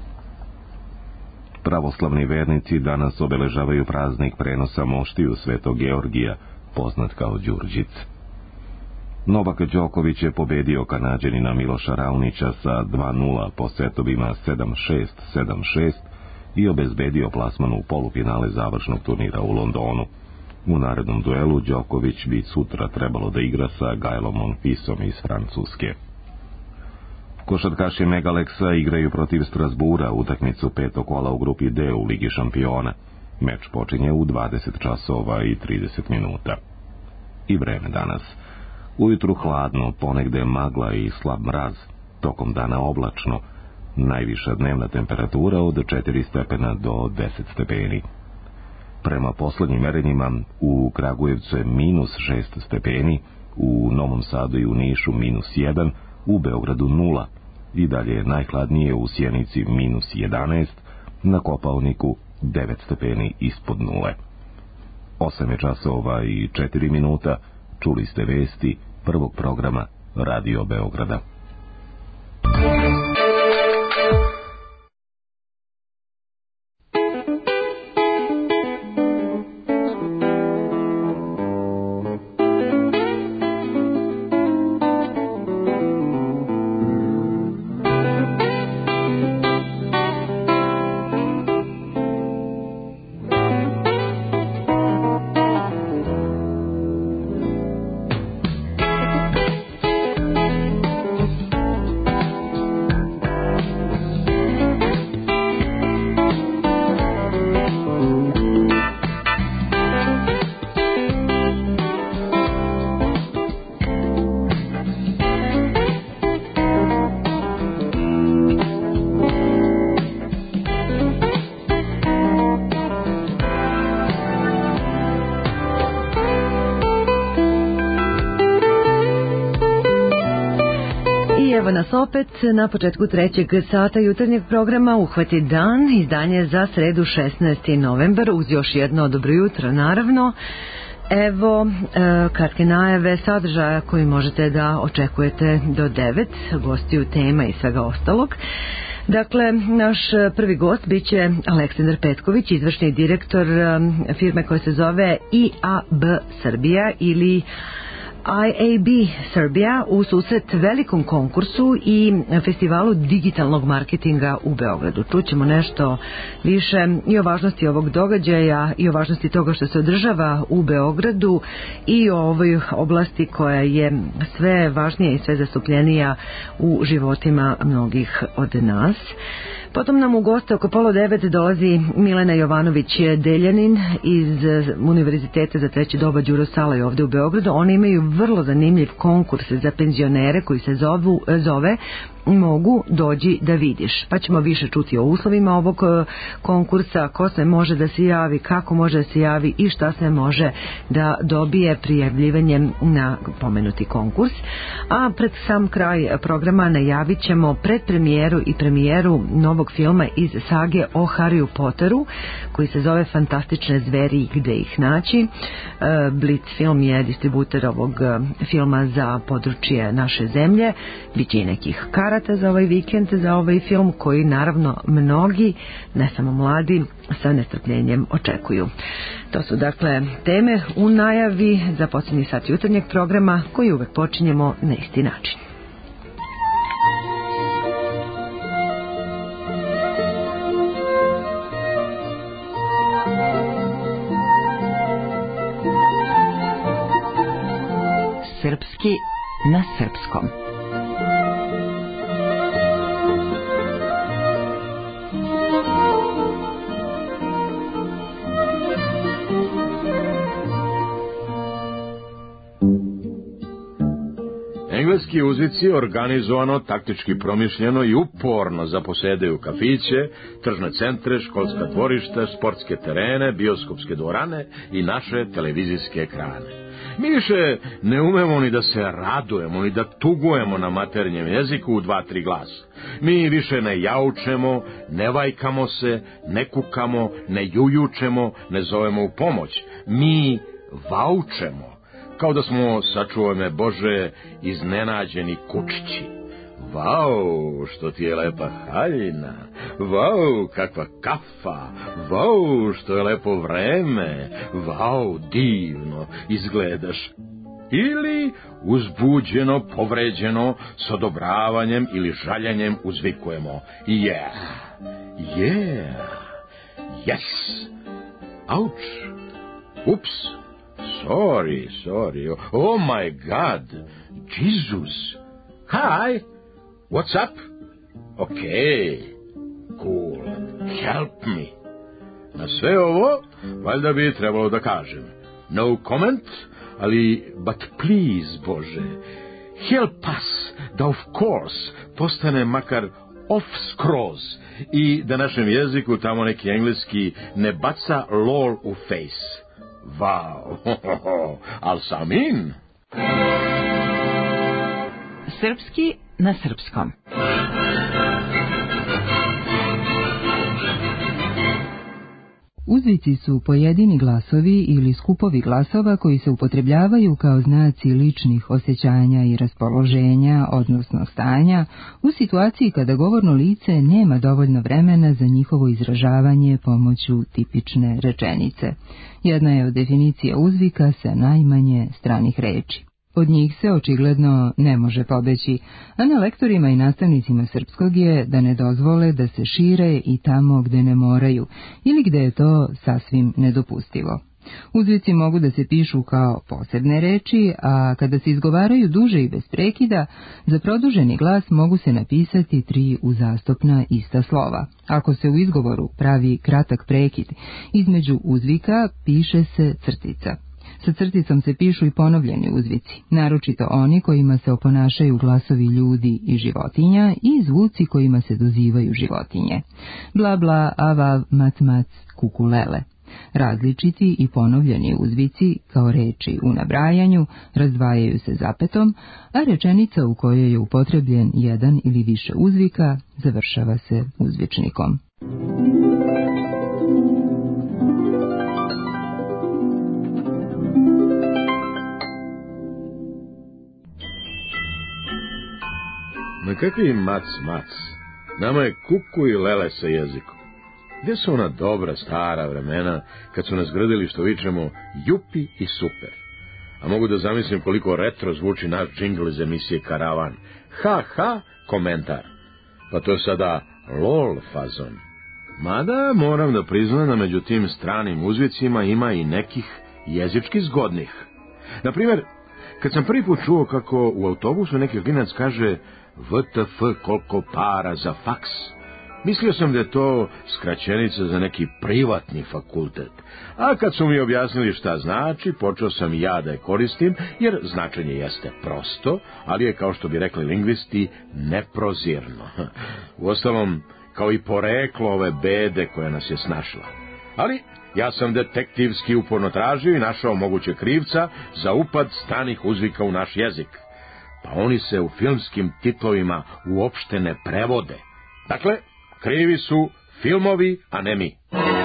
Pravoslavni vernici danas obeležavaju praznik prenosa moštiju Svetog Georgija, poznat kao Đurđic. Novak Đoković je pobedio Kanađanina Miloša Raonića sa dva nula po setovima sedam šest sedam šest i obezbedio plasman u polufinale završnog turnira u Londonu. U narednom duelu Đoković bi sutra trebalo da igra sa Gaelom Monfisom iz Francuske. Košarkaši Megaleksa igraju protiv Strasbura utakmicu petog kola u grupi D u Ligi šampiona. Meč počinje u dvadeset časova i trideset minuta. I vreme danas. Ujutru hladno, ponegde magla i slab mraz, tokom dana oblačno, najviša dnevna temperatura od četiri stepena do deset stepeni. Prema poslednjim merenjima u Kragujevcu je minus šest stepeni, u Novom Sadu i u Nišu minus jedan, u Beogradu nula, i dalje je najhladnije u Sjenici minus jedanaest, na Kopaoniku devet stepeni ispod nule. osam je časova i četiri minuta, čuli ste vesti prvog programa Radio Beograda. Evo nas opet na početku trećeg sata jutarnjeg programa Uhvati dan, izdanje za sredu šesnaesti novembar, uz još jedno dobro jutro naravno. Evo e, kratke najave sadržaja koji možete da očekujete do devet, gostiju tema i svega ostalog. Dakle, naš prvi gost biće Aleksandar Petković, izvršni direktor firme koja se zove I A B Srbija ili I A B Srbija u susret velikom konkursu i festivalu digitalnog marketinga u Beogradu. Čućemo nešto više i o važnosti ovog događaja i o važnosti toga što se održava u Beogradu i o ovoj oblasti koja je sve važnija i sve zastupljenija u životima mnogih od nas. Potom nam u goste oko pola devet dolazi Milena Jovanović-Deljanin iz Univerziteta za treće doba Đuro Salaj ovde u Beogradu. Oni imaju vrlo zanimljiv konkurs za penzionere koji se zovu, zove Mogu dođi da vidiš. Pa ćemo više čuti o uslovima ovog konkursa, ko se može da se javi, kako može da se javi i šta se može da dobije prijavljivanjem na pomenuti konkurs. A pred sam kraj programa najavit ćemo predpremijeru i premijeru novog filma iz sage o Harryu Potteru koji se zove Fantastične zveri i gde ih naći. Blitz film je distributer ovog filma za područje naše zemlje. Biće i nekih karata za ovaj vikend, za ovaj film koji naravno mnogi, ne samo mladi, sa nestrpljenjem očekuju. To su dakle teme u najavi za posljednji sat jutarnjeg programa koji uvek počinjemo na isti način. Srpski na srpskom. Engleski uzvici organizovano, taktički promišljeno i uporno zaposedaju kafiće, tržne centre, školska dvorišta, sportske terene, bioskopske dvorane i naše televizijske ekrane. Mi više ne umemo ni da se radujemo, ni da tugujemo na maternjem jeziku u dva, tri glasa. Mi više ne jaučemo, ne vajkamo se, ne kukamo, ne jujučemo, ne zovemo u pomoć. Mi vaučemo, kao da smo, sačuvaj me Bože, iznenađeni kučići. Vau, što ti je lepa haljina, vau, kakva kafa, vau, što je lepo vreme, vau, divno izgledaš. Ili uzbuđeno, povređeno, s odobravanjem ili žaljenjem uzvikujemo yeah, yeah, yes, ouch, ups, sorry, sorry, oh my God, Jesus, hi, what's up? Okay, cool, help me. Na sve ovo, valjda bi trebalo da kažem, no comment, ali, but please, Bože, help us da of course postane makar off skroz i da našem jeziku tamo neki engleski ne baca lol u face. Wow, al sam in. Srpski na srpskom. Uzvici su pojedini glasovi ili skupovi glasova koji se upotrebljavaju kao znaci ličnih osjećanja i raspoloženja, odnosno stanja, u situaciji kada govorno lice nema dovoljno vremena za njihovo izražavanje pomoću tipične rečenice. Jedna je od definicija uzvika sa najmanje stranih reči. Od njih se očigledno ne može pobeći, a na lektorima i nastavnicima srpskog je da ne dozvole da se šire i tamo gde ne moraju, ili gde je to sasvim nedopustivo. Uzvici mogu da se pišu kao posebne reči, a kada se izgovaraju duže i bez prekida, za produženi glas mogu se napisati tri uzastopna ista slova. Ako se u izgovoru pravi kratak prekid, između uzvika piše se crtica. Sa crticom se pišu i ponovljeni uzvici, naročito oni kojima se oponašaju glasovi ljudi i životinja i zvuci kojima se dozivaju životinje. Bla bla, avav, mat mac, kukulele. Različiti i ponovljeni uzvici, kao reči u nabrajanju, razdvajaju se zapetom, a rečenica u kojoj je upotrebljen jedan ili više uzvika završava se uzvičnikom. Ma kakvi mac, mac? Nama je kuku i lele sa jezikom. Gde su ona dobra, stara vremena, kad su nas grdili što vičemo jupi i super? A mogu da zamislim koliko retro zvuči naš džingl iz emisije Karavan. Ha, ha, komentar. Pa to je sada lol fazon. Mada moram da priznam da među tim stranim uzvicima ima i nekih jezički zgodnih. Naprimjer, kad sam prvi put čuo kako u autobusu neki klinac kaže V T F koliko para za faks, mislio sam da je to skraćenica za neki privatni fakultet. A kad su mi objasnili šta znači, počeo sam i ja da je koristim, jer značenje jeste prosto, ali je, kao što bi rekli lingvisti, neprozirno. Uostalom, kao i poreklo ove bede koja nas je snašla. Ali ja sam detektivski uporno tražio i našao moguće krivca za upad stranih uzvika u naš jezik. Pa oni se u filmskim titlovima uopšte ne prevode. Dakle, krivi su filmovi, a ne mi.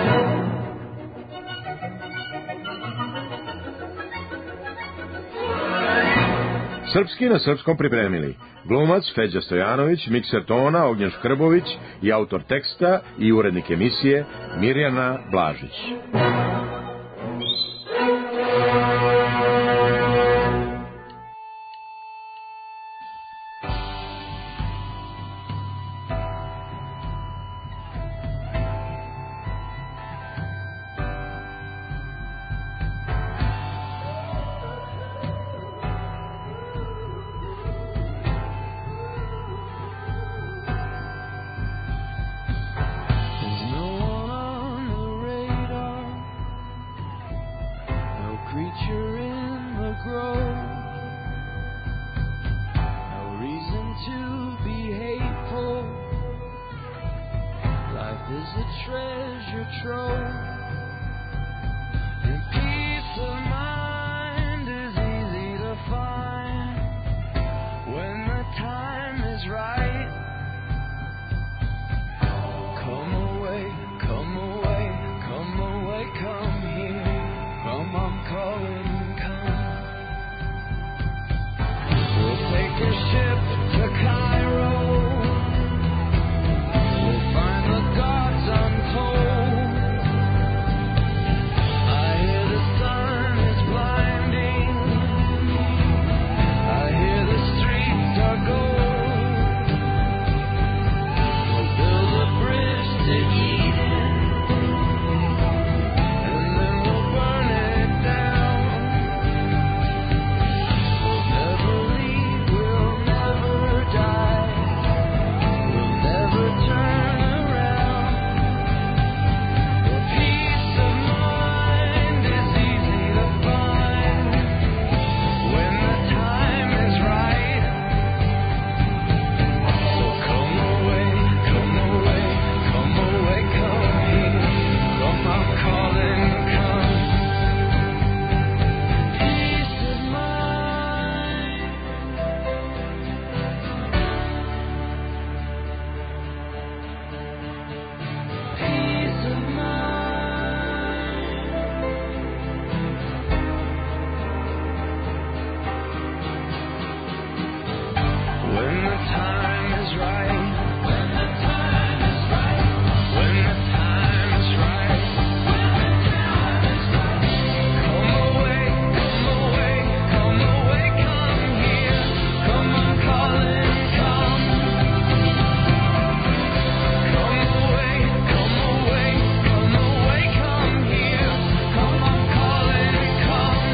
Srpski na srpskom pripremili glumac Feđa Stojanović, mikser tona Ognjen Škrbović i autor teksta i urednik emisije Mirjana Blažić. control. And peace of mind is easy to find when the time is right. Come away, come away, come away, come here. Come, I'm calling, come. We'll take a ship to Cairo. We'll find the gods untold. I hear the sun is blinding. I hear the streets are gold. We'll build a bridge to Eden, and then we'll burn it down. We'll never leave, we'll never die. We'll never turn around. The peace of mind is easy to find when the time is right. So come away, come away, come away, come here. Come, I'm calling, come. Peace of mind. Peace of mind. When the time is right. When the time is right. When the time is right. When the time is right. Come away, come away, come away, come here. Come, I'm calling, come. Come away, come away, come away, come here. Come, I'm calling, come.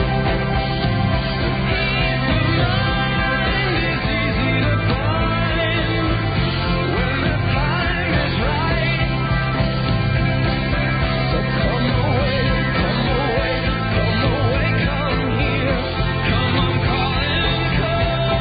Peace of mind is easy to find when the time is right. So come away, come away, come away, come here. Come, I'm calling, come.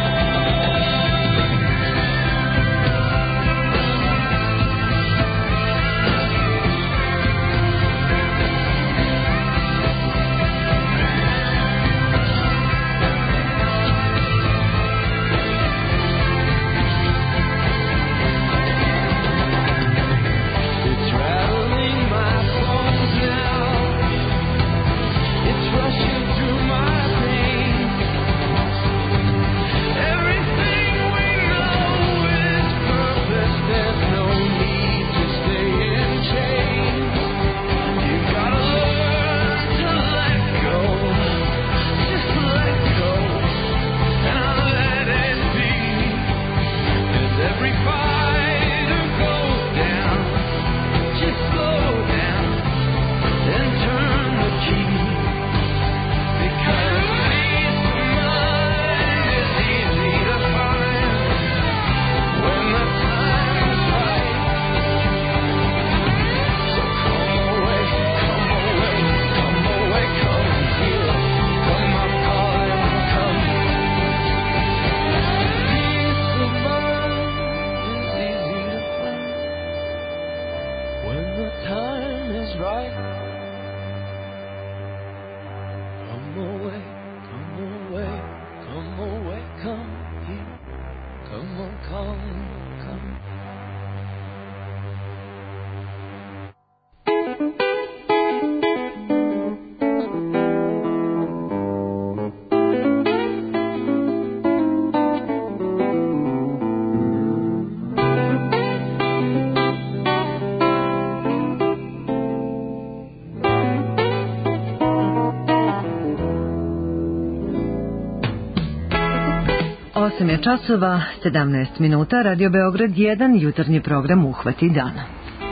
It's rattling my bones now. It's rushing through my veins. Everything we know is purpose. There's no need to stay in chains. You gotta learn to let go. Just let go, and I'll let it be. As every fighter goes down, just slow down and turn the key. Because peace of mind is easy to find when the time is right. So come away, come away, come away, come here. Come, I'm calling, come. Peace of mind is easy to find when the time is right. Come away, come away, come away, come here. Come, I'm calling, come. osam je časova, sedamnaest minuta, Radio Beograd jedan, jutarnji program Uhvati dana.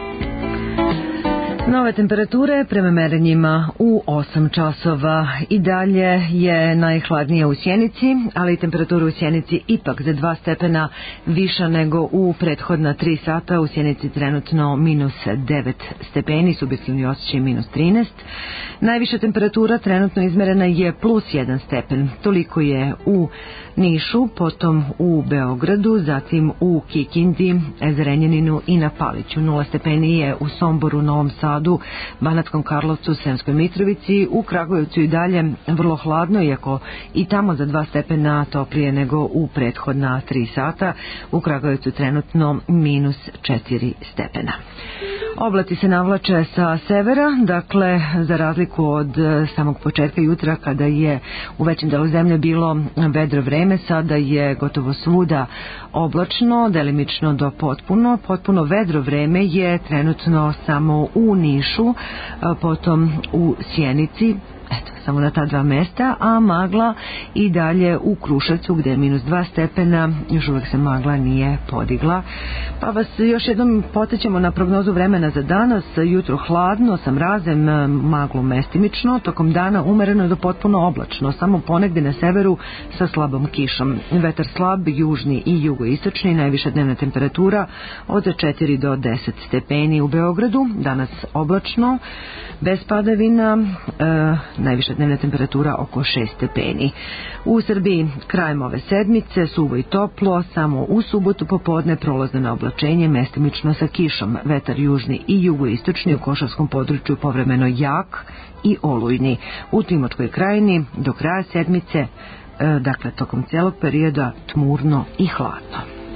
Nove temperature prema merenjima u osam časova. I dalje je najhladnije u Sjenici, ali temperatura u Sjenici ipak za dva stepena viša nego u prethodna tri sata. U Sjenici trenutno minus devet stepeni, subjektivni osjećaj minus trinaest. Najviša temperatura trenutno izmerena je plus jedan stepen. Toliko je u Nišu, potom u Beogradu, zatim u Kikindi, Zrenjaninu i na Paliću. Nula stepeni je u Somboru, Novom Sadu, Čadu, Banatskom Karlovcu, Sremskoj Mitrovici. U Kragujevcu i dalje vrlo hladno, iako i tamo za dva stepena toplije nego u prethodna tri sata. U Kragujevcu trenutno minus četiri stepena. Oblaci se navlače sa severa, dakle za razliku od samog početka jutra kada je u većem delu zemlje bilo vedro vreme, sada je gotovo svuda oblačno, delimično do potpuno. Potpuno vedro vreme je trenutno samo u Nišu, potom u Sjenici, eto, samo na ta dva mesta, a magla i dalje u Kruševcu gde je minus dva stepena, još uvek se magla nije podigla. Pa vas još jednom podsjećamo na prognozu vremena za danas. Jutro hladno, sa mrazem, maglu mestimično, tokom dana umereno do potpuno oblačno, samo ponegde na severu sa slabom kišom. Vetar slab, južni i jugoistočni, najviša dnevna temperatura od četiri do deset stepeni u Beogradu, danas oblačno, bez padavina, e, najviša dnevna temperatura oko šest stepeni. U Srbiji krajem ove sedmice suvo i toplo, samo u subotu popodne prolazno na oblačenje, mestimično sa kišom. Vetar južni i jugoistočni, u Košavskom području povremeno jak i olujni. U Timočkoj krajini do kraja sedmice, e, dakle tokom cijelog perioda, tmurno i hladno.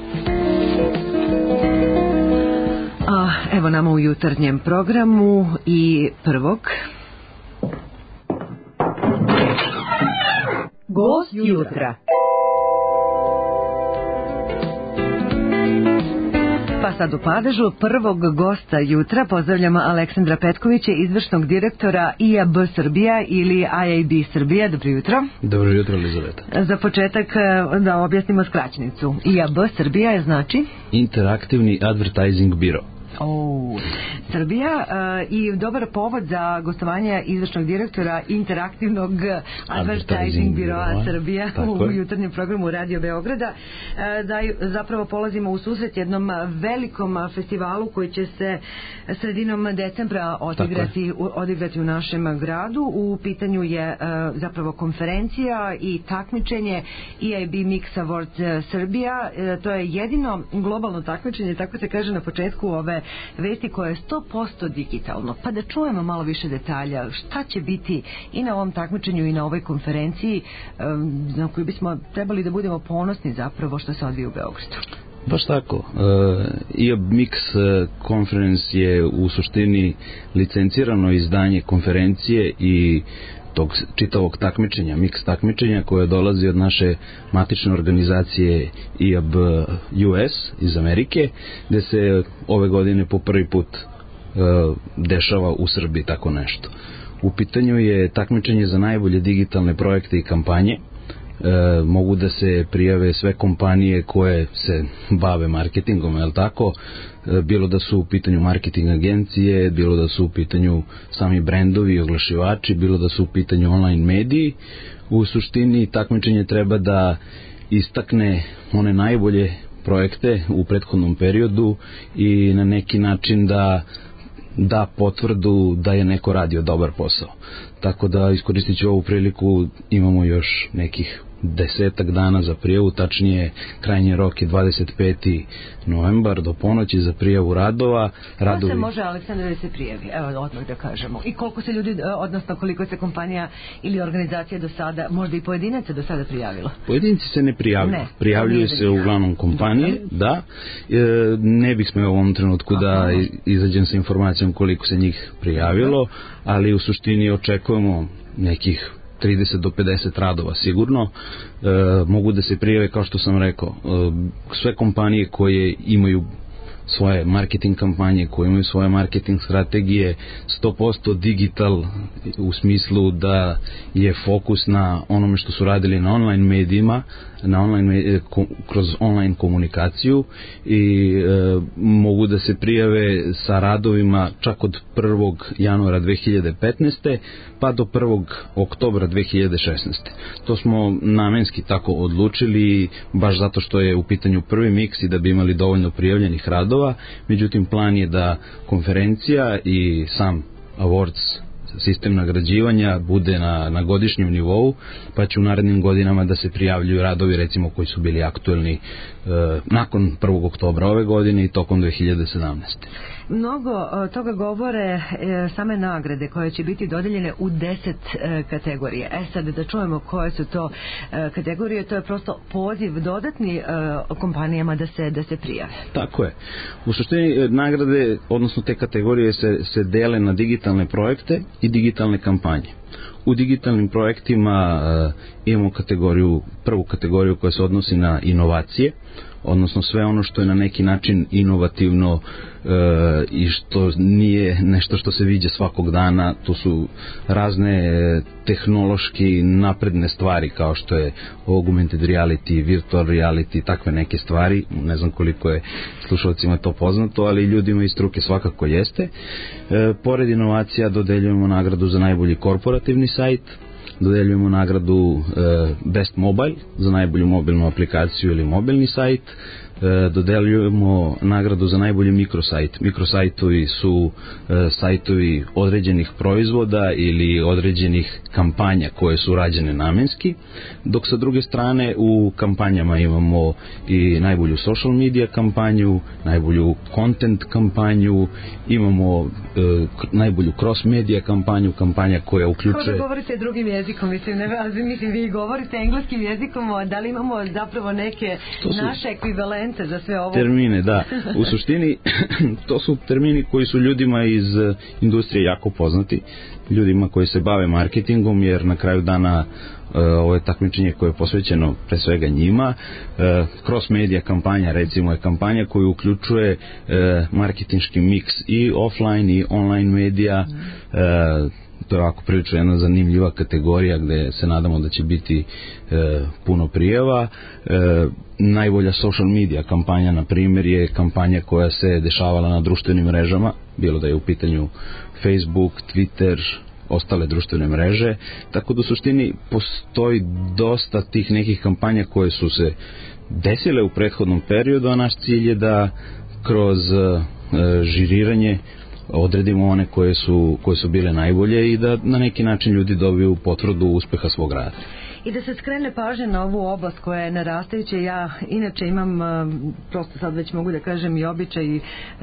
A evo nama u jutarnjem programu i prvog Gost jutra. Pa sad u padežu prvog gosta jutra pozdravljamo Aleksandra Petkovića, izvršnog direktora I A B Srbija ili I A B Srbija. Dobro jutro. Dobro jutro, Elizaveta. Za početak da objasnimo skraćenicu. I A B Srbija je znači? Interaktivni advertising biro. Oh, Srbija uh, i dobar povod za gostovanje izvršnog direktora interaktivnog advertising biroa Srbija u jutarnjem programu Radio Beograda, uh, da zapravo polazimo u susret jednom velikom festivalu koji će se sredinom decembra odigrati, u, odigrati u našem gradu. U pitanju je uh, zapravo konferencija i takmičenje I A B Mix Awards Srbija. Uh, to je jedino globalno takmičenje, tako se kaže na početku ove vesti, koje je sto posto digitalno. Pa da čujemo malo više detalja šta će biti i na ovom takmičenju i na ovoj konferenciji na kojoj bismo trebali da budemo ponosni zapravo što se odvija u Beogradu. Baš tako. Uh, I A B Mix Conference je u suštini licencirano izdanje konferencije i tog čitavog takmičenja, mix takmičenja koje dolazi od naše matične organizacije I A B U S iz Amerike, gde se ove godine po prvi put e, dešava u Srbiji tako nešto. U pitanju je takmičenje za najbolje digitalne projekte i kampanje. E, mogu da se prijave sve kompanije koje se bave marketingom, je li tako? E, bilo da su u pitanju marketing agencije, bilo da su u pitanju sami brendovi i oglašivači, bilo da su u pitanju online mediji. U suštini takmičenje treba da istakne one najbolje projekte u prethodnom periodu i na neki način da da potvrdu da je neko radio dobar posao. Tako da iskoristit ću ovu priliku, imamo još nekih desetak dana za prijavu, tačnije krajnji rok je dvadeset peti novembar do ponoći za prijavu radova. Radovi... Ko se može, Aleksandar, da se prijavi? Evo, odmah da kažemo. I koliko se ljudi, odnosno koliko se kompanija ili organizacija do sada, možda i pojedinaca do sada prijavilo? Pojedinci se ne prijavljuju. Ne, prijavljuju se uglavnom kompanije, da. E, ne bih smeo u ovom trenutku Aha. da izađem sa informacijom koliko se njih prijavilo, ali u suštini očekujemo nekih trideset do pedeset radova sigurno. E, mogu da se prijave, kao što sam rekao, e, sve kompanije koje imaju svoje marketing kampanje, koje imaju svoje marketing strategije, sto posto digital u smislu da je fokus na onome što su radili na online medijima, na online, kroz online komunikaciju i e, mogu da se prijave sa radovima čak od prvog januara dve hiljade petnaeste pa do prvog oktobra dve hiljade šesnaeste. To smo namenski tako odlučili, baš zato što je u pitanju prvi miks i da bi imali dovoljno prijavljenih radova. Međutim, plan je da konferencija i sam Awards sistem nagrađivanja bude na, na godišnjem nivou, pa će u narednim godinama da se prijavljuju radovi recimo koji su bili aktuelni e, nakon prvog oktobra ove godine i tokom dve hiljade sedamnaeste. Mnogo o, toga govore e, same nagrade koje će biti dodeljene u deset e, kategorije. E sad da čujemo koje su to e, kategorije, to je prosto poziv dodatni e, kompanijama da se, da se prijave. Tako je. U suštini nagrade, odnosno te kategorije se, se dele na digitalne projekte i digitalne kampanje. U digitalnim projektima e, imamo kategoriju, prvu kategoriju koja se odnosi na inovacije, odnosno sve ono što je na neki način inovativno e, i što nije nešto što se viđe svakog dana. To su razne e, tehnološki napredne stvari kao što je augmented reality, virtual reality, takve neke stvari. Ne znam koliko je slušalcima to poznato, ali ljudima iz struke svakako jeste. E, pored inovacija dodeljujemo nagradu za najbolji korporativni sajt, dodeljujemo nagradu e, Best Mobile za najbolju mobilnu aplikaciju ili mobilni sajt, e, dodeljujemo nagradu za najbolji mikrosajt. Mikrosajtovi su e, sajtovi određenih proizvoda ili određenih kampanja koje su rađene namenski, dok sa druge strane u kampanjama imamo i najbolju social media kampanju, najbolju content kampanju, imamo e, najbolju cross media kampanju, kampanja koja uključuje... Kako da govorite drugim jezikom, mislim, ne, mislim, vi govorite engleskim jezikom, da li imamo zapravo neke naše ekvivalente za sve ovo? Termine, da. U suštini, to su termini koji su ljudima iz industrije jako poznati, ljudima koji se bave marketingom, jer na kraju dana ovo je takmičenje koje je posvećeno pre svega njima. Cross media kampanja recimo je kampanja koju uključuje marketinški miks i offline i online medija. To je ovako prilično jedna zanimljiva kategorija gde se nadamo da će biti e, puno prijava. E, najbolja social media kampanja, na primjer, je kampanja koja se dešavala na društvenim mrežama, bilo da je u pitanju Facebook, Twitter, ostale društvene mreže, tako da u suštini postoji dosta tih nekih kampanja koje su se desile u prethodnom periodu, a naš cilj je da kroz e, žiriranje odredimo one koje su, koje su bile najbolje i da na neki način ljudi dobiju potvrdu uspeha svog rada. I da se skrene pažnja na ovu oblast koja je narastajuća. Ja inače imam, prosto sad već mogu da kažem i običaj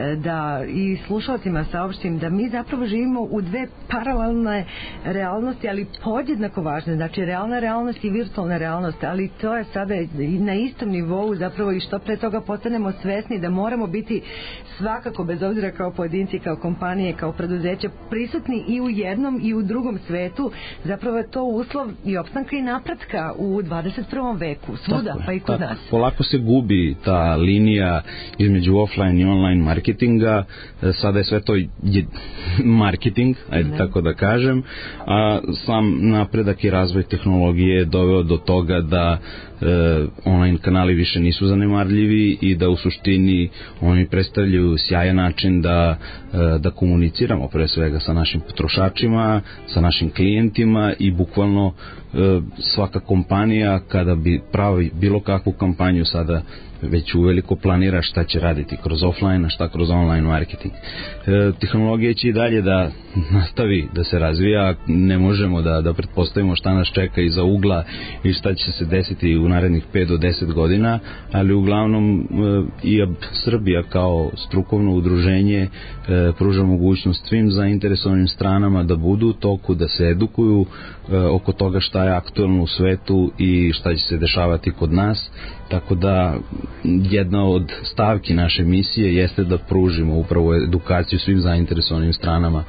da i slušalcima saopštim da mi zapravo živimo u dve paralelne realnosti, ali podjednako važne. Znači realna realnost i virtualna realnost, ali to je sada na istom nivou zapravo i što pre toga postanemo svesni da moramo biti svakako, bez obzira kao pojedinci, kao kompanije, kao preduzeće, prisutni i u jednom i u drugom svetu. Zapravo je to uslov i opstanka i napretka u dvadeset prvom veku, svuda, pa i kod tako, nas. Polako se gubi ta linija između offline i online marketinga, sada je sve to je marketing, ajde ne. tako da kažem, a sam napredak i razvoj tehnologije je doveo do toga da e, online kanali više nisu zanemarljivi i da u suštini oni predstavljaju sjajan način da, e, da komuniciramo pre svega sa našim potrošačima, sa našim klijentima i bukvalno e, svaka kompanija kada bi pravi bilo kakvu kampanju sada već uveliko planira šta će raditi kroz offline, a šta kroz online marketing. E, tehnologija će i dalje da nastavi da se razvija, ne možemo da, da pretpostavimo šta nas čeka iza ugla i šta će se desiti u narednih pet do deset godina, ali uglavnom e, I A B Srbija kao strukovno udruženje e, pruža mogućnost svim zainteresovanim stranama da budu u toku, da se edukuju e, oko toga šta je aktuelno u svetu i šta će se dešavati kod nas, tako da jedna od stavki naše misije jeste da pružimo upravo edukaciju svim zainteresovanim stranama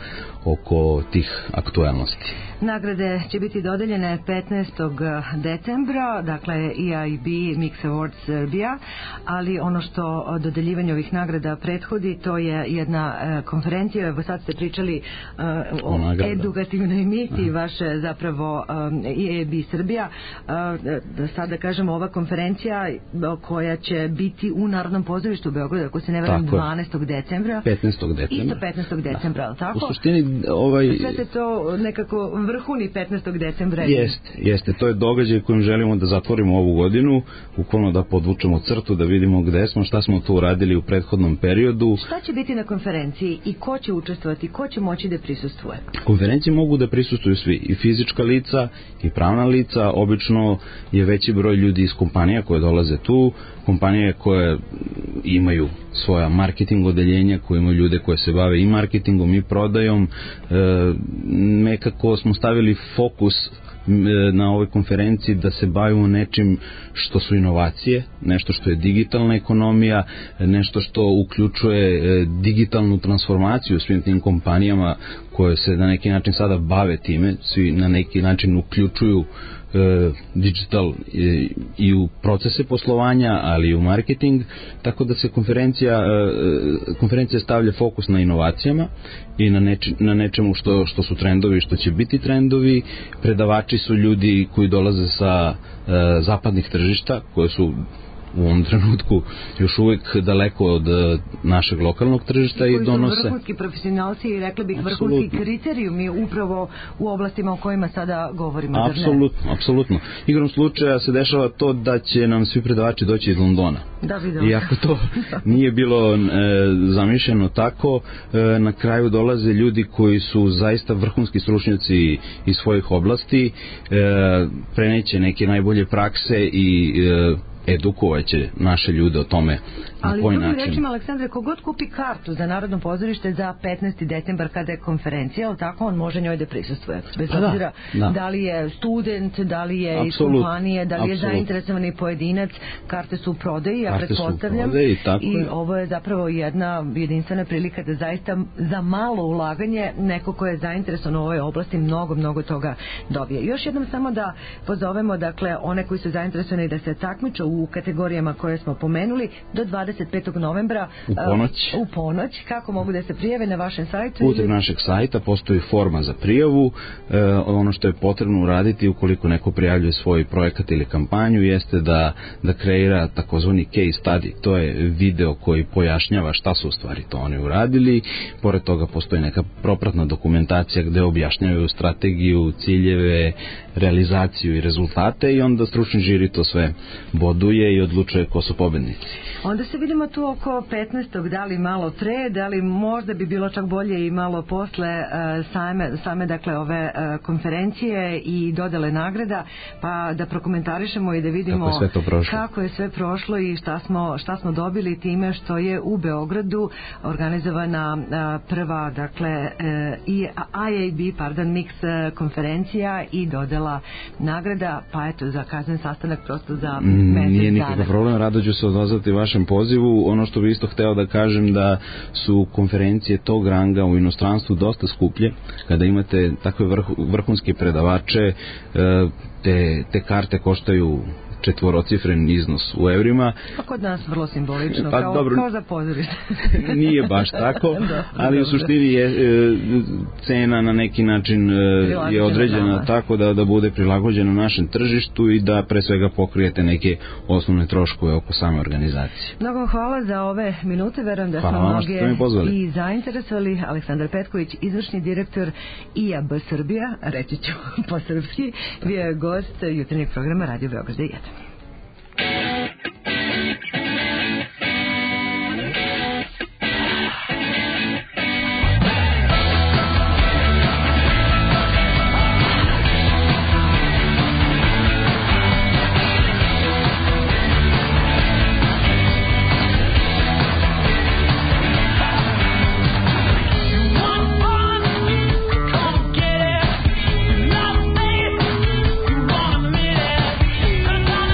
oko tih aktuelnosti. Nagrade će biti dodeljene petnaestog decembra, dakle E I B Mix Awards Serbia, ali ono što dodeljivanje ovih nagrada prethodi, to je jedna konferencija. Evo sad ste pričali uh, o, o edukativnoj misiji vaše zapravo um, E I B Srbija. Uh, sada kažemo ova konferencija koja će biti u Narodnom pozorištu u Beogradu, ako se ne varam, dvanaestog decembra. petnaestog decembra. Isto petnaestog decembra, ali tako? U suštini ovaj... sve se to nekako vrhuni petnaestog decembra. Jeste, jeste. To je događaj kojim želimo da zatvorimo ovu godinu, bukvalno da podvučemo crtu, da vidimo gde smo, šta smo tu uradili u prethodnom periodu. Šta će biti na konferenciji i ko će učestvovati, ko će moći da prisustvuje? Konferenciji mogu da prisustvuju svi, i fizička lica, i pravna lica. Obično je veći broj ljudi iz kompanija koje dolaze tu, kompanije koje imaju svoja marketing odeljenja, koje imaju ljude koje se bave i marketingom i prodajom. E, nekako smo stavili fokus na ovoj konferenciji da se bavimo nečim što su inovacije, nešto što je digitalna ekonomija, nešto što uključuje digitalnu transformaciju svim tim kompanijama koje se na neki način sada bave time, svi na neki način uključuju digital i u procese poslovanja, ali i u marketing, tako da se konferencija konferencija stavlja fokus na inovacijama i na, neč, na nečemu što, što su trendovi, što će biti trendovi. Predavači su ljudi koji dolaze sa e, zapadnih tržišta, koje su u ovom trenutku još uvijek daleko od našeg lokalnog tržišta i, i donose... Koji su vrhunski profesionalci i rekli bih vrhunski kriterijumi upravo u oblastima o kojima sada govorimo. Apsolutno, apsolutno. Igrom slučaja se dešava to da će nam svi predavači doći iz Londona. Da, vidim. Iako to nije bilo e, zamišljeno tako, e, na kraju dolaze ljudi koji su zaista vrhunski stručnjaci iz svojih oblasti, e, preneće neke najbolje prakse i e, edukovaće naše ljude o tome na koji način. Ali rečima, Aleksandre, kogod kupi kartu za Narodno pozorište za petnaesti decembar kada je konferencija, ali tako on može njoj da prisustvuje. Bez obzira da, da. da li je student, da li je iz kompanije, da li je zainteresovani pojedinac, karte su u prodaji, ja pretpostavljam. Prodaji, I je. Ovo je zapravo jedna jedinstvena prilika da zaista za malo ulaganje neko ko je zainteresovan u ovoj oblasti mnogo, mnogo toga dobije. Još jednom samo da pozovemo, dakle, one koji su zainteresovani da se takmiče u kategorijama koje smo pomenuli do dvadeset petog novembra u ponoć. Uh, u ponoć. Kako mogu da se prijave na vašem sajtu? Putem ili... našeg sajta postoji forma za prijavu. Uh, ono što je potrebno uraditi ukoliko neko prijavljuje svoj projekat ili kampanju jeste da, da kreira takozvani case study. To je video koji pojašnjava šta su u stvari to oni uradili. Pored toga postoji neka propratna dokumentacija gde objašnjavaju strategiju, ciljeve, realizaciju i rezultate i onda stručni žiri to sve boduje i odlučuje ko su pobednici. Onda se vidimo tu oko petnaestog da li malo pre, da li možda bi bilo čak bolje i malo posle uh, same, same dakle ove uh, konferencije i dodele nagrada, pa da prokomentarišemo i da vidimo kako je sve, to prošlo. Kako je sve prošlo i šta smo, šta smo dobili time što je u Beogradu organizovana uh, prva dakle uh, i I A B, pardon, mix uh, konferencija i dodela nagrada, pa eto za kazan sastanak prosto za mesec Nije nikakav problem, rado ću se odazvati vašem pozivu. Ono što bi isto hteo da kažem da su konferencije tog ranga u inostranstvu dosta skuplje. Kada imate takve vrh, vrhunske predavače, te, te karte koštaju četvorocifren iznos u evrima. Pa kod nas vrlo simbolično, pa, kao, dobro, kao za pozorište. Nije baš tako, ali u suštini je e, cena na neki način e, je određena nama. Tako da, da bude prilagođena našem tržištu i da pre svega pokrijete neke osnovne troškove oko same organizacije. Mnogo hvala za ove minute, verujem da smo mnoge i zainteresovali. Aleksandar Petković, izvršni direktor I A B Srbija, reći ću po srpski, bio je gost jutarnjeg programa Radio Beograda jedan. Gonna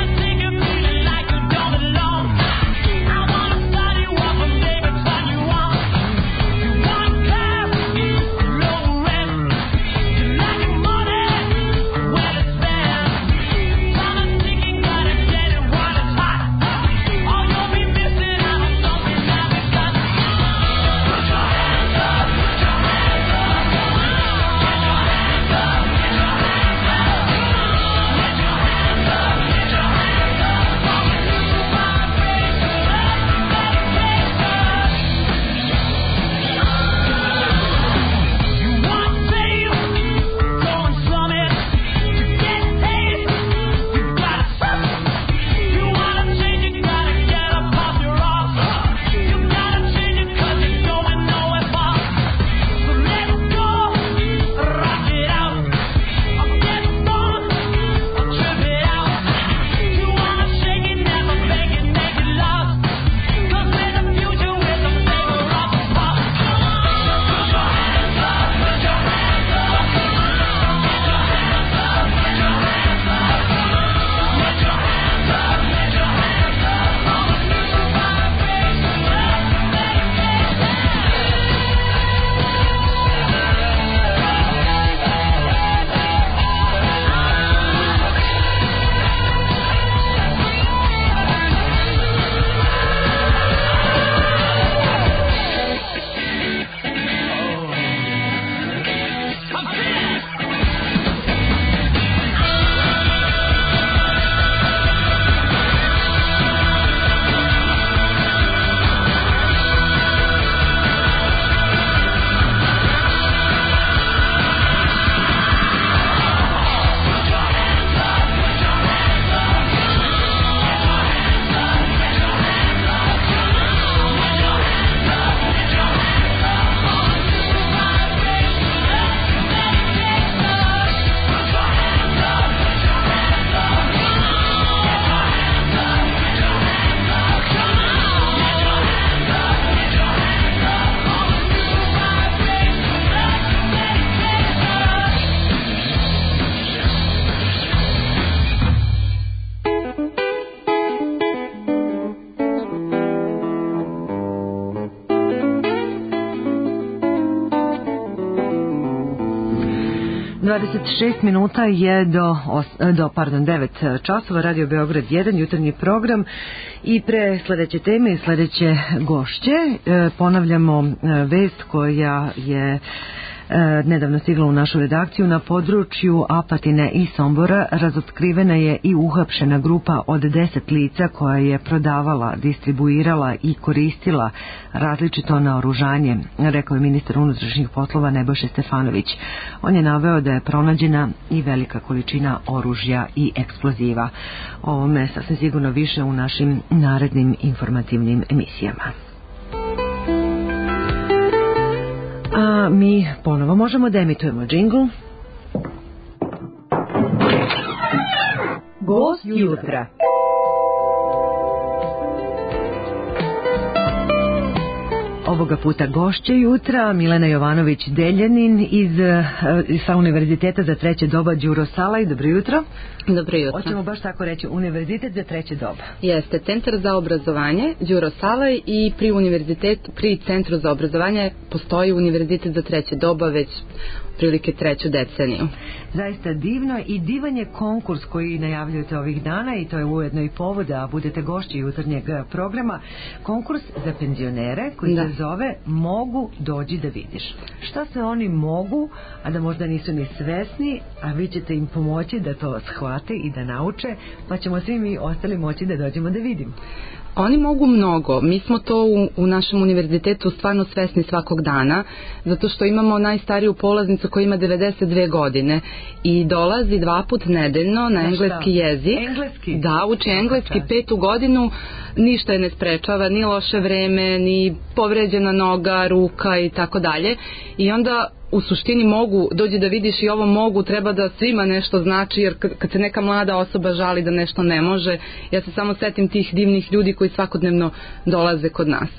dvadeset šest minuta je do, do pardon, devet časova, Radio Beograd jedan, jutarnji program, i pre sledeće teme i sledeće gošće ponavljamo vest koja je nedavno stigla u našu redakciju. Na području Apatine i Sombora razotkrivena je i uhapšena grupa od deset lica koja je prodavala, distribuirala i koristila različito naoružanje, rekao je ministar unutrašnjih poslova Nebojša Stefanović. On je naveo da je pronađena i velika količina oružja i eksploziva. O ovome sasvim sigurno više u našim narednim informativnim emisijama. A mi ponovo možemo da emitujemo džingl. Gost jutra. Ovoga puta gošće jutra Milena Jovanović-Deljanin iz sa Univerziteta za treće doba Đuro Salaj. Dobro jutro. Dobro jutro. Hoćemo baš tako reći, Univerzitet za treće doba. Jeste, Centar za obrazovanje Đuro Salaj, i pri univerzitet, pri Centru za obrazovanje postoji Univerzitet za treće doba već prilike treću deceniju. Zaista divno, i divan je konkurs koji najavljujete ovih dana, i to je ujedno i povod da budete gošći jutarnjeg programa. Konkurs za penzionere koji da. se zove Mogu dođi da vidiš. Šta se oni mogu, a da možda nisu ni svesni, a vi ćete im pomoći da to shvate i da nauče, pa ćemo svi mi ostali moći da dođemo da vidimo. Oni mogu mnogo. Mi smo to u, u našem univerzitetu stvarno svesni svakog dana, zato što imamo najstariju polaznicu koja ima devedeset dve godine i dolazi dva put nedeljno na engleski jezik. Engleski? Da, uči engleski petu godinu, ništa je ne sprečava, ni loše vreme, ni povređena noga, ruka i tako dalje. I onda u suštini mogu, dođi da vidiš, i ovo mogu treba da svima nešto znači, jer kad se neka mlada osoba žali da nešto ne može, ja se samo setim tih divnih ljudi koji svakodnevno dolaze kod nas.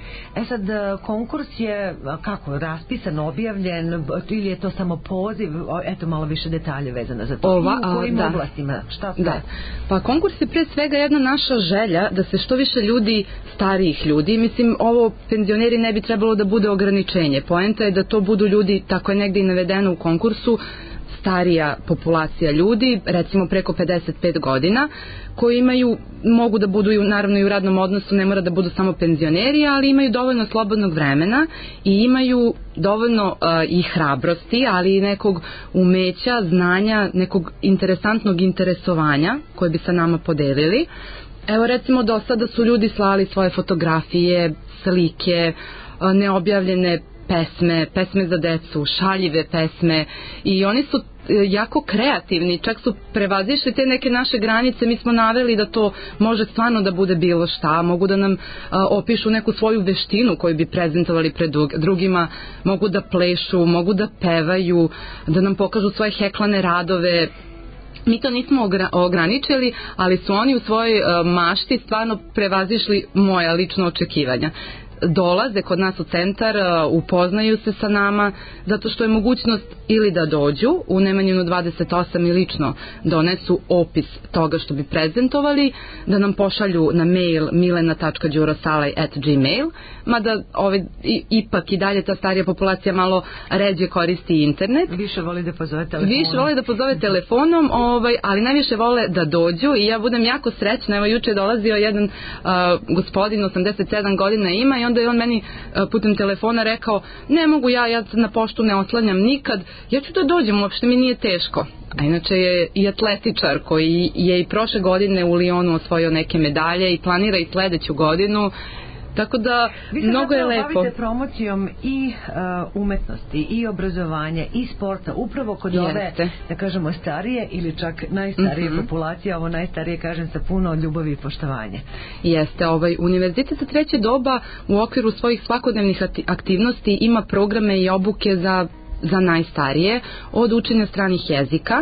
E sad, konkurs je kako, raspisan, objavljen, ili je to samo poziv? Eto, malo više detalje vezana za to. Ova, I u kojim da. oblastima? Šta sve? Da. Pa konkurs je pre svega jedna naša želja da se što više ljudi, starijih ljudi, mislim, ovo penzioneri ne bi trebalo da bude ograničenje. Poenta je da to budu ljudi, tako je negde i navedeno u konkursu, starija populacija ljudi, recimo preko pedeset pet godina, koji imaju, mogu da budu naravno i u radnom odnosu, ne mora da budu samo penzioneri, ali imaju dovoljno slobodnog vremena i imaju dovoljno uh, i hrabrosti, ali i nekog umeća, znanja, nekog interesantnog interesovanja koje bi sa nama podelili. Evo, recimo, do sada su ljudi slali svoje fotografije, slike, uh, neobjavljene pesme, pesme za decu, šaljive pesme, i oni su jako kreativni, čak su prevazišli te neke naše granice. Mi smo naveli da to može stvarno da bude bilo šta, mogu da nam a, opišu neku svoju veštinu koju bi prezentovali pred drugima, mogu da plešu, mogu da pevaju, da nam pokažu svoje heklane radove. Mi to nismo ograničili, ali su oni u svojoj uh, mašti stvarno prevazišli moja lična očekivanja. Dolaze kod nas u centar, upoznaju se sa nama, zato što je mogućnost ili da dođu u Nemanjinu dvadeset osam i lično donesu opis toga što bi prezentovali, da nam pošalju na mail milena tačka đurosalaj at gmail, mada ovaj, i, ipak i dalje ta starija populacija malo ređe koristi internet. Više voli da pozove telefonom. Više voli da pozove telefonom, ovaj, ali najviše vole da dođu, i ja budem jako srećna. Evo, juče je dolazio jedan uh, gospodin, osamdeset sedam godina ima, i onda je on meni putem telefona rekao, ne mogu ja, ja na poštu ne oslanjam nikad, ja ću da dođem, uopšte mi nije teško. A inače je i atletičar koji je i prošle godine u Lionu osvojio neke medalje i planira i sledeću godinu. Tako da, mnogo je lepo. Vi se bavite promocijom i uh, umetnosti, i obrazovanja, i sporta, upravo kod Jeste. ove, da kažemo, starije ili čak najstarije mm-hmm. populacije, ovo najstarije, kažem, sa puno ljubavi i poštovanja. Jeste, ovaj Univerzitet za treće doba u okviru svojih svakodnevnih aktivnosti ima programe i obuke za, za najstarije, od učenja stranih jezika,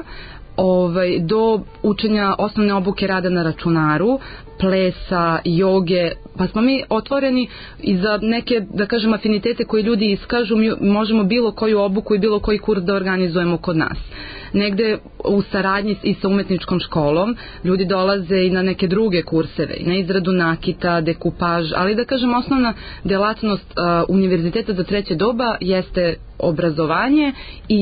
ovaj, do učenja osnovne obuke rada na računaru, plesa, joge, pa smo mi otvoreni i za neke, da kažem, afinitete koje ljudi iskažu, mi možemo bilo koju obuku i bilo koji kurs da organizujemo kod nas. Negde u saradnji i sa umetničkom školom ljudi dolaze i na neke druge kurseve, na izradu nakita, dekupaž, ali da kažem, osnovna delatnost uh, Univerziteta za treće doba jeste obrazovanje i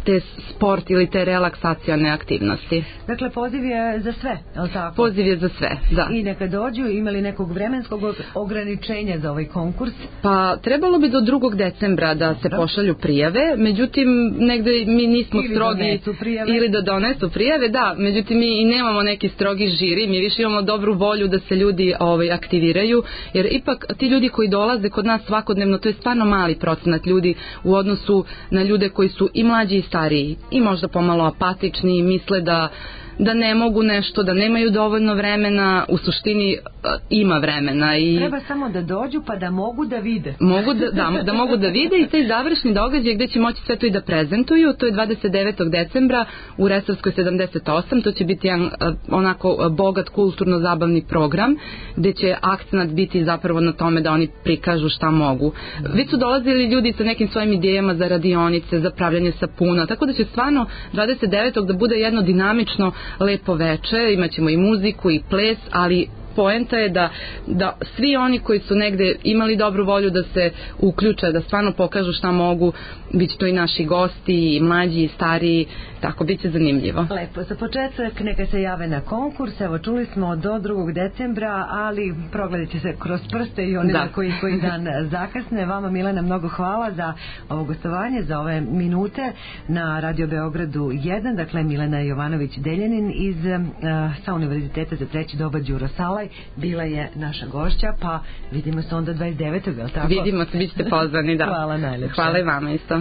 te sport ili te relaksacione aktivnosti. Dakle, poziv je za sve, je li tako? Poziv je za sve, da. I neka dođu, imali nekog vremenskog ograničenja za ovaj konkurs? Pa, trebalo bi do drugog decembra da se pošalju prijave, međutim, negde mi nismo ili strogi... donesu prijave. Ili da donesu prijave, da, međutim, mi i nemamo neki strogi žiri, mi više imamo dobru volju da se ljudi ovaj, aktiviraju, jer ipak ti ljudi koji dolaze kod nas svakodnevno, to je stvarno mali procenat ljudi u odnosu na ljude koji su i mlađi i stariji i možda pomalo apatični i misle da da ne mogu nešto, da nemaju dovoljno vremena, u suštini ima vremena. I treba samo da dođu pa da mogu da vide. Mogu da, da, da mogu da vide i taj završni događaj gde će moći sve to i da prezentuju, to je dvadeset devetog decembra u Resavskoj sedamdeset osam, to će biti jedan onako bogat kulturno-zabavni program, gde će akcenat biti zapravo na tome da oni prikažu šta mogu. Već su dolazili ljudi sa nekim svojim idejama za radionice, za pravljanje sapuna, tako da će stvarno dvadeset devetog da bude jedno dinamično lepo veče, imat ćemo i muziku i ples, ali poenta je da, da svi oni koji su negde imali dobru volju da se uključe, da stvarno pokažu šta mogu, bit će to i naši gosti, i mlađi, i stariji, tako bit će zanimljivo. Lepo, za početak neka se jave na konkurs, evo čuli smo do drugog decembra, ali progledit će se kroz prste i onima koji, koji dan zakasne. Vama, Milena, mnogo hvala za ovo gostovanje, za ove minute na Radio Beogradu jedan, dakle Milena Jovanović-Deljanin iz uh, sa Univerziteta za treći doba Đuro Salaj bila je naša gošća, pa vidimo se onda dvadeset devetog, je li tako? Vidimo se, bit ćete pozvani, da. Hvala najlepše. Hvala i vama isto.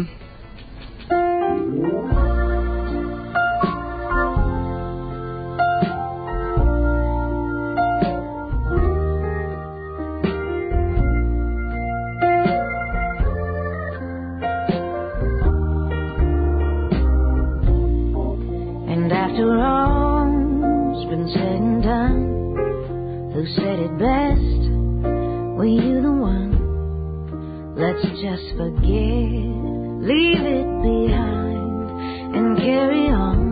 And after all's been said and done, who said it best? Were you the one? Let's just forget, leave it behind and carry on.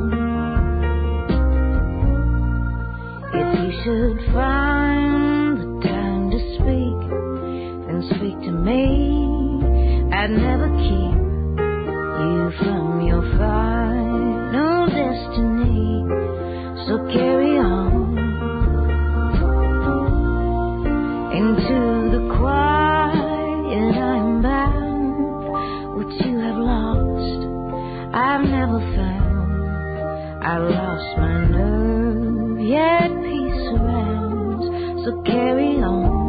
If you should find the time to speak, then speak to me. I'd never keep you from your final destiny, so carry on into the quiet. I'm bound. What you have lost, I've never found. I lost my nerve, yet peace surrounds, so carry on.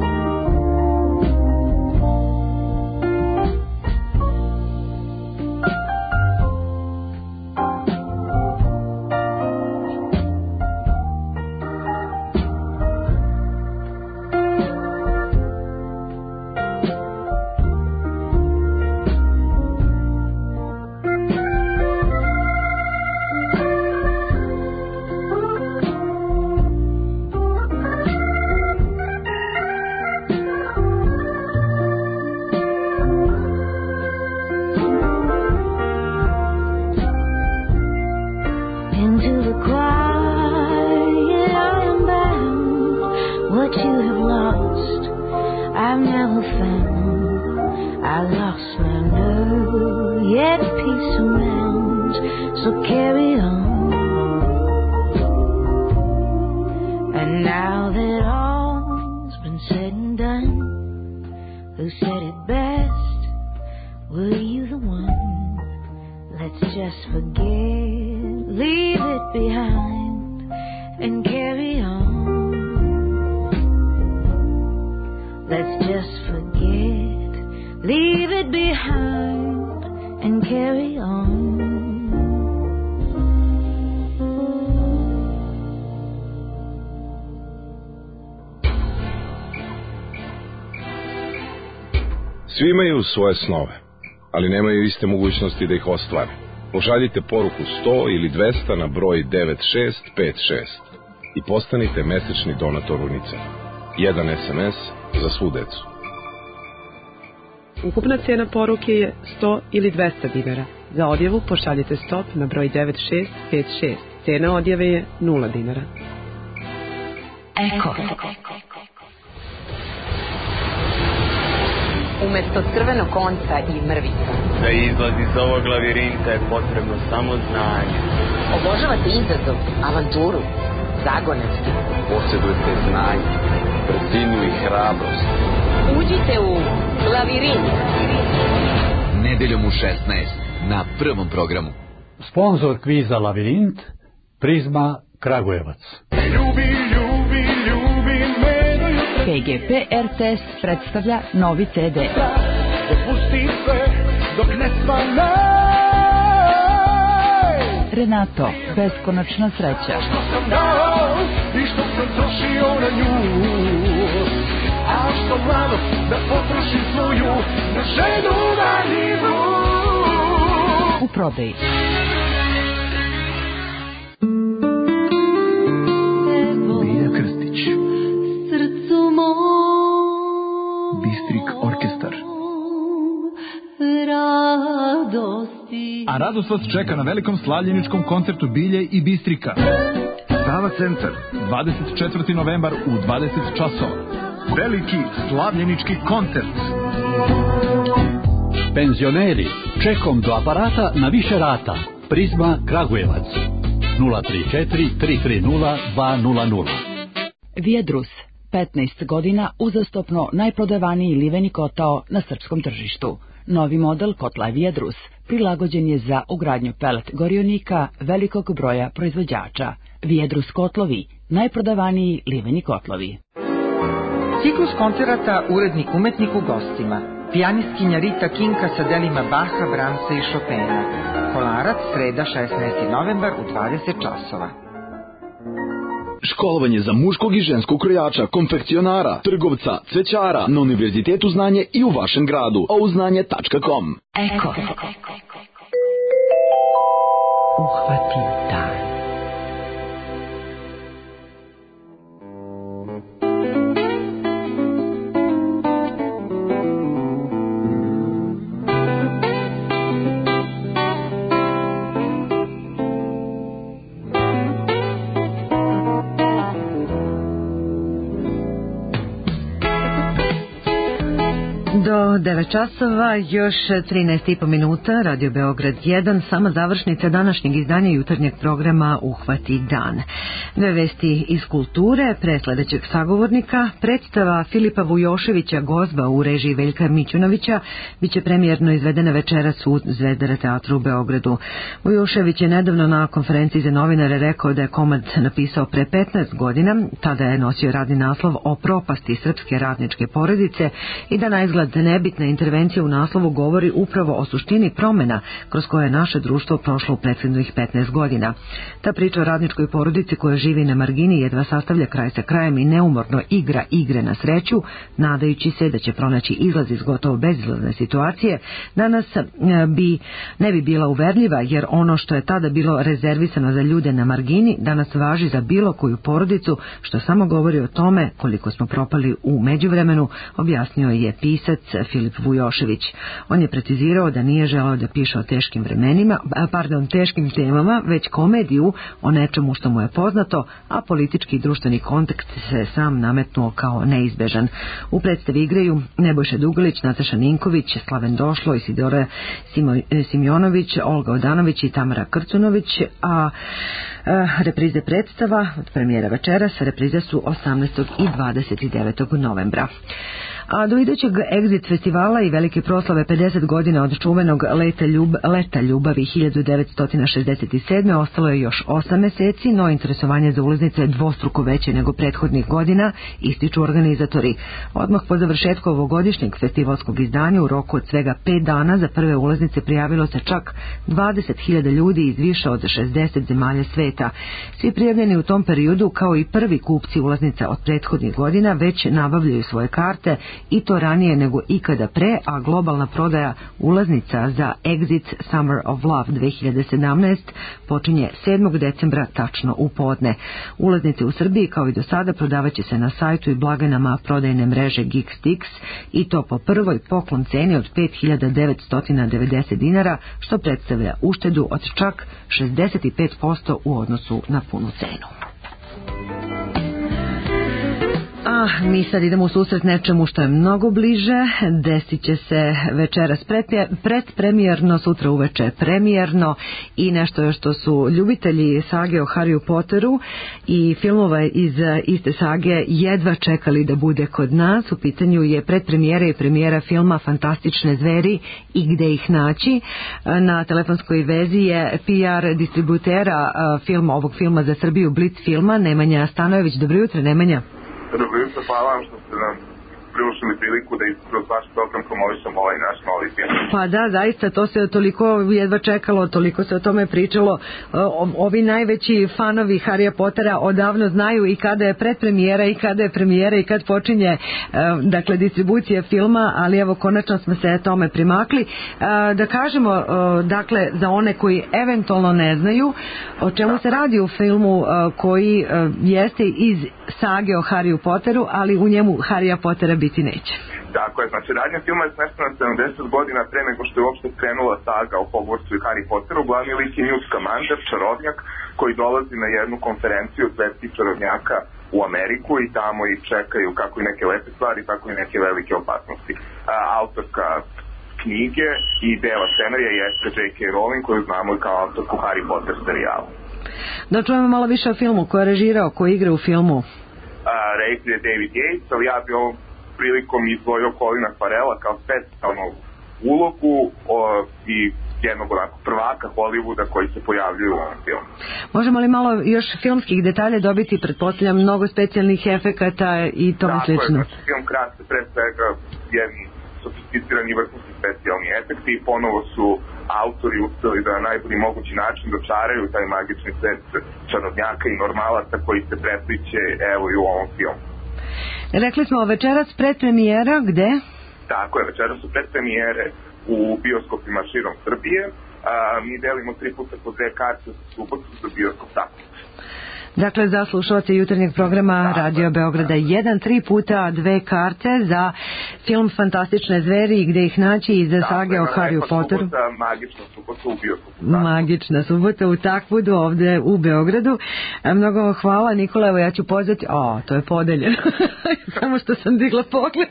Svi imaju svoje snove, ali nemaju iste mogućnosti da ih ostvare. Pošaljite poruku sto ili dvesta na broj devet šest pet šest i postanite mesečni donator UNICEF. Jedan es em es za svu decu. Ukupna cijena poruke je sto ili dvesta dinara. Za odjavu pošaljite stop na broj devet šest pet šest. Cena odjave je nula dinara. Eko. umesto crvenog konca i mrvica. Da izlaz iz ovog lavirinta je potrebno samo znanje. Obožavate izazov, avanturu, zagonetke. Posjedujete znanje, brzinu i hrabrost. Uđite u Lavirint. Nedeljom u šesnaest na prvom programu. Sponzor kviza Lavirint, Prizma Kragujevac. Ljubi, ljubi, ljubi me do jutra. P G P R T S predstavlja novi C D. Dopusti sve dok ne svanaj. Renato, beskonačna sreća. Što sam dao i što sam trošio na nju. A što mlado da potrošim svoju na ženu marljivu. U prodaji. Bilja Krstić, Srcu mom Bistrik orkestar. radosti. A radost vas čeka na velikom slavljeničkom koncertu Bilje i Bistrika. Sava centar, dvadeset četvrti novembar u dvadeset časova. Veliki slavljenički koncert. Penzioneri, čekom do aparata na više rata. Prizma Kragujevac. nula tri četiri tri tri nula dva nula nula. Viadrus, petnaest godina uzastopno najprodavaniji liveni kotao na srpskom tržištu. Novi model kotla Viadrus prilagođen je za ugradnju pelet gorionika velikog broja proizvođača. Viadrus kotlovi, najprodavaniji liveni kotlovi. Ciklus koncerata Urednik umetnik u gostima. Pijanistkinja Rita Kinka sa delima Baha, Brahmsa i Chopina. Kolarac, sreda šesnaesti novembar u dvadeset časova. Školovanje za muškog i ženskog krojača, konfekcionara, trgovca, cvećara na Univerzitetu znanje i u vašem gradu. ouznanje tačka com. Eko. Uhvati dan. Do devet časova, još trinaest i po minuta, Radio Beograd jedan, sama završnica današnjeg izdanja jutarnjeg programa Uhvati dan. Dve vesti iz kulture, pre sledećeg sagovornika, predstava Filipa Vujoševića Gozba u režiji Veljka Mićunovića biće premijerno izvedena večeras u Zvezdara teatru u Beogradu. Vujošević je nedavno na konferenciji za novinare rekao da je komad napisao pre petnaest godina, tada je nosio radni naslov o propasti srpske radničke porodice i da na izgled nebitna intervencija u naslovu govori upravo o suštini promena kroz koje je naše društvo prošlo u prethodnih petnaest godina. Ta priča o radničkoj porodici koja živi na margini jedva sastavlja kraj sa krajem i neumorno igra igre na sreću, nadajući se da će pronaći izlaz iz gotovo bezizlazne situacije, danas bi ne bi bila uverljiva, jer ono što je tada bilo rezervisano za ljude na margini danas važi za bilo koju porodicu, što samo govori o tome koliko smo propali u međuvremenu, objasnio je pisac Filip Vujošević. On je precizirao da nije želeo da piše o teškim vremenima, pardon, teškim temama, već komediju o nečemu što mu je poznato, a politički i društveni kontekst se sam nametnuo kao neizbežan. U predstavi igraju Nebojša Dugalić, Nataša Ninković, Slaven Došlo, Isidora Simjonović, Olga Odanović i Tamara Krcunović, a reprize predstava od premijera večeras, reprize su osamnaestog i dvadeset devetog novembra. A do idućeg Exit festivala i velike proslave pedeset godina od čuvenog Leta, ljub, Leta ljubavi hiljadu devetsto šezdeset sedme ostalo je još osam meseci, no interesovanje za ulaznice je dvostruko veće nego prethodnih godina, ističu organizatori. Odmah po završetku ovogodišnjeg festivalskog izdanja u roku od svega pet dana za prve ulaznice prijavilo se čak dvadeset hiljada ljudi iz više od šezdeset zemalja sveta. Svi prijavljeni u tom periodu, kao i prvi kupci ulaznica od prethodnih godina, već nabavljaju svoje karte i to ranije nego ikada pre, a globalna prodaja ulaznica za Exit Summer of Love dve hiljade sedamnaest počinje sedmog decembra tačno u podne. Ulaznice u Srbiji kao i do sada prodavaće se na sajtu i blagajnama prodajne mreže Geekstix i to po prvoj poklon ceni od pet hiljada devetsto devedeset dinara, što predstavlja uštedu od čak šezdeset pet posto u odnosu na punu cenu. A A mi sad idemo u susret nečemu što je mnogo bliže. Desit će se večeras predpremijerno, sutra uveče premijerno i nešto što su ljubitelji sage o Harryu Potteru i filmova iz iste sage jedva čekali da bude kod nas. U pitanju je predpremijera i premijera filma Fantastične zveri i Gde ih naći. Na telefonskoj vezi je P R distributera filma, ovog filma za Srbiju, Blitz filma, Nemanja Stanojević. Dobro jutro, Nemanja. Dobro jutro, hvala vam što ste nam priuštili priliku da kroz vaš program promovišemo ovaj naš novi film. Pa da, zaista, to se toliko jedva čekalo, toliko se o tome pričalo. O, ovi najveći fanovi Harrya Pottera odavno znaju i kada je predpremijera i kada je premijera i kad počinje dakle distribucija filma, ali evo konačno smo se tome primakli. Da kažemo, dakle, za one koji eventualno ne znaju o čemu se radi u filmu koji jeste iz sage o Harryu Potteru, ali u njemu Harrya Pottera biti neće. Tako je, znači radnja filma je smeštena sedamdeset godina pre nego što je uopšte krenula saga o Hogwartsu i Harry Potteru. Glavni lik je Newt Scamander, čarovnjak, koji dolazi na jednu konferenciju svetskih čarovnjaka u Ameriku i tamo ih čekaju kako i neke lepe stvari, tako i neke velike opasnosti. A, autorka knjige i dela scenarija jeste J K Rowling, koju znamo i kao autorku Harry Potter serijala. Da čujemo malo više o filmu, ko je režirao, ko igra u filmu? Režir je David Yates, ali ja bi ovom prilikom izdvojio Colina Farrella kao specijalnu ulogu o, i jednog onako prvaka Hollywooda koji se pojavljuju u ovom filmu. Možemo li malo još filmskih detalja dobiti, pretpostavljam mnogo specijalnih efekata i tome slično? Tako je, znači film krase pre svega jedni sofisticirani vrhunski specijalni efekti i ponovo su autori uspeli da na najbolji mogući način dočaraju taj magični svet čarovnjaka i normalaca koji se presliče evo i u ovom filmu. Rekli smo večeras predpremijera, gde? Tako je, večeras su predpremijere u bioskopima širom Srbije. A, mi delimo tri puta po dve karte za subotu za bioskop takmičenja. Dakle, za slušalce jutarnjeg programa Radio Beograda jedan, tri puta dve karte za film Fantastične zveri i Gde ih naći i za sage o Harryu Potteru. Subota, magična subota u bioskopu. Magična subota u Takvudu ovde u Beogradu. Mnogo vam hvala, Nikola, evo ja ću pozvati, o, to je podeljeno. Samo što sam digla pogled.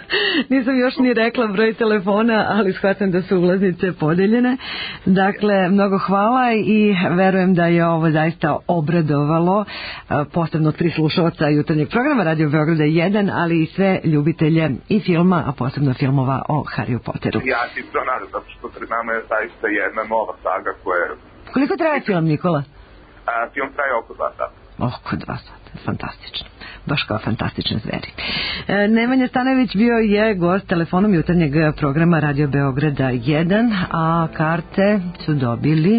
Nisam još ni rekla broj telefona, ali shvatam da su ulaznice podeljene. Dakle, mnogo hvala i verujem da je ovo zaista obradovalo posebno tri slušalca jutarnjeg programa Radio Beograda jedan, ali i sve ljubitelje i filma, a posebno filmova o Harryu Potteru. Ja ti to nadam, zato što pred nama je zaista jedna nova saga koja je... Koliko traje film, Nikola? A, film traje oko dva sata. Oko dva sata, fantastično. Baš kao Fantastične zveri. E, Nemanja Stanojević bio je gost telefonom jutarnjeg programa Radio Beograda jedan, a karte su dobili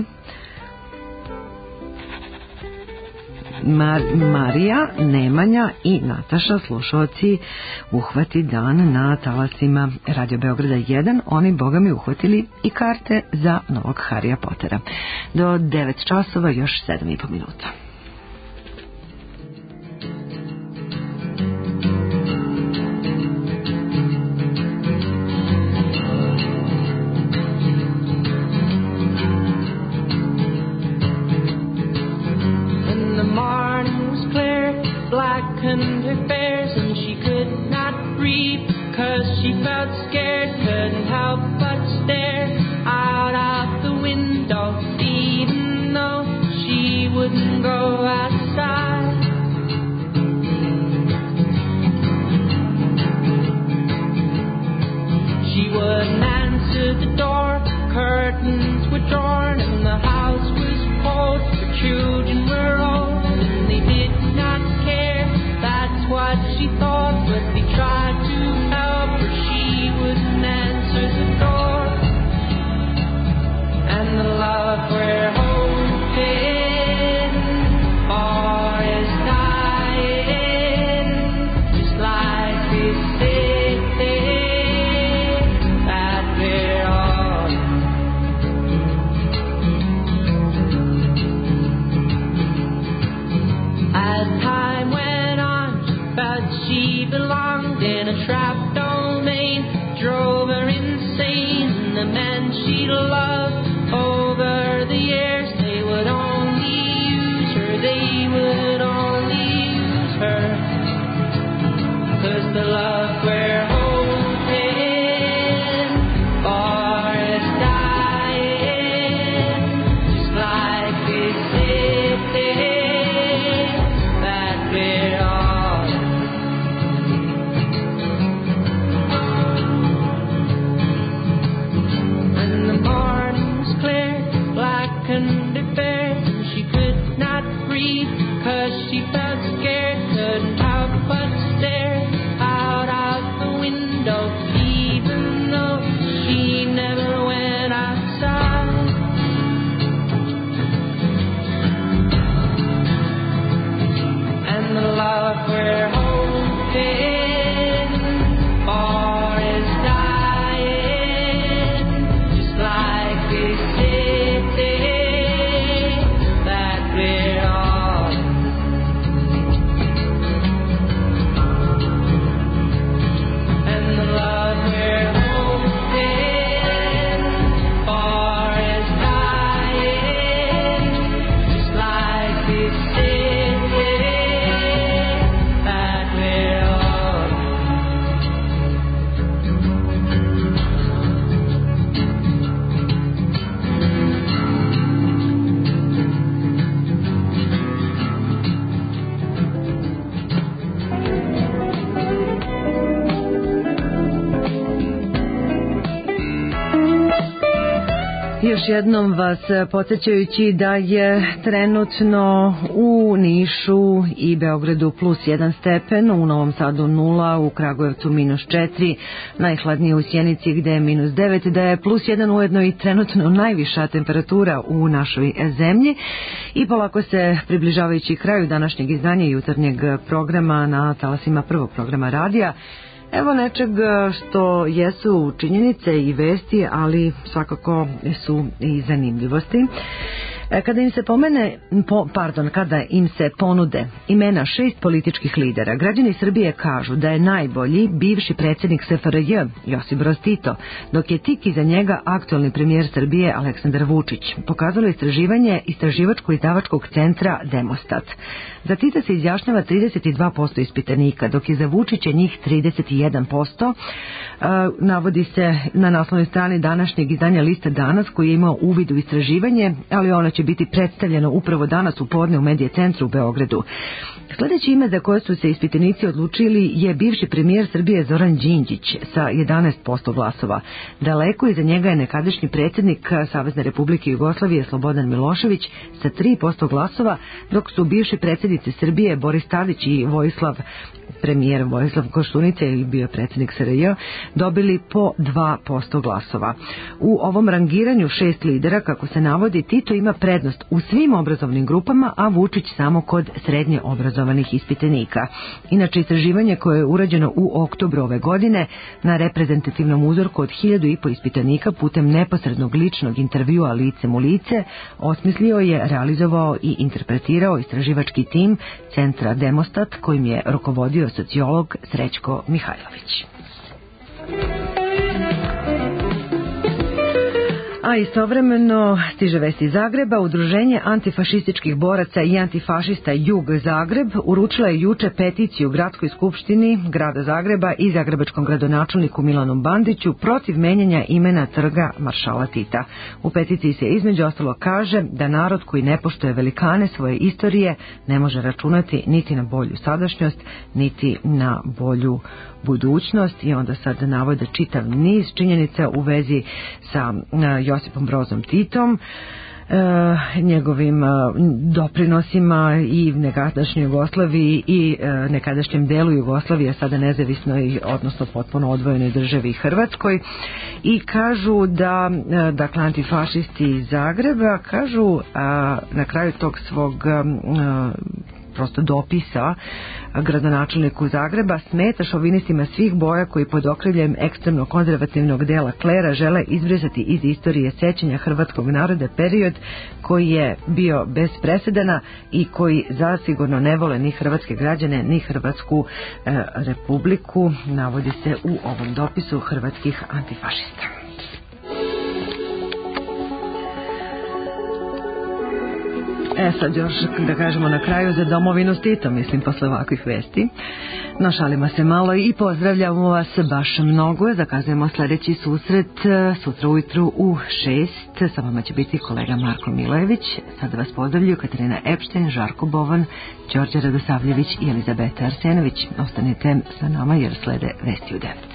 Mar Marija, Nemanja i Nataša, slušalci Uhvati dan na talasima Radio Beograda jedan. Oni, boga mi, uhvatili i karte za novog Harrya Pottera. Do devet časova još sedam i po minuta. Blackened her fares and she could not breathe, cause she felt scared, couldn't help but stare out of the window, even though she wouldn't go outside. She wouldn't answer the door, curtains were drawn and the house was cold, her children were old and they did not care. That's what she thought, but they tried to help her. She wouldn't answer the door. And the love we're hoping for is dying, just like this city that we're on. As time went on, but she belonged in a trapped domain, drove her insane. And the men she loved over the years, they would only use her, they would only use her. the love we're holding for is dying, just like this city that we're all in. When the morning's clear, black and fair, she could not breathe, 'cause she felt scared, couldn't help but stare out of the window, even though she never went outside. And the love we're hoping for is dying, just like this city that we're all in. And the love we're hoping for is dying, just like this city that we're all in. Još jednom vas podsjećajući da je trenutno u Nišu i Beogradu plus jedan stepen, u Novom Sadu nula, u Kragujevcu minus četiri, najhladnije u Sjenici gde je minus devet, da je plus jedan ujedno i trenutno najviša temperatura u našoj zemlji. I polako se približavajući kraju današnjeg izdanja jutarnjeg programa na talasima prvog programa radija, evo nečeg što jesu činjenice i vesti, ali svakako su i zanimljivosti. Kada im se pomene, po, pardon, kada im se ponude imena šest političkih lidera, građani Srbije kažu da je najbolji bivši predsjednik S F R J Josip Broz Tito, dok je tik iza njega aktualni premijer Srbije Aleksandar Vučić, pokazalo istraživanje istraživačko-izdavačkog centra Demostat. Za Tita se izjašnjava trideset dva posto ispitanika, dok je za Vučića njih trideset jedan posto. Navodi se na naslovnoj strani današnjeg izdanja Lista Danas, koji je imao uvid u istraživanje, ali ono će biti predstavljeno upravo danas u podne u Medije centru u Beogradu. Sljedeće ime za koje su se ispitanici odlučili je bivši premijer Srbije Zoran Đinđić sa jedanaest posto glasova. Daleko iza njega je nekadašnji predsjednik Savezne Republike Jugoslavije Slobodan Milošević sa tri posto glasova, dok su bivši predsjednici Srbije Boris Tadić i Vojislav premijer Vojislav Koštunica i bio predsjednik S R J dobili po dva posto glasova. U ovom rangiranju šest lidera, kako se navodi, Tito ima prednost u svim obrazovnim grupama, a Vučić samo kod srednje obrazovanih ispitanika. Inače, istraživanje koje je urađeno u oktobru ove godine na reprezentativnom uzorku od hiljadu i po ispitanika putem neposrednog ličnog intervjua licem u lice osmislio je, realizovao i interpretirao istraživački tim centra Demostat, kojim je rukovodio sociolog Srećko Mihajlović. A istovremeno stiže vesti iz Zagreba. Udruženje antifašističkih boraca i antifašista Jug Zagreb uručila je juče peticiju Gradskoj skupštini grada Zagreba i zagrebačkom gradonačelniku Milanu Bandiću protiv menjanja imena trga Maršala Tita. U peticiji se između ostalo kaže da narod koji ne poštuje velikane svoje istorije ne može računati niti na bolju sadašnjost, niti na bolju budućnost. I onda sad navode čitav niz činjenica u vezi sa Josipom Brozom Titom, njegovim doprinosima i nekadašnjoj Jugoslaviji i nekadašnjem delu Jugoslavije, sada nezavisnoj, odnosno potpuno odvojenoj državi Hrvatskoj. I kažu da, dakle, antifašisti iz Zagreba kažu na kraju tog svog prosto dopisa gradonačelniku Zagreba, smeta šovinistima svih boja koji pod okriljem ekstremno konzervativnog dela klera žele izbrisati iz istorije sećanja hrvatskog naroda period koji je bio bez presedana i koji zasigurno ne vole ni hrvatske građane ni Hrvatsku e, republiku, navodi se u ovom dopisu hrvatskih antifašista. E sad još da kažemo na kraju za domovinu s Titom, mislim, posle ovakvih vesti. No, šalimo se malo i pozdravljamo vas baš mnogo. Zakazujemo sljedeći susret sutra ujutru u šest. Sa vama će biti kolega Marko Milojević. Sada vas pozdravljuju Katarina Epšten, Žarko Bovan, Đorđe Radosavljević i Elizabeta Arsenović. Ostanite sa nama jer slede vesti u devet.